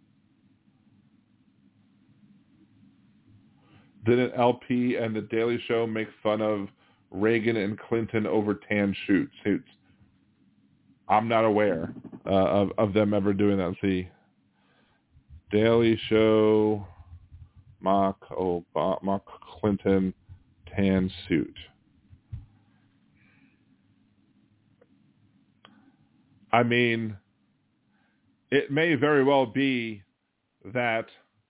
Didn't L P and The Daily Show make fun of Reagan and Clinton over tan shoot suits? I'm not aware uh, of, of them ever doing that. Let's see. Daily Show mock Obama, mock Clinton tan suit. I mean, it may very well be that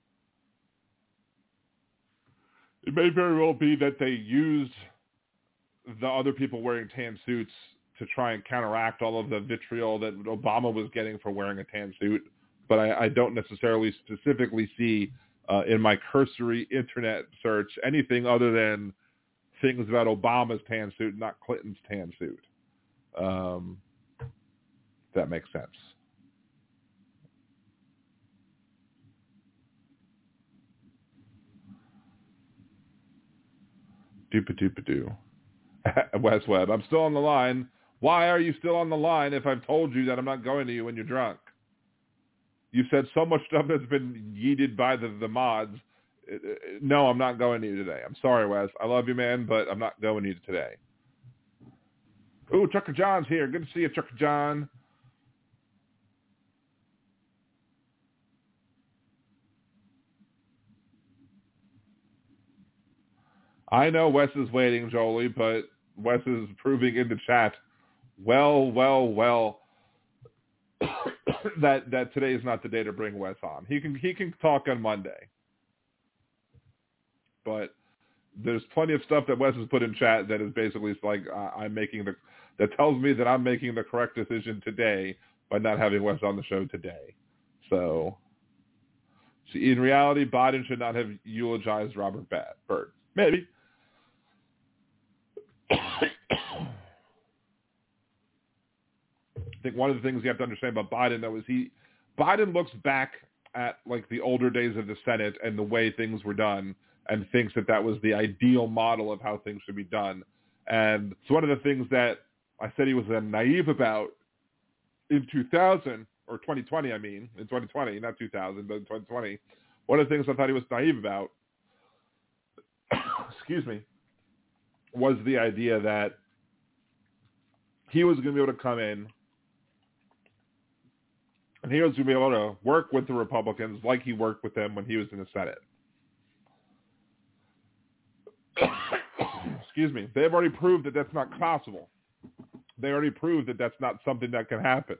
it may very well be that they used the other people wearing tan suits to try and counteract all of the vitriol that Obama was getting for wearing a tan suit. But I, I don't necessarily specifically see uh, in my cursory internet search anything other than things about Obama's tan suit, not Clinton's tan suit. Um, if that makes sense. Doopa-doopa-doo. Wes Webb, I'm still on the line. Why are you still on the line if I've told you that I'm not going to you when you're drunk? You've said so much stuff that's been yeeted by the, the mods. No, I'm not going to you today. I'm sorry, Wes. I love you, man, but I'm not going to you today. Ooh, Chucker John's here. Good to see you, Chucker John. I know Wes is waiting, Jolie, but Wes is proving in the chat, well, well, well, that that today is not the day to bring Wes on. He can he can talk on Monday, but there's plenty of stuff that Wes has put in chat that is basically like uh, I'm making the that tells me that I'm making the correct decision today by not having Wes on the show today. So, see, in reality, Biden should not have eulogized Robert Byrd. Maybe. I think one of the things you have to understand about Biden, though, is he Biden looks back at like the older days of the Senate and the way things were done, and thinks that that was the ideal model of how things should be done. And it's one of the things that I said he was uh, naive about in two thousand, or twenty twenty, I mean, in twenty twenty, not two thousand, but in twenty twenty. One of the things I thought he was naive about, excuse me, was the idea that he was going to be able to come in and he was going to be able to work with the Republicans like he worked with them when he was in the Senate. Excuse me. They've already proved that that's not possible. They already proved that that's not something that can happen.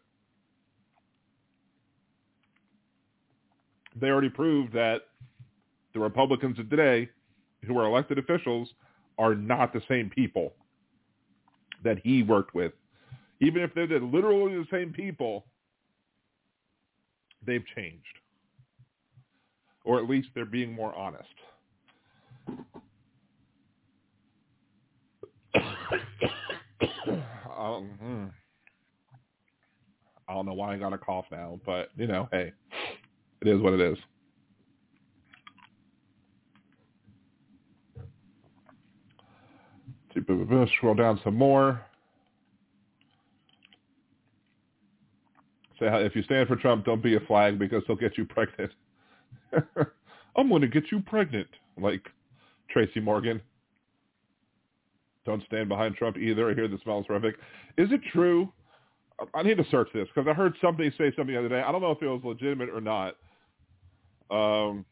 They already proved that the Republicans of today, who are elected officials, are not the same people that he worked with. Even if they're literally the same people, they've changed. Or at least they're being more honest. um, I don't know why I got a cough now, but, you know, hey, it is what it is. Scroll down some more. Say, if you stand for Trump, don't be a flag because he'll get you pregnant. I'm going to get you pregnant, like Tracy Morgan. Don't stand behind Trump either. I hear the smell is horrific. Is it true? I need to search this because I heard somebody say something the other day. I don't know if it was legitimate or not. Um,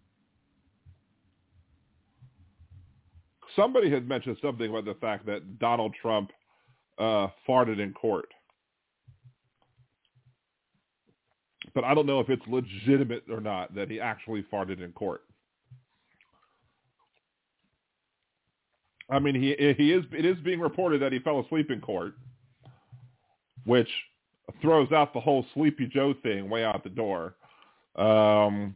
somebody had mentioned something about the fact that Donald Trump uh, farted in court. But I don't know if it's legitimate or not that he actually farted in court. I mean, he he is. It is being reported that he fell asleep in court, which throws out the whole Sleepy Joe thing way out the door. Um,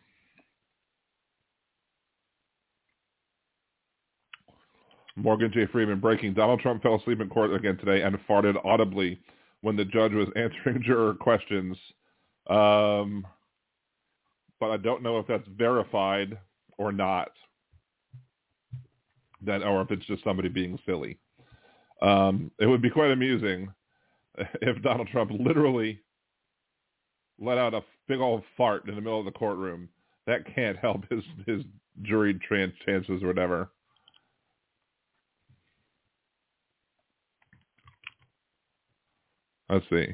Morgan J. Freeman breaking: Donald Trump fell asleep in court again today and farted audibly when the judge was answering juror questions. Um, but I don't know if that's verified or not. That, or if it's just somebody being silly. Um, it would be quite amusing if Donald Trump literally let out a big old fart in the middle of the courtroom. That can't help his, his jury trans chances or whatever. Let's see.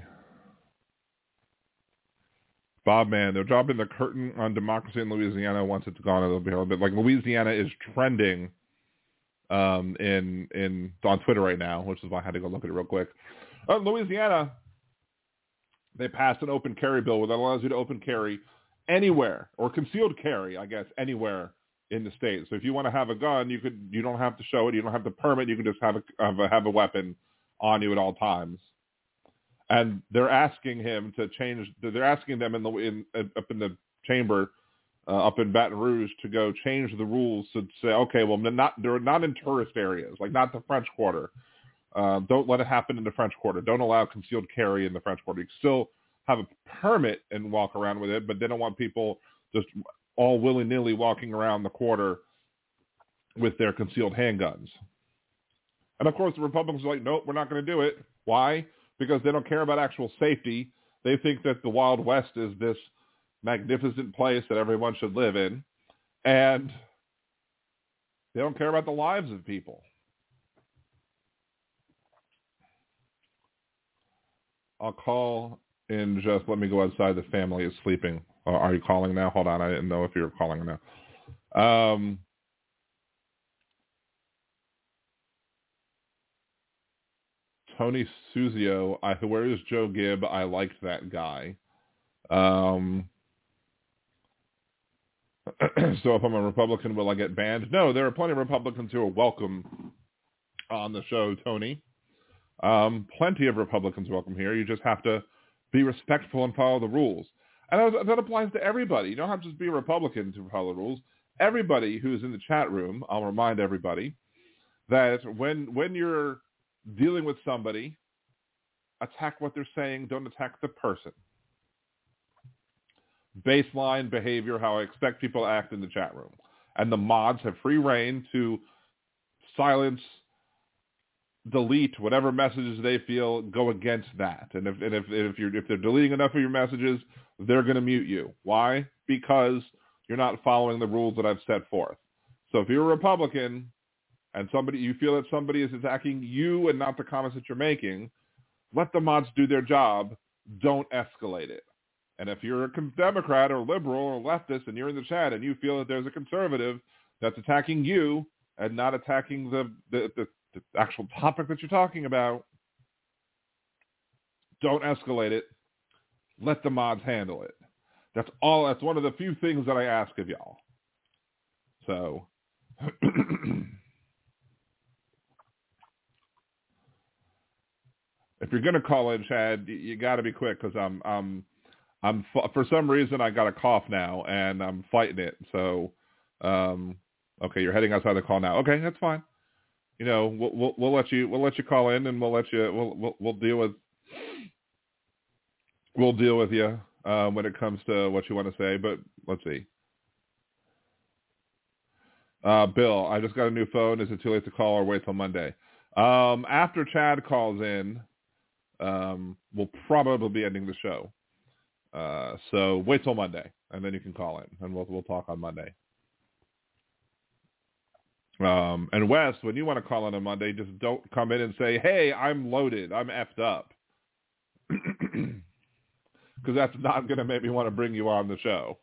Bob Man, they're dropping the curtain on democracy in Louisiana. Once it's gone, it'll be a little bit like Louisiana is trending um, in in on Twitter right now, which is why I had to go look at it real quick. Uh, Louisiana, they passed an open carry bill that allows you to open carry anywhere, or concealed carry, I guess, anywhere in the state. So if you want to have a gun, you could. You don't have to show it. You don't have the permit. You can just have a have a, have a weapon on you at all times. And they're asking him to change. They're asking them in the in up in the chamber, uh, up in Baton Rouge, to go change the rules to say, okay, well, not they're not in tourist areas, like not the French Quarter. Uh, don't let it happen in the French Quarter. Don't allow concealed carry in the French Quarter. You can still have a permit and walk around with it, but they don't want people just all willy-nilly walking around the quarter with their concealed handguns. And of course, the Republicans are like, nope, we're not going to do it. Why? Because they don't care about actual safety. They think that the Wild West is this magnificent place that everyone should live in. And they don't care about the lives of people. I'll call in just, let me go outside. The family is sleeping. Uh, are you calling now? Hold on. I didn't know if you were calling now. Um, Tony Suzio, I, where is Joe Gibb? I liked that guy. Um, so if I'm a Republican, will I get banned? No, there are plenty of Republicans who are welcome on the show, Tony. Um, plenty of Republicans welcome here. You just have to be respectful and follow the rules. And that applies to everybody. You don't have to just be a Republican to follow the rules. Everybody who's in the chat room, I'll remind everybody that when when you're dealing with somebody, attack what they're saying, don't attack the person. Baseline behavior, how I expect people to act in the chat room. And the mods have free reign to silence, delete whatever messages they feel go against that. And if and if if you're if they're deleting enough of your messages, they're going to mute you. Why? Because you're not following the rules that I've set forth. So if you're a Republican and somebody you feel that somebody is attacking you and not the comments that you're making, let the mods do their job. Don't escalate it. And if you're a Democrat or liberal or leftist and you're in the chat and you feel that there's a conservative that's attacking you and not attacking the the, the, the actual topic that you're talking about, don't escalate it. Let the mods handle it. That's all. That's one of the few things that I ask of y'all. So, if you're gonna call in, Chad, you, you got to be quick because I'm, I'm, I'm. For some reason, I got a cough now and I'm fighting it. So, um, okay, you're heading outside the call now. Okay, that's fine. You know, we'll, we'll we'll let you we'll let you call in and we'll let you we'll we'll, we'll deal with we'll deal with you. Uh, when it comes to what you want to say, but let's see. Uh, Bill, I just got a new phone. Is it too late to call or wait till Monday? Um, after Chad calls in, um, we'll probably be ending the show. Uh, so wait till Monday, and then you can call in, and we'll we'll talk on Monday. Um, and Wes, when you want to call in on Monday, just don't come in and say, "Hey, I'm loaded. I'm effed up." Because that's not going to make me want to bring you on the show.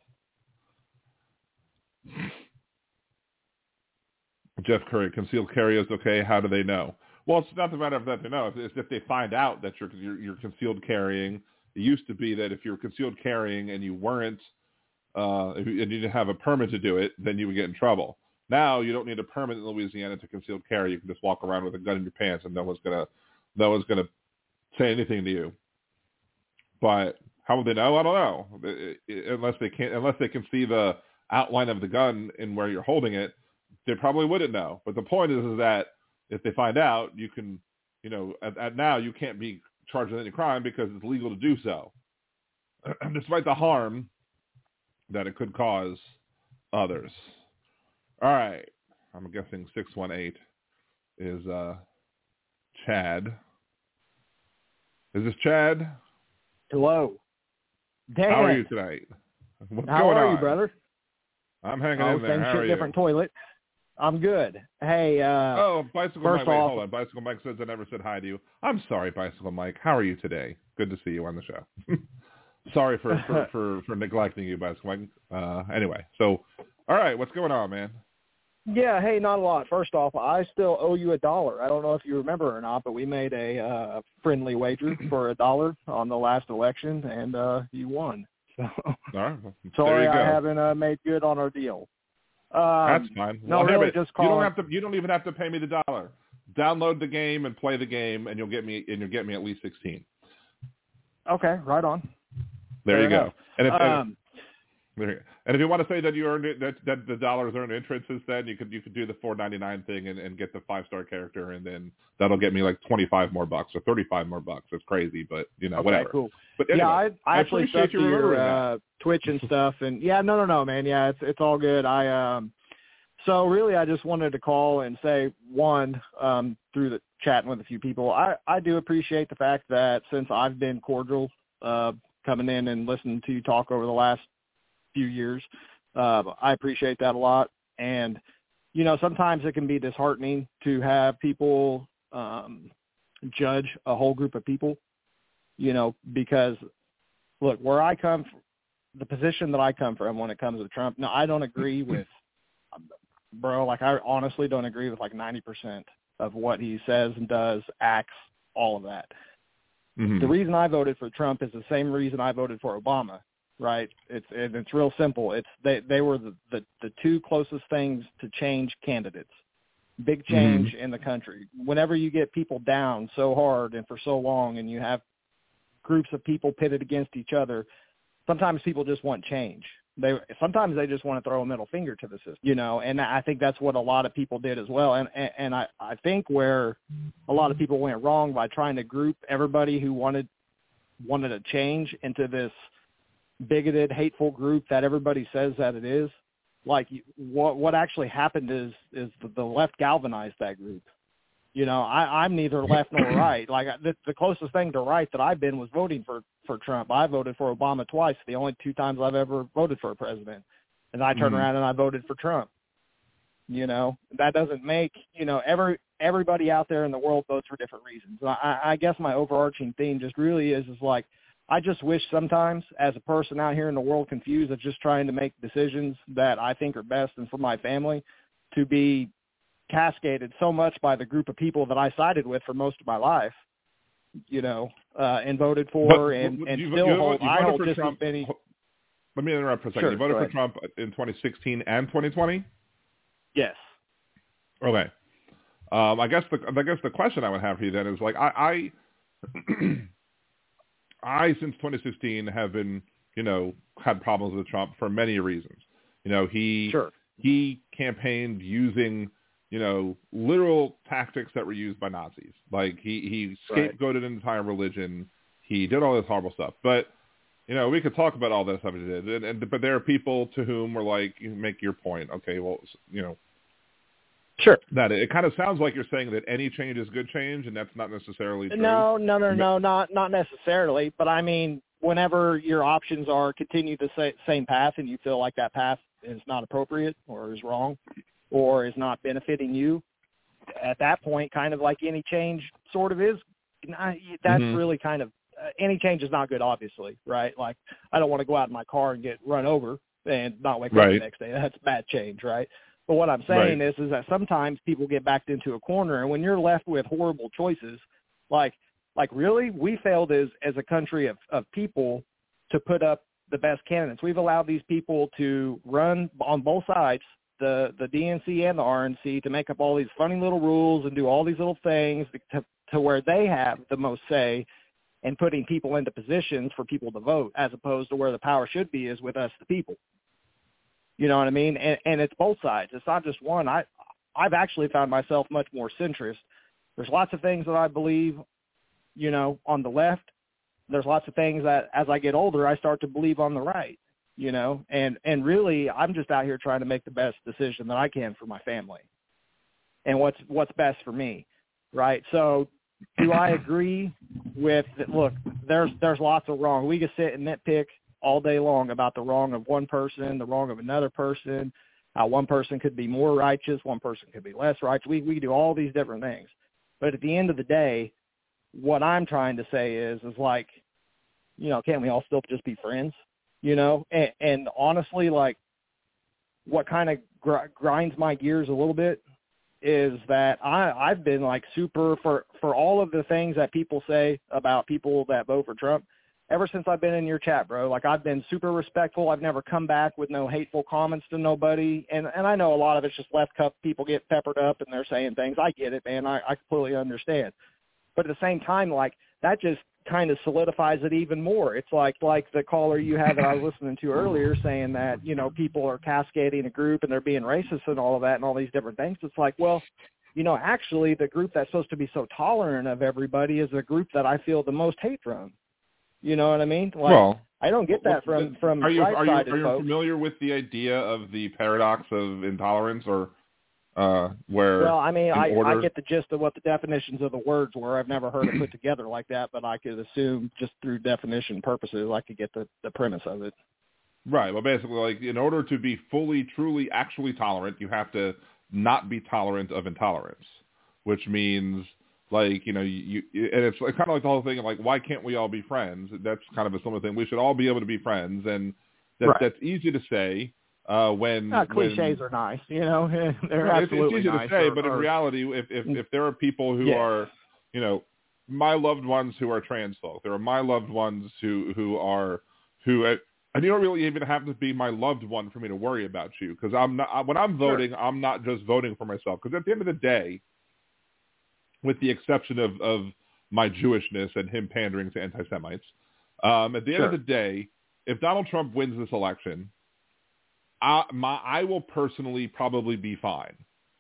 Jeff Curry, concealed carry is okay. How do they know? Well, it's not the matter of that they know. It's if they find out that you're, you're, you're concealed carrying. It used to be that if you were concealed carrying and you weren't, uh, if you, and you didn't have a permit to do it, then you would get in trouble. Now you don't need a permit in Louisiana to concealed carry. You can just walk around with a gun in your pants, and no one's gonna, no one's gonna say anything to you. But how would they know? I don't know. It, it, unless they can, unless they can see the outline of the gun and where you're holding it, they probably wouldn't know. But the point is, is that if they find out, you can, you know, at, at now you can't be charged with any crime because it's legal to do so, despite the harm that it could cause others. All right, I'm guessing six one eight is uh, Chad. Is this Chad? Hello. Dan. How are you tonight? What's How going are on? you, brother? I'm hanging oh, in there. Same How shit, are you? different toilet. I'm good. Hey, uh, oh, Bicycle first Mike. Wait, off, hold on. Bicycle Mike says I never said hi to you. I'm sorry, Bicycle Mike. How are you today? Good to see you on the show. Sorry for, for, for, for neglecting you, Bicycle Mike. Uh, anyway, so, all right, what's going on, man? Yeah, hey, not a lot. First off, I still owe you a dollar. I don't know if you remember or not, but we made a uh, friendly wager for a dollar on the last election, and uh, you won. So, all right, well, sorry there you go. I haven't uh, made good on our deal. Um, That's fine. No, well, really, here, just you don't calling. have to. You don't even have to pay me the dollar. Download the game and play the game, and you'll get me. And you'll get me at least sixteen. Okay, right on. There Fair you enough. go. And if, um, and, and if you want to say that you earned it, that, that the dollars earned interest since then, you could you could do the four ninety-nine thing and, and get the five star character, and then that'll get me like twenty-five more bucks or thirty-five more bucks. It's crazy, but you know okay, whatever. Cool. But anyway, yeah, I, I, I actually appreciate stuck you to your remembering uh, Twitch and stuff, and yeah, no, no, no, man, yeah, it's it's all good. I um, so really, I just wanted to call and say one um through the chatting with a few people. I I do appreciate the fact that since I've been cordial, uh, coming in and listening to you talk over the last few years, uh, I appreciate that a lot. And you know, sometimes it can be disheartening to have people um, judge a whole group of people. You know, because look, where I come from, the position that I come from when it comes to Trump, no, I don't agree with, bro, like I honestly don't agree with like ninety percent of what he says and does, acts, all of that. Mm-hmm. The reason I voted for Trump is the same reason I voted for Obama. right? It's and it's real simple. It's they they were the, the, the two closest things to change candidates. Big change mm-hmm. in the country. Whenever you get people down so hard and for so long, and you have groups of people pitted against each other, sometimes people just want change. They sometimes they just want to throw a middle finger to the system, you know. And I think that's what a lot of people did as well. And and, and I, I think where a lot of people went wrong by trying to group everybody who wanted wanted a change into this bigoted, hateful group that everybody says that it is. Like what what actually happened is is the left galvanized that group. You know, I, I'm neither left nor right. Like the, the closest thing to right that I've been was voting for, for Trump. I voted for Obama twice, the only two times I've ever voted for a president. And I turned mm-hmm. around and I voted for Trump. You know, that doesn't make, you know, every everybody out there in the world votes for different reasons. I, I guess my overarching theme just really is, is like, I just wish sometimes as a person out here in the world confused of just trying to make decisions that I think are best and for my family to be cascaded so much by the group of people that I sided with for most of my life, you know, uh, and voted for but, and, and you, still you, hold, you I hold for just Trump. as many. Let me interrupt for a second. Sure, you voted for Trump in twenty sixteen and twenty twenty? Yes. Okay. Um, I guess the I guess the question I would have for you then is like I I, I since twenty sixteen have been, you know, had problems with Trump for many reasons. You know, he sure. he campaigned using, you know, literal tactics that were used by Nazis. Like he, he scapegoated right. an entire religion. He did all this horrible stuff. But, you know, we could talk about all that stuff he did. And, and but there are people to whom we're like, you make your point. Okay, well, you know. Sure. That it kind of sounds like you're saying that any change is good change, and that's not necessarily true. No, no, no, no, not not necessarily. But I mean, whenever your options are continue the same path and you feel like that path is not appropriate or is wrong or is not benefiting you, at that point, kind of like any change sort of is, that's mm-hmm. really kind of, uh, any change is not good, obviously, right? Like, I don't want to go out in my car and get run over and not wake right. up the next day. That's bad change, right? But what I'm saying right. is, is that sometimes people get backed into a corner, and when you're left with horrible choices, like, like really, we failed as, as a country of, of people to put up the best candidates. We've allowed these people to run on both sides, the, the D N C and the R N C, to make up all these funny little rules and do all these little things to, to where they have the most say in putting people into positions for people to vote, as opposed to where the power should be is with us, the people. You know what I mean? And, and it's both sides. It's not just one. I, I've actually found myself much more centrist. There's lots of things that I believe, you know, on the left. There's lots of things that as I get older, I start to believe on the right, you know, and, and really I'm just out here trying to make the best decision that I can for my family and what's, what's best for me. Right. So do I agree with, look, there's, there's lots of wrong. We can sit and nitpick all day long about the wrong of one person, the wrong of another person, how one person could be more righteous, one person could be less righteous. We, we do all these different things. But at the end of the day, what I'm trying to say is, is like, you know, can't we all still just be friends, you know? And, and honestly, like, what kind of gr- grinds my gears a little bit is that I, I've been, like, super, for, for all of the things that people say about people that vote for Trump, ever since I've been in your chat, bro, like, I've been super respectful. I've never come back with no hateful comments to nobody. And, and I know a lot of it's just left cup people get peppered up and they're saying things. I get it, man. I, I completely understand. But at the same time, like, that just kind of solidifies it even more. It's like like the caller you had that I was listening to earlier saying that, you know, people are cascading a group and they're being racist and all of that and all these different things. It's like, well, you know, actually the group that's supposed to be so tolerant of everybody is a group that I feel the most hate from. You know what I mean? Like, well, I don't get that from, from are you, are you, right-sided are you folks. familiar with the idea of the paradox of intolerance, or uh, where Well, I mean, I, order... I get the gist of what the definitions of the words were. I've never heard it put together like that, but I could assume just through definition purposes I could get the, the premise of it. Right. Well, basically, like, in order to be fully, truly, actually tolerant, you have to not be tolerant of intolerance, which means, like, you know, you, you and it's kind of like the whole thing of, like, why can't we all be friends? That's kind of a similar thing. We should all be able to be friends, and that, right. that's easy to say. Uh, when uh, cliches when, are nice, you know, they're right, absolutely it's easy nice. to say, or, but in or, reality, if, if if there are people who yeah. are, you know, my loved ones who are trans folk, there are my loved ones who who are who And you don't really even have to be my loved one for me to worry about you, because I'm not. When I'm voting, sure. I'm not just voting for myself. Because at the end of the day, with the exception of, of my Jewishness and him pandering to anti-Semites, um, at the end sure. of the day, if Donald Trump wins this election, I, my, I will personally probably be fine.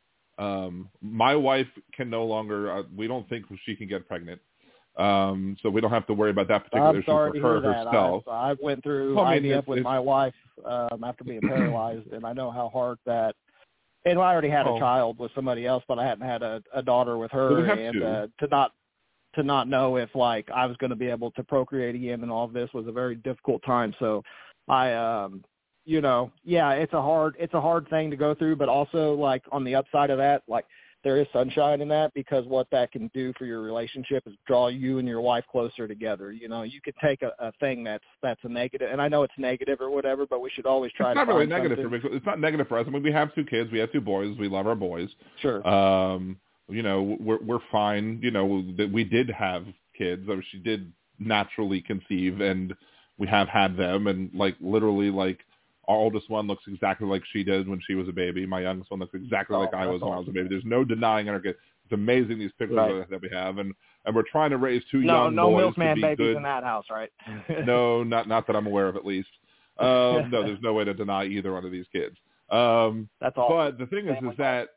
Um, my wife can no longer. Uh, we don't think she can get pregnant. Um, so we don't have to worry about that particular I'm issue sorry for to her hear that. herself. I, I went through well, I mean, I V F it's, with it's, my wife um, after being paralyzed, and I know how hard that. And I already had oh. a child with somebody else, but I hadn't had a, a daughter with her, well, we and to. Uh, to not to not know if like I was going to be able to procreate again, and all of this was a very difficult time. So I, um, you know, yeah, it's a hard it's a hard thing to go through, but also like on the upside of that, like. There is sunshine in that, because what that can do for your relationship is draw you and your wife closer together. You know, you could take a, a thing that's that's a negative, and I know it's negative or whatever, but we should always try it's to not really find negative something. for me. It's not negative for us. I mean, we have two kids. We have two boys. We love our boys. Sure. Um, you know, we're we're fine. You know, that we did have kids. I mean, she did naturally conceive, and we have had them, and like literally, like. Our oldest one looks exactly like she did when she was a baby. My youngest one looks exactly oh, like I was awesome. when I was a baby. There's no denying our kids. It's amazing these pictures right. that we have, and, and we're trying to raise two no, young no boys milkman to be babies good. in that house, right? no, not not that I'm aware of, at least. Um, no, there's no way to deny either one of these kids. Um, That's all. But the thing is, is that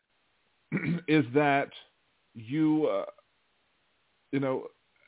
is that you, uh, you know,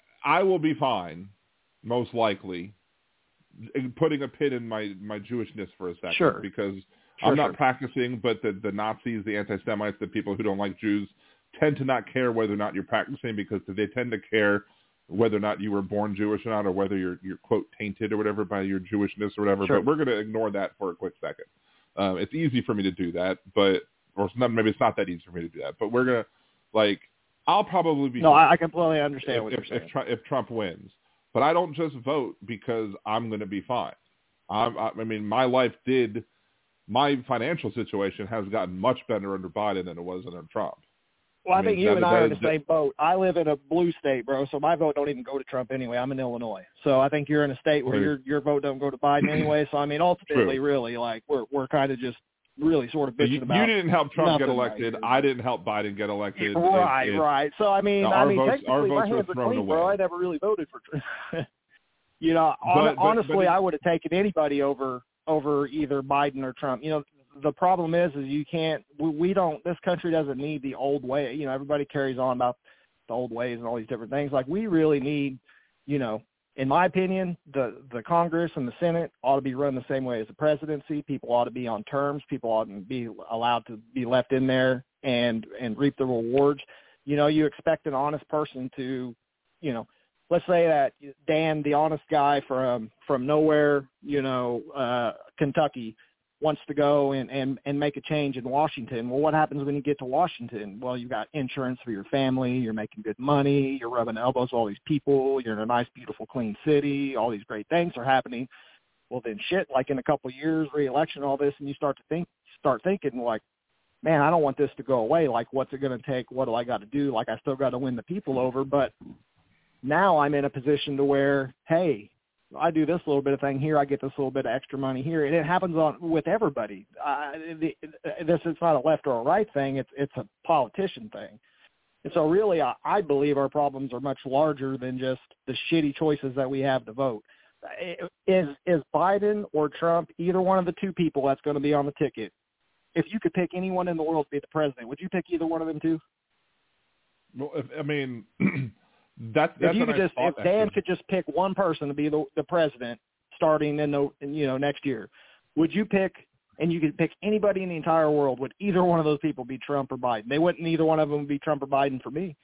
I will be fine, most likely. Putting a pin in my, my Jewishness for a second, sure. because sure, I'm not sure. practicing, but the, the Nazis, the anti-Semites, the people who don't like Jews tend to not care whether or not you're practicing, because they tend to care whether or not you were born Jewish or not, or whether you're, you're quote, tainted or whatever by your Jewishness or whatever. Sure. But we're going to ignore that for a quick second. Um, it's easy for me to do that, but or it's not, maybe it's not that easy for me to do that. But we're going to, like, I'll probably be... No, I completely understand if, what if, you're saying. If, Trump, if Trump wins. But I don't just vote because I'm going to be fine. I'm, I, I mean, my life did, my financial situation has gotten much better under Biden than it was under Trump. Well, I, I mean, think you that, and I that, are in the that, same boat. I live in a blue state, bro, so my vote don't even go to Trump anyway. I'm in Illinois. So I think you're in a state where right. your your vote don't go to Biden anyway. So, I mean, ultimately, True. really, like, we're we're kind of just really sort of bitching you, about You didn't help Trump get right elected. here. I didn't help Biden get elected. Right, it, it, right. So, I mean, our I mean, votes, technically, our votes my hands were are thrown clean, away. bro. I never really voted for Trump. You know, but, on, but, honestly, but it, I would have taken anybody over over either Biden or Trump. You know, the problem is, is you can't. We, we don't. This country doesn't need the old way. You know, everybody carries on about the old ways and all these different things. Like, we really need, you know, in my opinion, the the Congress and the Senate ought to be run the same way as the presidency. People ought to be on terms. People ought to be allowed to be left in there and and reap the rewards. You know, you expect an honest person to, you know. Let's say that Dan, the honest guy from from nowhere, you know, uh, Kentucky, wants to go and, and, and make a change in Washington. Well, what happens when you get to Washington? Well, you've got insurance for your family. You're making good money. You're rubbing elbows with all these people. You're in a nice, beautiful, clean city. All these great things are happening. Well, then shit, like in a couple of years, re-election, all this, and you start to think, start thinking like, man, I don't want this to go away. Like, what's it going to take? What do I got to do? Like, I still got to win the people over, but now I'm in a position to where, hey, I do this little bit of thing here, I get this little bit of extra money here, and it happens on with everybody. Uh, the, this it's not a left or a right thing; it's it's a politician thing. And so, really, I, I believe our problems are much larger than just the shitty choices that we have to vote. Is is Biden or Trump either one of the two people that's going to be on the ticket? If you could pick anyone in the world to be the president, would you pick either one of them two? Well, if, I mean. That, that's if you could nice just, if Dan could just pick one person to be the, the president starting in the, you know, next year, would you pick? And you could pick anybody in the entire world. Would either one of those people be Trump or Biden? They wouldn't. Either one of them would be Trump or Biden for me.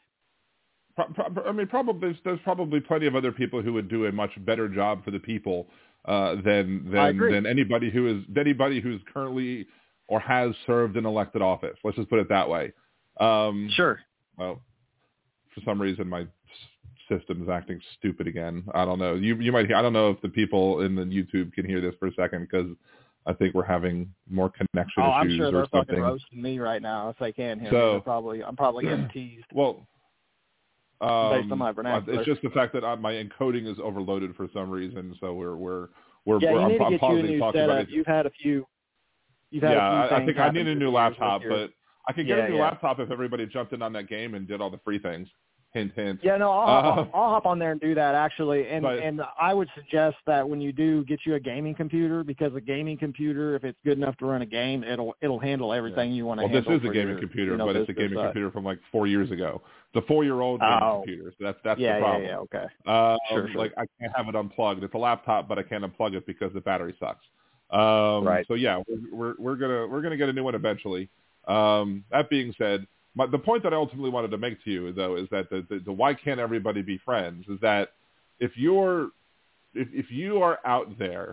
I mean, probably there's, there's probably plenty of other people who would do a much better job for the people uh, than than than anybody who is anybody who's currently or has served in elected office. Let's just put it that way. Um, sure. Well, for some reason, my system is acting stupid again. I don't know. You you might hear, I don't know if the people in the YouTube can hear this for a second, because I think we're having more connection oh, issues I'm sure or they're something. fucking roasting me right now if they can hear so, me. They're probably I'm probably getting teased. Well, um, based on my vernacular. It's just the fact that I, my encoding is overloaded for some reason, so we're we're we're, yeah, we're you I'm, need to I'm get you a pausing new talking about setup. it. You've had a few. You've had yeah, a few I, I think I need a new laptop, your, but I could get yeah, a new yeah. laptop if everybody jumped in on that game and did all the free things. Hint, hint. Yeah, no, I'll, uh, hop, on, I'll hop on there and do that actually, and but, and I would suggest that when you do get you a gaming computer, because a gaming computer, if it's good enough to run a game, it'll it'll handle everything yeah. you want to well, handle. Well, this is a gaming your, computer, you know, but it's a gaming side. computer from like four years ago. It's a four-year-old gaming oh. computer, so that's that's yeah, the problem. Yeah, yeah, okay. Um, sure, sure. Like I can't have it unplugged. It's a laptop, but I can't unplug it because the battery sucks. Um, right. So yeah, we're, we're we're gonna we're gonna get a new one eventually. Um, that being said. My, the point that I ultimately wanted to make to you, though, is that the, the, the why can't everybody be friends is that if you're if, if you are out there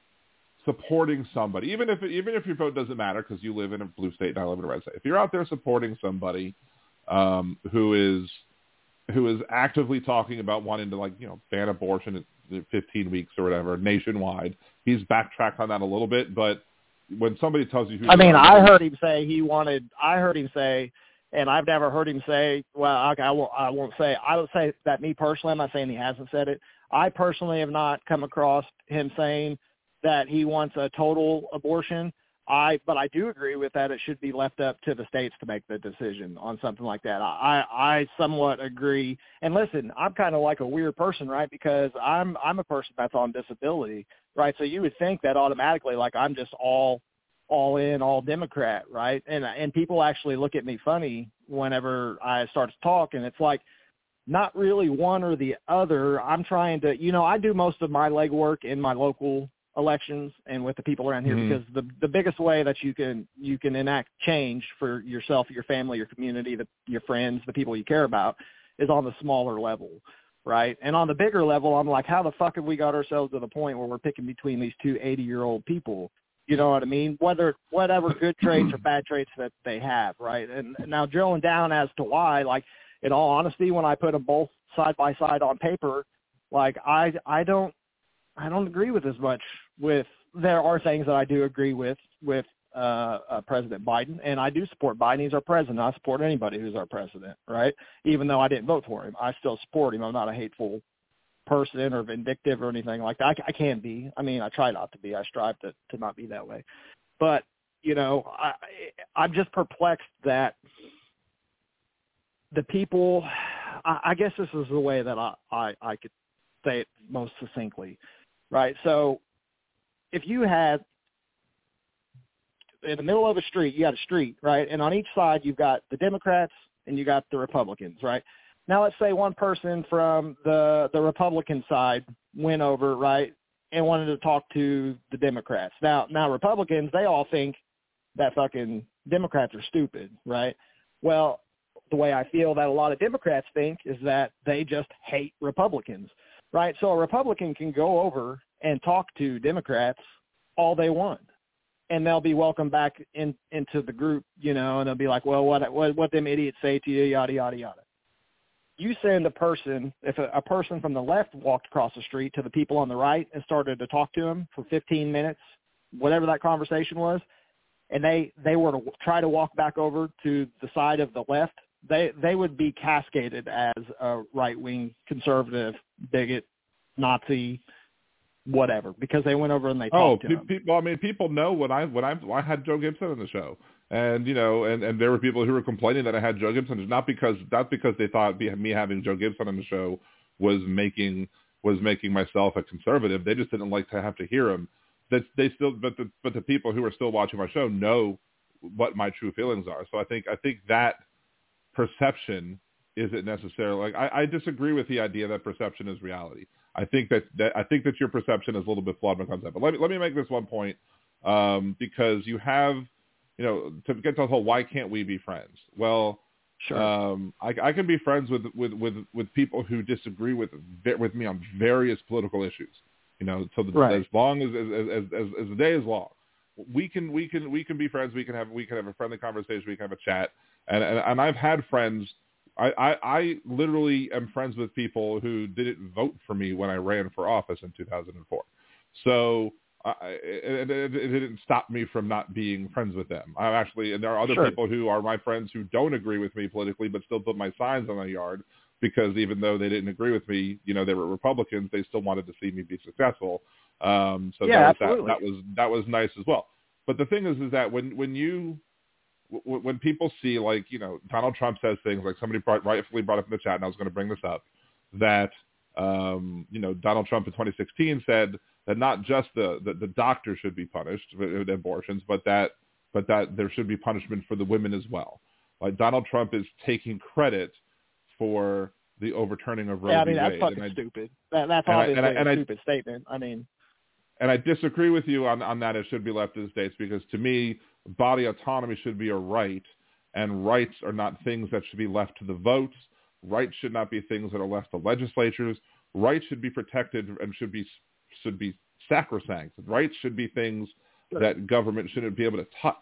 supporting somebody, even if even if your vote doesn't matter because you live in a blue state and I live in a red state, if you're out there supporting somebody um, who is who is actively talking about wanting to like you know ban abortion at fifteen weeks or whatever nationwide, he's backtracked on that a little bit, but when somebody tells you, who I mean, I heard him say he wanted. I heard him say. And I've never heard him say, well, I, I, won't, I won't say, I would say that me personally, I'm not saying he hasn't said it. I personally have not come across him saying that he wants a total abortion. I, but I do agree with that. It should be left up to the states to make the decision on something like that. I, I somewhat agree. And listen, I'm kind of like a weird person, right? Because I'm, I'm a person that's on disability, right? So you would think that automatically, like I'm just all all in, all Democrat, right? And and people actually look at me funny whenever I start to talk, and it's like not really one or the other. I'm trying to, you know, I do most of my legwork in my local elections and with the people around here mm-hmm. because the the biggest way that you can you can enact change for yourself, your family, your community, the, your friends, the people you care about, is on the smaller level, right? And on the bigger level, I'm like, how the fuck have we got ourselves to the point where we're picking between these two eighty-year-old people? You know what I mean? Whether whatever good traits or bad traits that they have, right? And now drilling down as to why, like in all honesty, when I put them both side by side on paper, like I I don't I don't agree with as much with. There are things that I do agree with with uh, uh, President Biden, and I do support Biden. He's our president. I support anybody who's our president, right? Even though I didn't vote for him, I still support him. I'm not a hateful person or vindictive or anything like that. I, I can be. I mean, I try not to be. I strive to, to not be that way. But, you know, I, I'm just perplexed that the people, I, I guess this is the way that I, I, I could say it most succinctly, right? So if you had, in the middle of a street, you got a street, right? And on each side, you've got the Democrats and you got the Republicans, right? Now, let's say one person from the the Republican side went over, right, and wanted to talk to the Democrats. Now, now Republicans, they all think that fucking Democrats are stupid, right? Well, the way I feel that a lot of Democrats think is that they just hate Republicans, right? So a Republican can go over and talk to Democrats all they want, and they'll be welcomed back in, into the group, you know, and they'll be like, well, what what what them idiots say to you, yada, yada, yada. You send a person, if a, a person from the left walked across the street to the people on the right and started to talk to them for fifteen minutes, whatever that conversation was, and they, they were to try to walk back over to the side of the left, they they would be cascaded as a right-wing conservative, bigot, Nazi, whatever, because they went over and they talked oh, to pe- him. People, I mean, people know when I when I I had Joe Gibson on the show, and you know, and, and there were people who were complaining that I had Joe Gibson, not because not because they thought me having Joe Gibson on the show was making was making myself a conservative. They just didn't like to have to hear him. That they still, but the but the people who are still watching my show know what my true feelings are. So I think I think that perception isn't necessarily like I, I disagree with the idea that perception is reality. I think that, that I think that your perception is a little bit flawed when it comes to that. But let me let me make this one point, um, because you have, you know, to get to the whole why can't we be friends? Well, sure. um, I, I can be friends with, with, with, with people who disagree with with me on various political issues. You know, so the, right. as long as as, as as the day is long, we can we can we can be friends. We can have we can have a friendly conversation. We can have a chat. And and, and I've had friends. I, I, I literally am friends with people who didn't vote for me when I ran for office in two thousand four. So I, it, it, it didn't stop me from not being friends with them. I actually, and there are other sure. people who are my friends who don't agree with me politically, but still put my signs on their yard. because even though they didn't agree with me, you know, they were Republicans, they still wanted to see me be successful. Um, so yeah, that, was, absolutely. that, that was that was nice as well. But the thing is, is that when when you w- when people see, like, you know, Donald Trump says things like, somebody brought, rightfully brought up in the chat, and I was going to bring this up, that um, you know, Donald Trump in twenty sixteen said that not just the, the, the doctor should be punished with abortions, but that but that there should be punishment for the women as well. Like, Donald Trump is taking credit for the overturning of Roe yeah, I v. mean, that's Wade. fucking and I, stupid. That, that's and obviously I, and I, and a I, stupid statement. I mean, and I disagree with you on, on that. It should be left to the states, because to me, body autonomy should be a right, and rights are not things that should be left to the votes. Rights should not be things that are left to legislatures. Rights should be protected and should be should be sacrosanct. Rights should be things that government shouldn't be able to touch.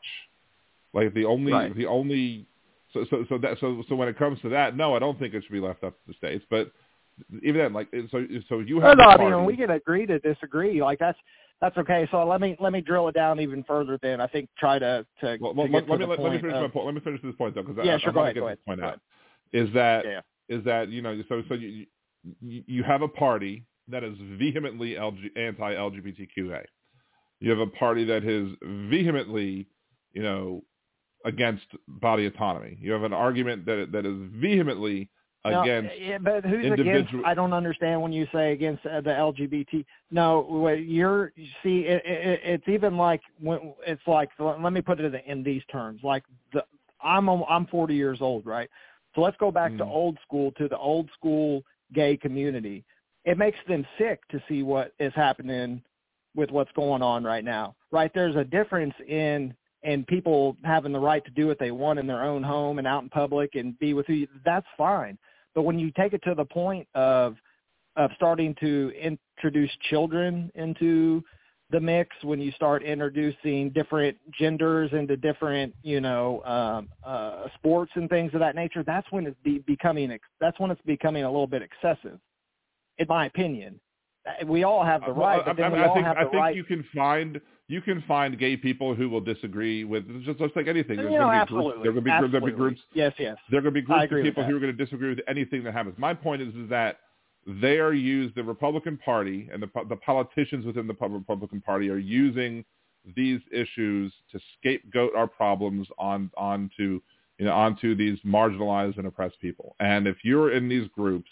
Like the only right. the only so so so that so so when it comes to that, no, I don't think it should be left up to the states. But even then, like, so so you have. No, no, I party. mean, we can agree to disagree. Like, that's that's okay. So let me let me drill it down even further. Then I think try to to, well, to well, get let, to me, the let, point me finish of, my point. Let me finish this point though, because yeah, I, sure, I go want ahead, to get go this ahead, point go out. ahead. Is that yeah. is that you know so so you you have a party that is vehemently L G, anti-L G B T Q A. You have a party that is vehemently, you know, against body autonomy. You have an argument that that is vehemently now, against. Yeah, but who's individual- against? I don't understand when you say against uh, the L G B T. No, what you're you see, it, it, it's even like when it's like. Let me put it in, in these terms. Like the I'm a, I'm forty years old, right? So let's go back mm. to old school, to the old school gay community. It makes them sick to see what is happening with what's going on right now, right? There's a difference in in people having the right to do what they want in their own home and out in public and be with who you, that's fine. But when you take it to the point of of starting to introduce children into the mix, when you start introducing different genders into different, you know, um, uh, sports and things of that nature, that's when it's be, becoming that's when it's becoming a little bit excessive, in my opinion. We all have the right, but then I, we I all think, have I the think right. you can find you can find gay people who will disagree with just, just like anything. There's You know, going to be absolutely. groups. There are going to be, absolutely. be groups. Yes, yes. There are going to be groups of people that. who are going to disagree with anything that happens. My point is, is that they are used. The Republican Party and the the politicians within the Republican Party are using these issues to scapegoat our problems on onto you know onto these marginalized and oppressed people. And if you're in these groups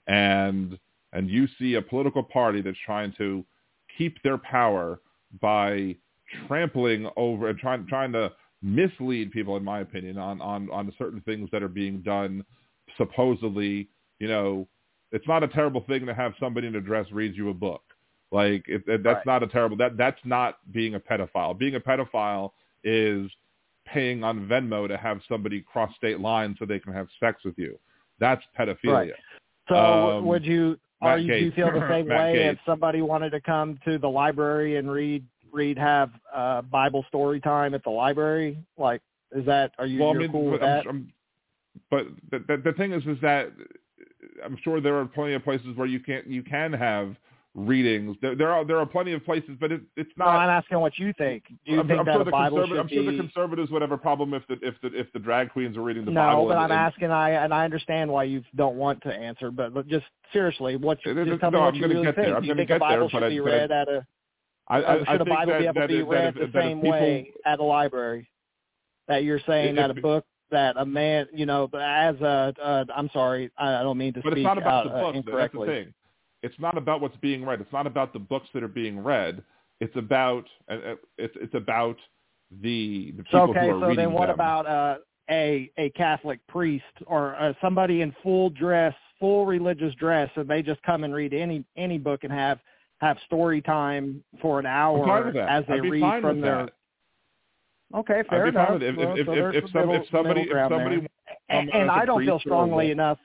and and you see a political party that's trying to keep their power by trampling over and trying trying to mislead people, in my opinion, on, on, on certain things that are being done, supposedly, you know, it's not a terrible thing to have somebody in a dress read you a book. Like, it, it, that's right. not a terrible, that that's not being a pedophile. Being a pedophile is paying on Venmo to have somebody cross state lines so they can have sex with you. That's pedophilia. Right. So Um, would you, are Matt you, do you Gaetz. feel the same Matt way Gaetz. if somebody wanted to come to the library and read, read, have uh, Bible story time at the library? Like, is that, are you well, you're I mean, cool with I'm, that? I'm, but the, the, the thing is, is that I'm sure there are plenty of places where you can't, you can have readings. There, there are, there are plenty of places, but it, it's not. No, I'm asking what you think. Do you I'm, think I'm that sure a the Bible conserv- should I'm sure be... the conservatives would have a problem if the if the if the drag queens are reading the no, Bible. but and, I'm and, asking, I and I understand why you don't want to answer, but, but just seriously, what you, It, it, just tell no, me what I'm you really get think. There. I'm Do you gonna think a get Bible there, should I, be read I, at a... I, I, should I a think Bible that, be able that, to be that, read that if, the that same if people, way at a library? That you're saying if, that a book that a man, you know, as a, uh, I'm sorry, I don't mean to but speak it's not about out, the books. uh, Though. That's the incorrectly. thing. It's not about what's being read. It's not about the books that are being read. It's about uh, it's it's about the the people so, okay, who are so reading then what them. about uh, a a Catholic priest or uh, somebody in full dress, full religious dress, and they just come and read any any book and have have story time for an hour as they I'd be read fine from with their. That. Okay, fair I'd be enough. fine with it. If, well, if, so if, there's if, some some, middle, if somebody middle if ground somebody there. and, and I don't feel strongly enough.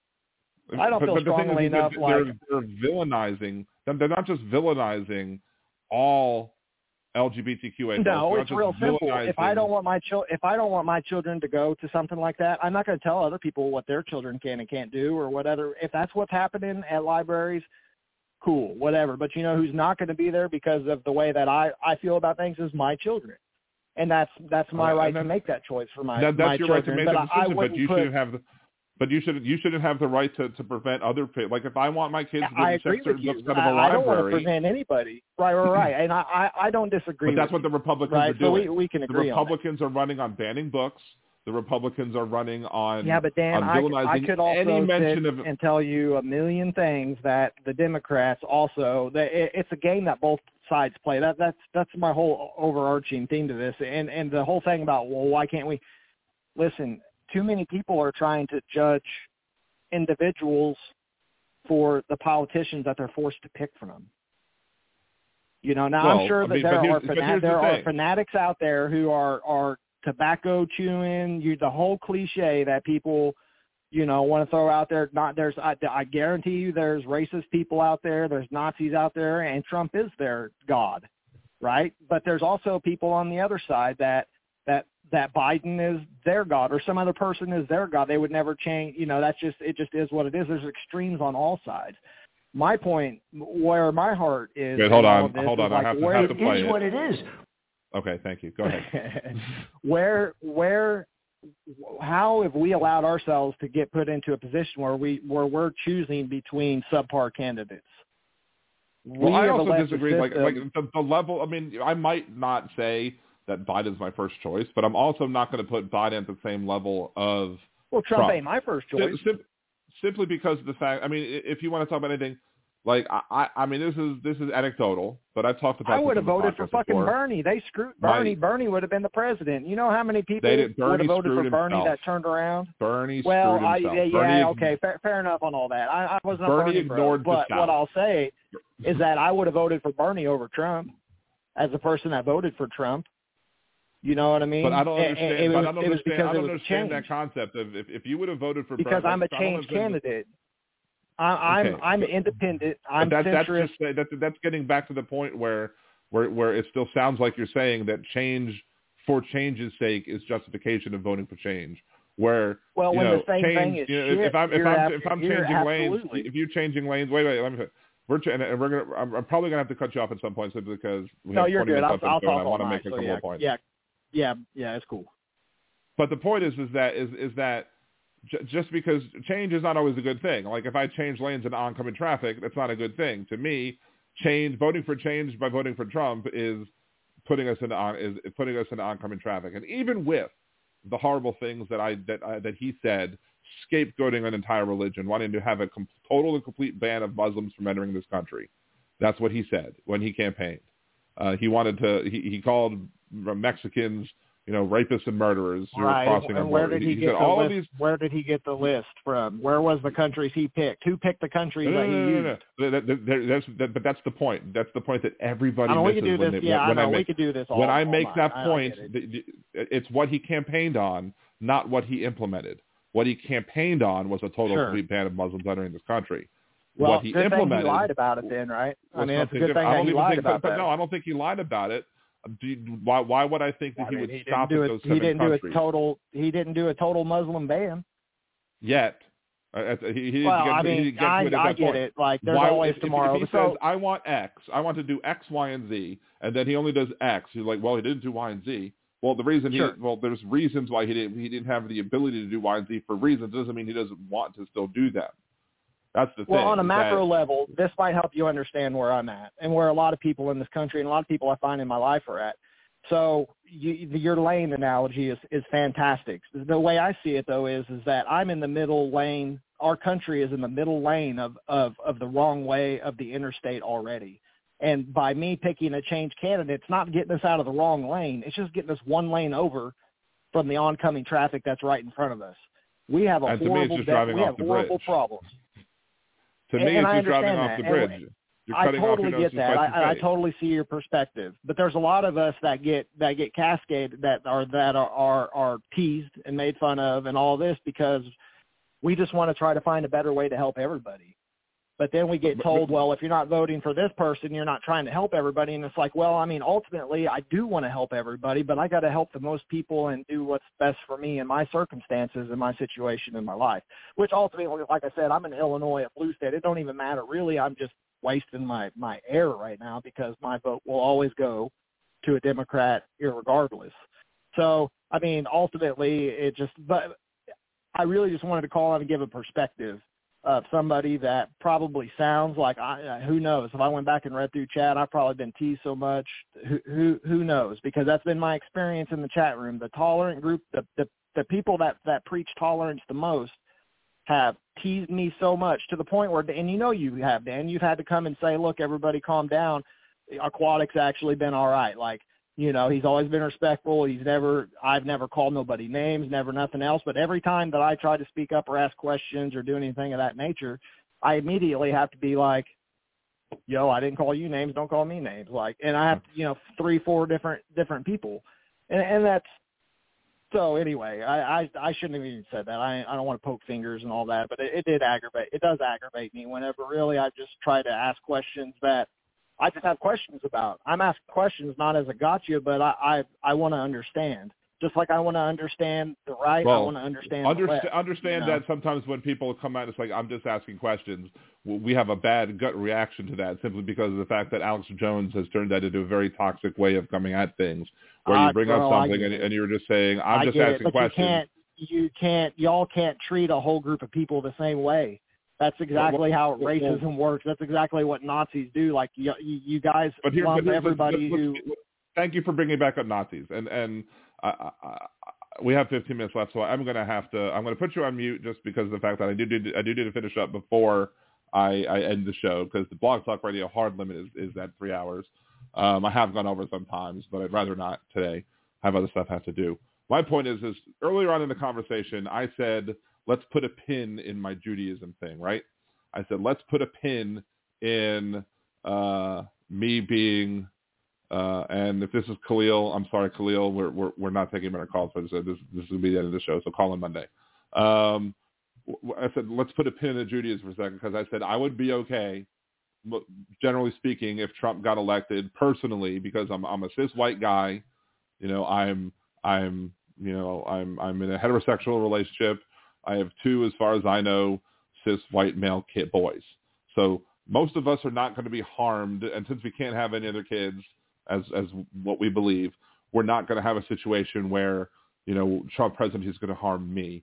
I don't but, feel but the strongly thing is, enough they're, like they're villainizing. They're not just villainizing all L G B T Q A. No, folks. it's real simple. If I don't want my chil- if I don't want my children to go to something like that, I'm not going to tell other people what their children can and can't do or whatever. If that's what's happening at libraries, cool, whatever. But you know who's not going to be there because of the way that I, I feel about things is my children. And that's that's my uh, right to make that choice for my that, that's my your children. right to make but that I, decision. I but you put, should have the But you should you shouldn't have the right to, to prevent other people. Like if I want my kids to I check agree certain with books you. out of a I, I don't want to library. prevent anybody. Right, right, right. And I, I, I don't disagree. But that's with what the you, Republicans right? are doing. So we, we can agree the Republicans on are running on banning books. The Republicans are running on yeah, but Dan, on I, villainizing I could also any mention sit of and tell you a million things that the Democrats also. That it, it's a game that both sides play. That that's that's my whole overarching theme to this, and and the whole thing about well, why can't we listen? Too many people are trying to judge individuals for the politicians that they're forced to pick from them. You know, now well, I'm sure that I mean, there are but fana- the there are thing. fanatics out there who are are tobacco chewing. You the whole cliche that people, you know, want to throw out there. Not there's I, I guarantee you there's racist people out there. There's Nazis out there, and Trump is their god, right? But there's also people on the other side that that that Biden is their god or some other person is their god. They would never change. You know, that's just it. Just is what it is. There's extremes on all sides. My point, where my heart is. Wait, hold in all on, of this hold is on. like I have to, where, have to It play is it. what it is. Okay, thank you. Go ahead. where where how have we allowed ourselves to get put into a position where we where we're choosing between subpar candidates? Well, we I have also elected disagree. Like, system- like the, the level. I mean, I might not say that Biden's my first choice, but I'm also not going to put Biden at the same level of well, Trump, Trump. ain't my first choice. Sim- sim- simply because of the fact. I mean, if you want to talk about anything, like I, I, I mean, this is this is anecdotal, but I've talked about. I would have this on the voted for podcast fucking before. Bernie. They screwed My- Bernie. Bernie would have been the president. You know how many people They did- would have Bernie voted for screwed Bernie himself. that turned around? Bernie Well, screwed I, himself. yeah, Bernie, yeah, okay, fair, fair enough on all that. I, I wasn't a Bernie Bernie bro, ignored the but South. what I'll say is that I would have voted for Bernie over Trump as a person that voted for Trump. You know what I mean? But I don't It- understand. It, it but was, I don't it was understand. because I it don't was understand change. that concept of if, if you would have voted for Because Bernie, I'm a like, I don't change understand the- candidate. I, I'm Okay. I'm independent. I'm But that, that's centrist. just that, that's getting back to the point where, where where it still sounds like you're saying that change for change's sake is justification of voting for change. Where Well, you when know, the same change, thing is you know, shit, if I'm if you're I'm ab- if I'm you're changing lanes, absolutely. if you're changing lanes, wait wait let me. We're ch- and we're gonna. I'm, I'm probably gonna have to cut you off at some point simply because we No, have you're twenty good. I'll, minutes left I'll in the show, talk and I all want to night. make a So couple yeah, more points. yeah, yeah, yeah. It's cool. But the point is, is that is is that j- just because change is not always a good thing. Like if I change lanes in oncoming traffic, that's not a good thing. To me, change voting for change by voting for Trump is putting us in on is putting us in oncoming traffic. And even with the horrible things that I that I, that he said, scapegoating an entire religion, wanting to have a com- total and complete ban of Muslims from entering this country. That's what he said when he campaigned. Uh, he wanted to. He, he called Mexicans, you know, rapists and murderers who Right. were crossing our And where border. did he, he get said the all list? of these. Where did he get the list from? Where was the countries he picked? Who picked the countries No, that he no, no, used? no, no. That, that, that, that's, that, but that's the point. That's the point that everybody I know we misses could do when this. they, Yeah, when I know I make, we could do this. All, when I all make night. that I- I point, get it. the, the, it's what he campaigned on, not what he implemented. What he campaigned on was a total Sure. complete ban of Muslims entering this country. Well, what he good implemented thing he lied about it then, right? I was mean, it's a something good different. thing I that don't he even lied think, about but, that. but no, I don't think he lied about it. Do you, why? Why would I think that I he mean, would he didn't stop do at it. those He seven didn't countries do a total. He didn't do a total Muslim ban. yet? Uh, he, he didn't Well, get, I he mean, didn't get I, to it at I that get point. it. Like, there's Why, always if, tomorrow. If, if he so, says, I want X, I want to do X, Y, and Z, and then he only does X, he's like, well, he didn't do Y and Z. Well, the reason Sure. he, well, there's reasons why he didn't, he didn't have the ability to do Y and Z for reasons. Doesn't mean he doesn't want to still do them. That's the well, thing. on a is macro that, level, this might help you understand where I'm at and where a lot of people in this country and a lot of people I find in my life are at. So you, your lane analogy is, is fantastic. The way I see it, though, is is that I'm in the middle lane. Our country is in the middle lane of, of, of the wrong way of the interstate already. And by me picking a change candidate, it's not getting us out of the wrong lane. It's just getting us one lane over from the oncoming traffic that's right in front of us. We have a And to me, it's horrible, just de- driving we off have the problems. bridge. problems. to and, me, and it's I just driving understand off the that. bridge. And You're I cutting totally off your get noses that. twice I, I a day. totally see your perspective. But there's a lot of us that get that get cascaded that are that are, are are teased and made fun of and all this because we just want to try to find a better way to help everybody. But then we get told, well, if you're not voting for this person, you're not trying to help everybody. And it's like, well, I mean, ultimately, I do want to help everybody, but I got to help the most people and do what's best for me in my circumstances and my situation in my life, which ultimately, like I said, I'm in Illinois at Blue State. It don't even matter. Really, I'm just wasting my, my air right now because my vote will always go to a Democrat irregardless. So, I mean, ultimately, it just – but I really just wanted to call on and give a perspective of somebody that probably sounds like, I, who knows, if I went back and read through chat, I've probably been teased so much. Who, who, who knows? Because that's been my experience in the chat room. The tolerant group, the, the, the people that, that preach tolerance the most have teased me so much to the point where, and you know you have, Dan, you've had to come and say, look, everybody calm down. Aquatic's actually been all right. Like, you know, he's always been respectful. He's never, I've never called nobody names, never nothing else. But every time that I try to speak up or ask questions or do anything of that nature, I immediately have to be like, yo, I didn't call you names. Don't call me names. Like, and I have, you know, three, four different, different people. And, and that's, so anyway, I, I, I shouldn't have even said that. I, I don't want to poke fingers and all that, but it, it did aggravate. It does aggravate me whenever really I just try to ask questions that I just have questions about. I'm asking questions not as a gotcha, but I I, I want to understand. Just like I want to understand the right, well, I want to understand underst- the left. Understand you know? that sometimes when people come out, it's like, I'm just asking questions. We have a bad gut reaction to that simply because of the fact that Alex Jones has turned that into a very toxic way of coming at things, where you bring uh, up something and, and you're just saying, I'm I just get asking it, but questions. You can't, you can't, y'all can't treat a whole group of people the same way. That's exactly how racism works. That's exactly what Nazis do. Like you, you guys but here, lump but everybody let's, who. let's, thank you for bringing back up Nazis, and and I, I, we have fifteen minutes left, so I'm gonna have to. I'm gonna put you on mute just because of the fact that I do do I do need to finish up before I, I end the show, because the Blog Talk Radio hard limit is, is at three hours. Um, I have gone over sometimes, but I'd rather not today. I have other stuff I have to do. My point is, is earlier on in the conversation, I said, let's put a pin in my Judaism thing, right? I said, let's put a pin in uh, me being, uh, and if this is Khalil, I'm sorry, Khalil, we're we're, we're not taking better calls, but I said this this will be the end of the show, so call on Monday. Um, I said, let's put a pin in Judaism for a second, because I said I would be okay, generally speaking, if Trump got elected personally, because I'm I'm a cis white guy, you know, I'm I'm you know I'm I'm in a heterosexual relationship. I have two, as far as I know, cis white male kid boys. So most of us are not going to be harmed, and since we can't have any other kids, as as what we believe, we're not going to have a situation where, you know, Trump president is going to harm me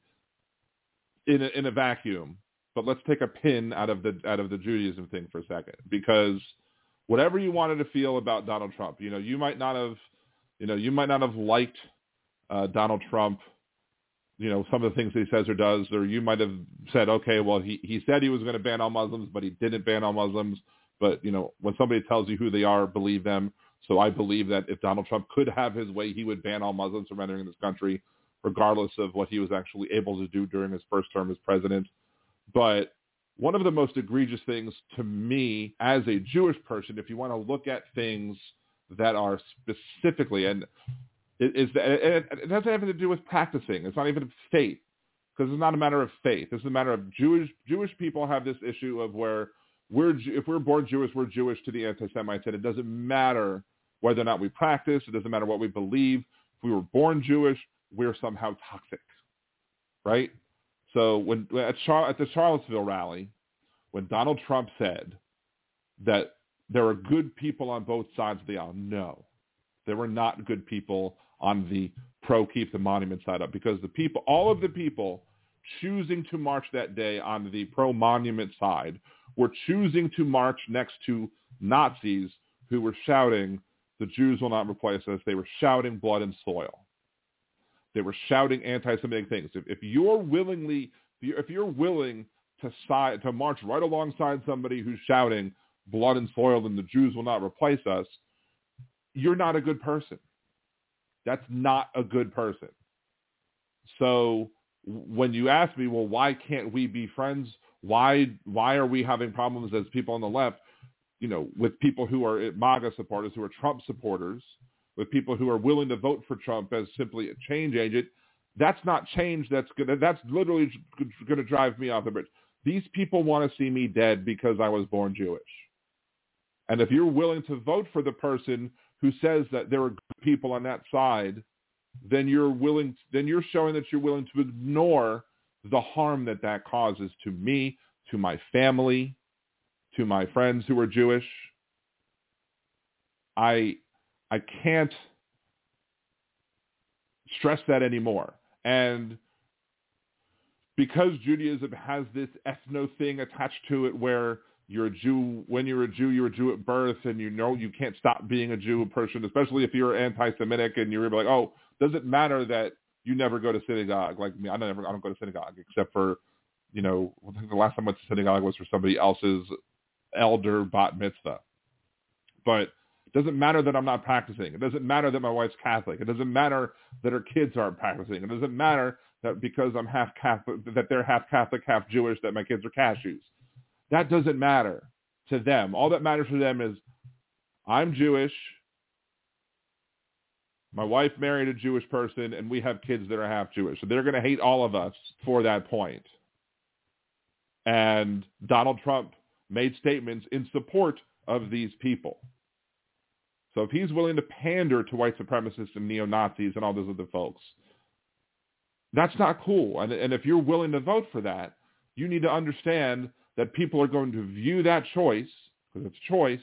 in a, in a vacuum. But let's take a pin out of the out of the Judaism thing for a second, because whatever you wanted to feel about Donald Trump, you know, you might not have, you know, you might not have liked uh, Donald Trump, you know, some of the things that he says or does, or you might have said, okay, well, he, he said he was going to ban all Muslims, but he didn't ban all Muslims. But, you know, when somebody tells you who they are, believe them. So I believe that if Donald Trump could have his way, he would ban all Muslims from entering this country, regardless of what he was actually able to do during his first term as president. But one of the most egregious things to me as a Jewish person, if you want to look at things that are specifically, and it, is that, it, it doesn't have anything to do with practicing. It's not even faith, because it's not a matter of faith. It's a matter of Jewish Jewish people have this issue of where we're if we're born Jewish, we're Jewish to the anti-Semites, and it doesn't matter whether or not we practice. It doesn't matter what we believe. If we were born Jewish, we're somehow toxic, right? So when at, Char- at the Charlottesville rally, when Donald Trump said that there are good people on both sides of the aisle, no, there were not good people on the pro keep the monument side up, because the people, all of the people choosing to march that day on the pro monument side were choosing to march next to Nazis who were shouting, "The Jews will not replace us." They were shouting blood and soil. They were shouting anti-Semitic things. If, if you're willingly, if you're willing to side, to march right alongside somebody who's shouting blood and soil and the Jews will not replace us, you're not a good person. That's not a good person. So when you ask me, well, why can't we be friends? Why why are we having problems as people on the left, you know, with people who are MAGA supporters, who are Trump supporters, with people who are willing to vote for Trump as simply a change agent? That's not change. That's good. That's literally going to drive me off the bridge. These people want to see me dead because I was born Jewish. And if you're willing to vote for the person who says that there are good people on that side, then you're willing, then you're showing that you're willing to ignore the harm that that causes to me, to my family, to my friends who are Jewish. I, I can't stress that anymore. And because Judaism has this ethno thing attached to it where you're a Jew, when you're a Jew, you're a Jew at birth, and you know you can't stop being a Jew person, especially if you're anti-Semitic and you're like, oh, does it matter that you never go to synagogue? Like me, I never, I don't go to synagogue except for, you know, the last time I went to synagogue was for somebody else's elder bat mitzvah. But it doesn't matter that I'm not practicing. It doesn't matter that my wife's Catholic. It doesn't matter that her kids aren't practicing. It doesn't matter that because I'm half Catholic, that they're half Catholic, half Jewish, that my kids are cashews. That doesn't matter to them. All that matters to them is I'm Jewish. My wife married a Jewish person, and we have kids that are half Jewish. So they're going to hate all of us for that point. And Donald Trump made statements in support of these people. So if he's willing to pander to white supremacists and neo-Nazis and all those other folks, that's not cool. And, and if you're willing to vote for that, you need to understand that people are going to view that choice, because it's a choice,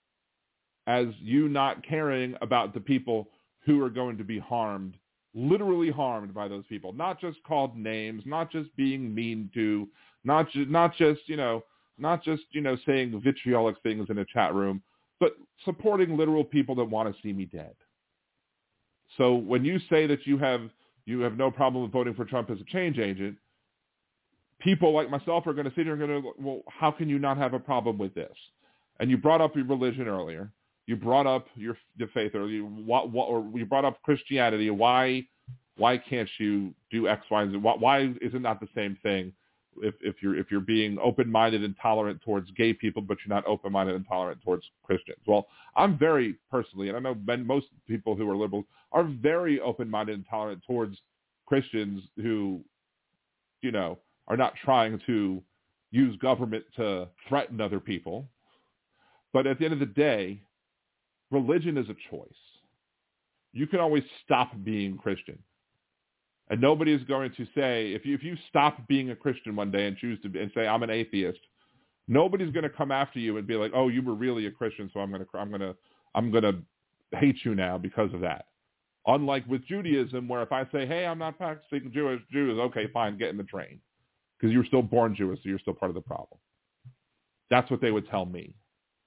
as you not caring about the people who are going to be harmed, literally harmed by those people, not just called names, not just being mean to, not just, not just, you know, not just, you know, saying vitriolic things in a chat room, but supporting literal people that want to see me dead. So when you say that you have you have no problem with voting for Trump as a change agent, people like myself are going to sit here and going to, well, how can you not have a problem with this? And you brought up your religion earlier. You brought up your, your faith earlier. What, what, or you brought up Christianity. Why why can't you do X, Y, and Z? Why, why isn't that the same thing? If, if you're if you're being open-minded and tolerant towards gay people, but you're not open-minded and tolerant towards Christians. Well, I'm very personally, and I know ben, most people who are liberals are very open-minded and tolerant towards Christians who, you know, are not trying to use government to threaten other people. But at the end of the day, religion is a choice. You can always stop being Christian. And nobody is going to say, if you if you stop being a Christian one day and choose to be, and say I'm an atheist, nobody's going to come after you and be like, oh, you were really a Christian, so I'm going to I'm going to I'm going to hate you now because of that. Unlike with Judaism, where if I say, hey, I'm not practicing Jewish, Jews, okay, fine, get in the train, because you were still born Jewish, so you're still part of the problem. That's what they would tell me.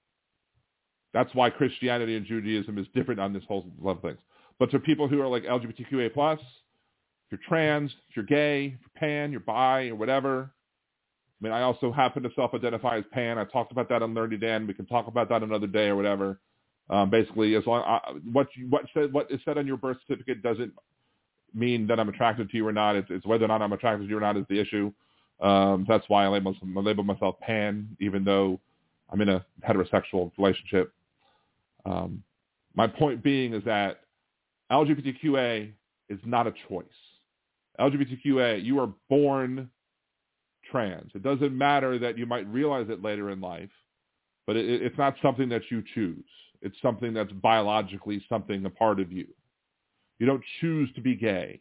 That's why Christianity and Judaism is different on this whole level of things. But to people who are like L G B T Q A plus, if you're trans, if you're gay, if you're pan, you're bi, or whatever. I mean, I also happen to self-identify as pan. I talked about that on Nerdy Dan. We can talk about that another day or whatever. Um, basically, as long I, what you, what said what is said on your birth certificate doesn't mean that I'm attracted to you or not. It's, it's whether or not I'm attracted to you or not is the issue. Um, that's why I label, I label myself pan, even though I'm in a heterosexual relationship. Um, my point being is that L G B T Q A is not a choice. L G B T Q A, you are born trans. It doesn't matter that you might realize it later in life, but it, it's not something that you choose. It's something that's biologically something a part of you. You don't choose to be gay.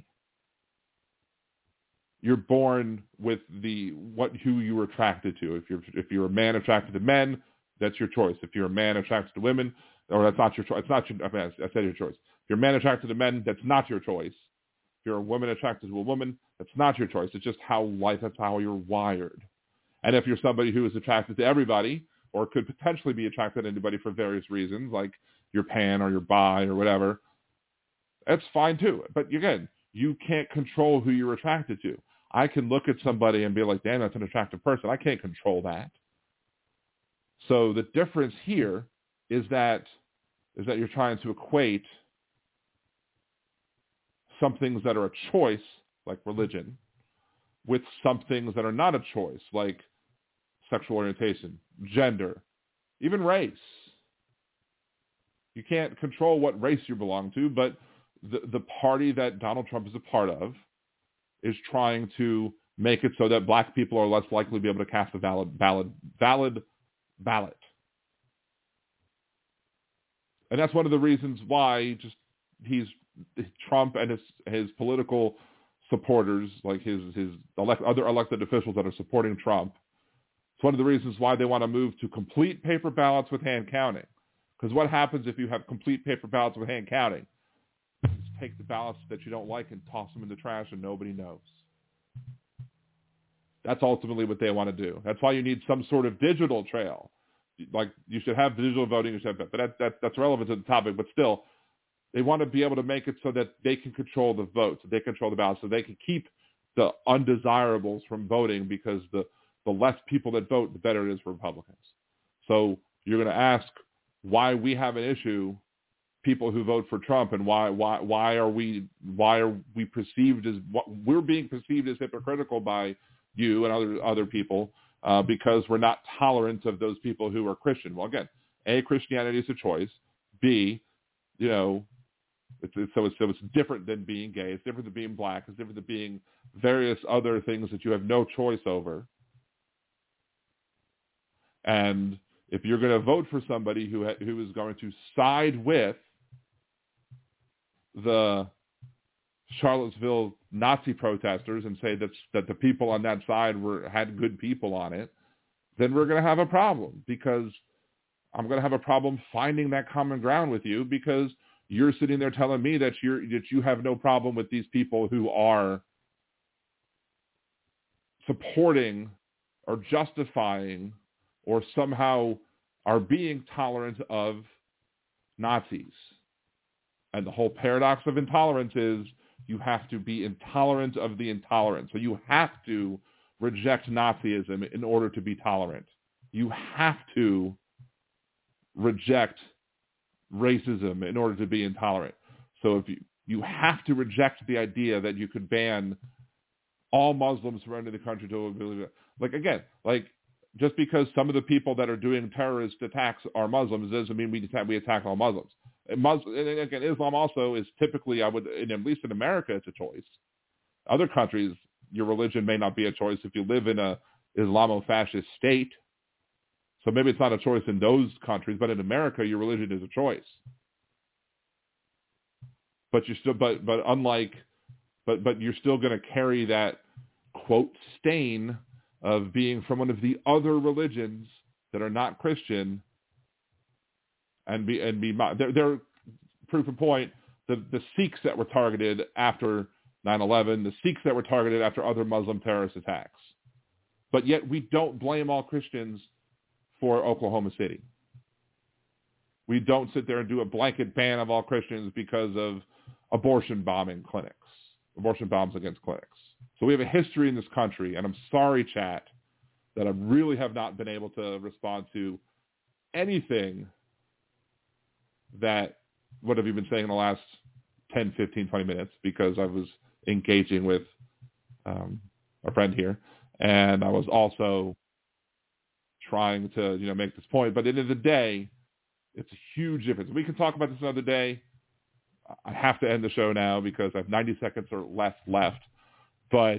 You're born with the what who you were attracted to. If you're if you're a man attracted to men, that's your choice. If you're a man attracted to women, or that's not your choice. It's not your. I, mean, I said your choice. If you're a man attracted to men, that's not your choice. If you're a woman attracted to a woman, that's not your choice. It's just how life. That's how you're wired. And if you're somebody who is attracted to everybody, or could potentially be attracted to anybody for various reasons, like you're pan or you're bi or whatever, that's fine too. But again, you can't control who you're attracted to. I can look at somebody and be like, damn, that's an attractive person. I can't control that. So the difference here is that is that you're trying to equate some things that are a choice, like religion, with some things that are not a choice, like sexual orientation, gender, even race. You can't control what race you belong to, but the, the party that Donald Trump is a part of is trying to make it so that black people are less likely to be able to cast a valid, valid, valid ballot. And that's one of the reasons why just he's Trump and his his political supporters, like his his elect, other elected officials that are supporting Trump. It's one of the reasons why they want to move to complete paper ballots with hand counting. Because what happens if you have complete paper ballots with hand counting? You just take the ballots that you don't like and toss them in the trash, and nobody knows. That's ultimately what they want to do. That's why you need some sort of digital trail. Like you should have digital voting, you should have, but that, that, that's relevant to the topic. But still, they want to be able to make it so that they can control the votes, so they control the ballots, so they can keep the undesirables from voting, because the, the less people that vote, the better it is for Republicans. So you're going to ask why we have an issue, people who vote for Trump, and why why why are we why are we perceived as what we're being perceived as hypocritical by you and other other people uh, because we're not tolerant of those people who are Christian. Well, again, A, Christianity is a choice. B, you know, it's, it's, so, it's, so it's different than being gay. It's different than being black. It's different than being various other things that you have no choice over. And if you're going to vote for somebody who ha- who is going to side with the Charlottesville Nazi protesters and say that that the people on that side were had good people on it, then we're going to have a problem, because I'm going to have a problem finding that common ground with you, because you're sitting there telling me that you're that you have no problem with these people who are supporting or justifying or somehow are being tolerant of Nazis. And the whole paradox of intolerance is you have to be intolerant of the intolerant. So you have to reject Nazism in order to be tolerant. You have to reject racism in order to be intolerant. So if you, you have to reject the idea that you could ban all Muslims from entering the country to, like, again, like, just because some of the people that are doing terrorist attacks are Muslims doesn't mean we attack, we attack all Muslims. And Muslim, and again, Islam also is typically, I would, and at least in America, it's a choice. Other countries, your religion may not be a choice if you live in a Islamo-fascist state. So maybe it's not a choice in those countries, but in America, your religion is a choice. But you're still, but but unlike, but but you're still going to carry that quote stain of being from one of the other religions that are not Christian, and be and be they're, they're proof of point. The the Sikhs that were targeted after nine eleven, the Sikhs that were targeted after other Muslim terrorist attacks, but yet we don't blame all Christians for Oklahoma City. We don't sit there and do a blanket ban of all Christians because of abortion bombing clinics, abortion bombs against clinics. So we have a history in this country, and I'm sorry, chat, that I really have not been able to respond to anything that, what have you been saying in the last ten, fifteen, twenty minutes, because I was engaging with um, a friend here, and I was also trying to, you know, make this point. But at the end of the day, it's a huge difference. We can talk about this another day. I have to end the show now because I have ninety seconds or less left. But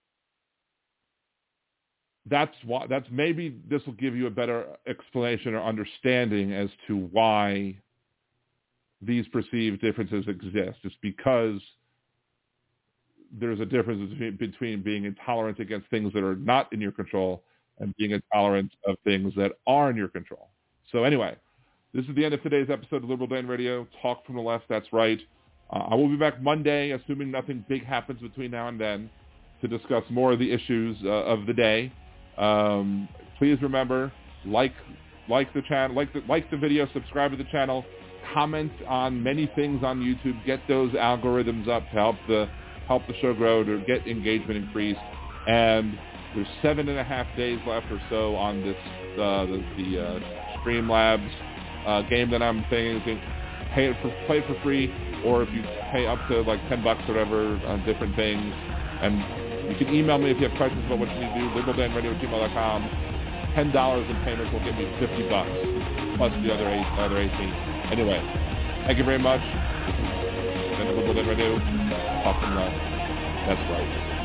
that's why, that's maybe this will give you a better explanation or understanding as to why these perceived differences exist. It's because there's a difference between, between being intolerant against things that are not in your control and being intolerant of things that are in your control. So anyway, this is the end of today's episode of Liberal Dan Radio. Talk from the left, that's right. Uh, I will be back Monday, assuming nothing big happens between now and then, to discuss more of the issues uh, of the day. Um, please remember, like like the channel, like the, like the video, subscribe to the channel, comment on many things on YouTube. Get those algorithms up to help the help the show grow, to get engagement increased. And there's seven and a half days left or so on this uh, the, the uh, Streamlabs uh, game that I'm saying is going pay it for play it for free, or if you pay up to like ten bucks or whatever on different things. And you can email me if you have questions about what you need to do, liberal dan radio at gmail dot com. ten dollars in payments will get me fifty bucks, plus the other eight, other eighteen. Anyway, thank you very much. This is Liberal Dan Radio. Talk from the, that's right.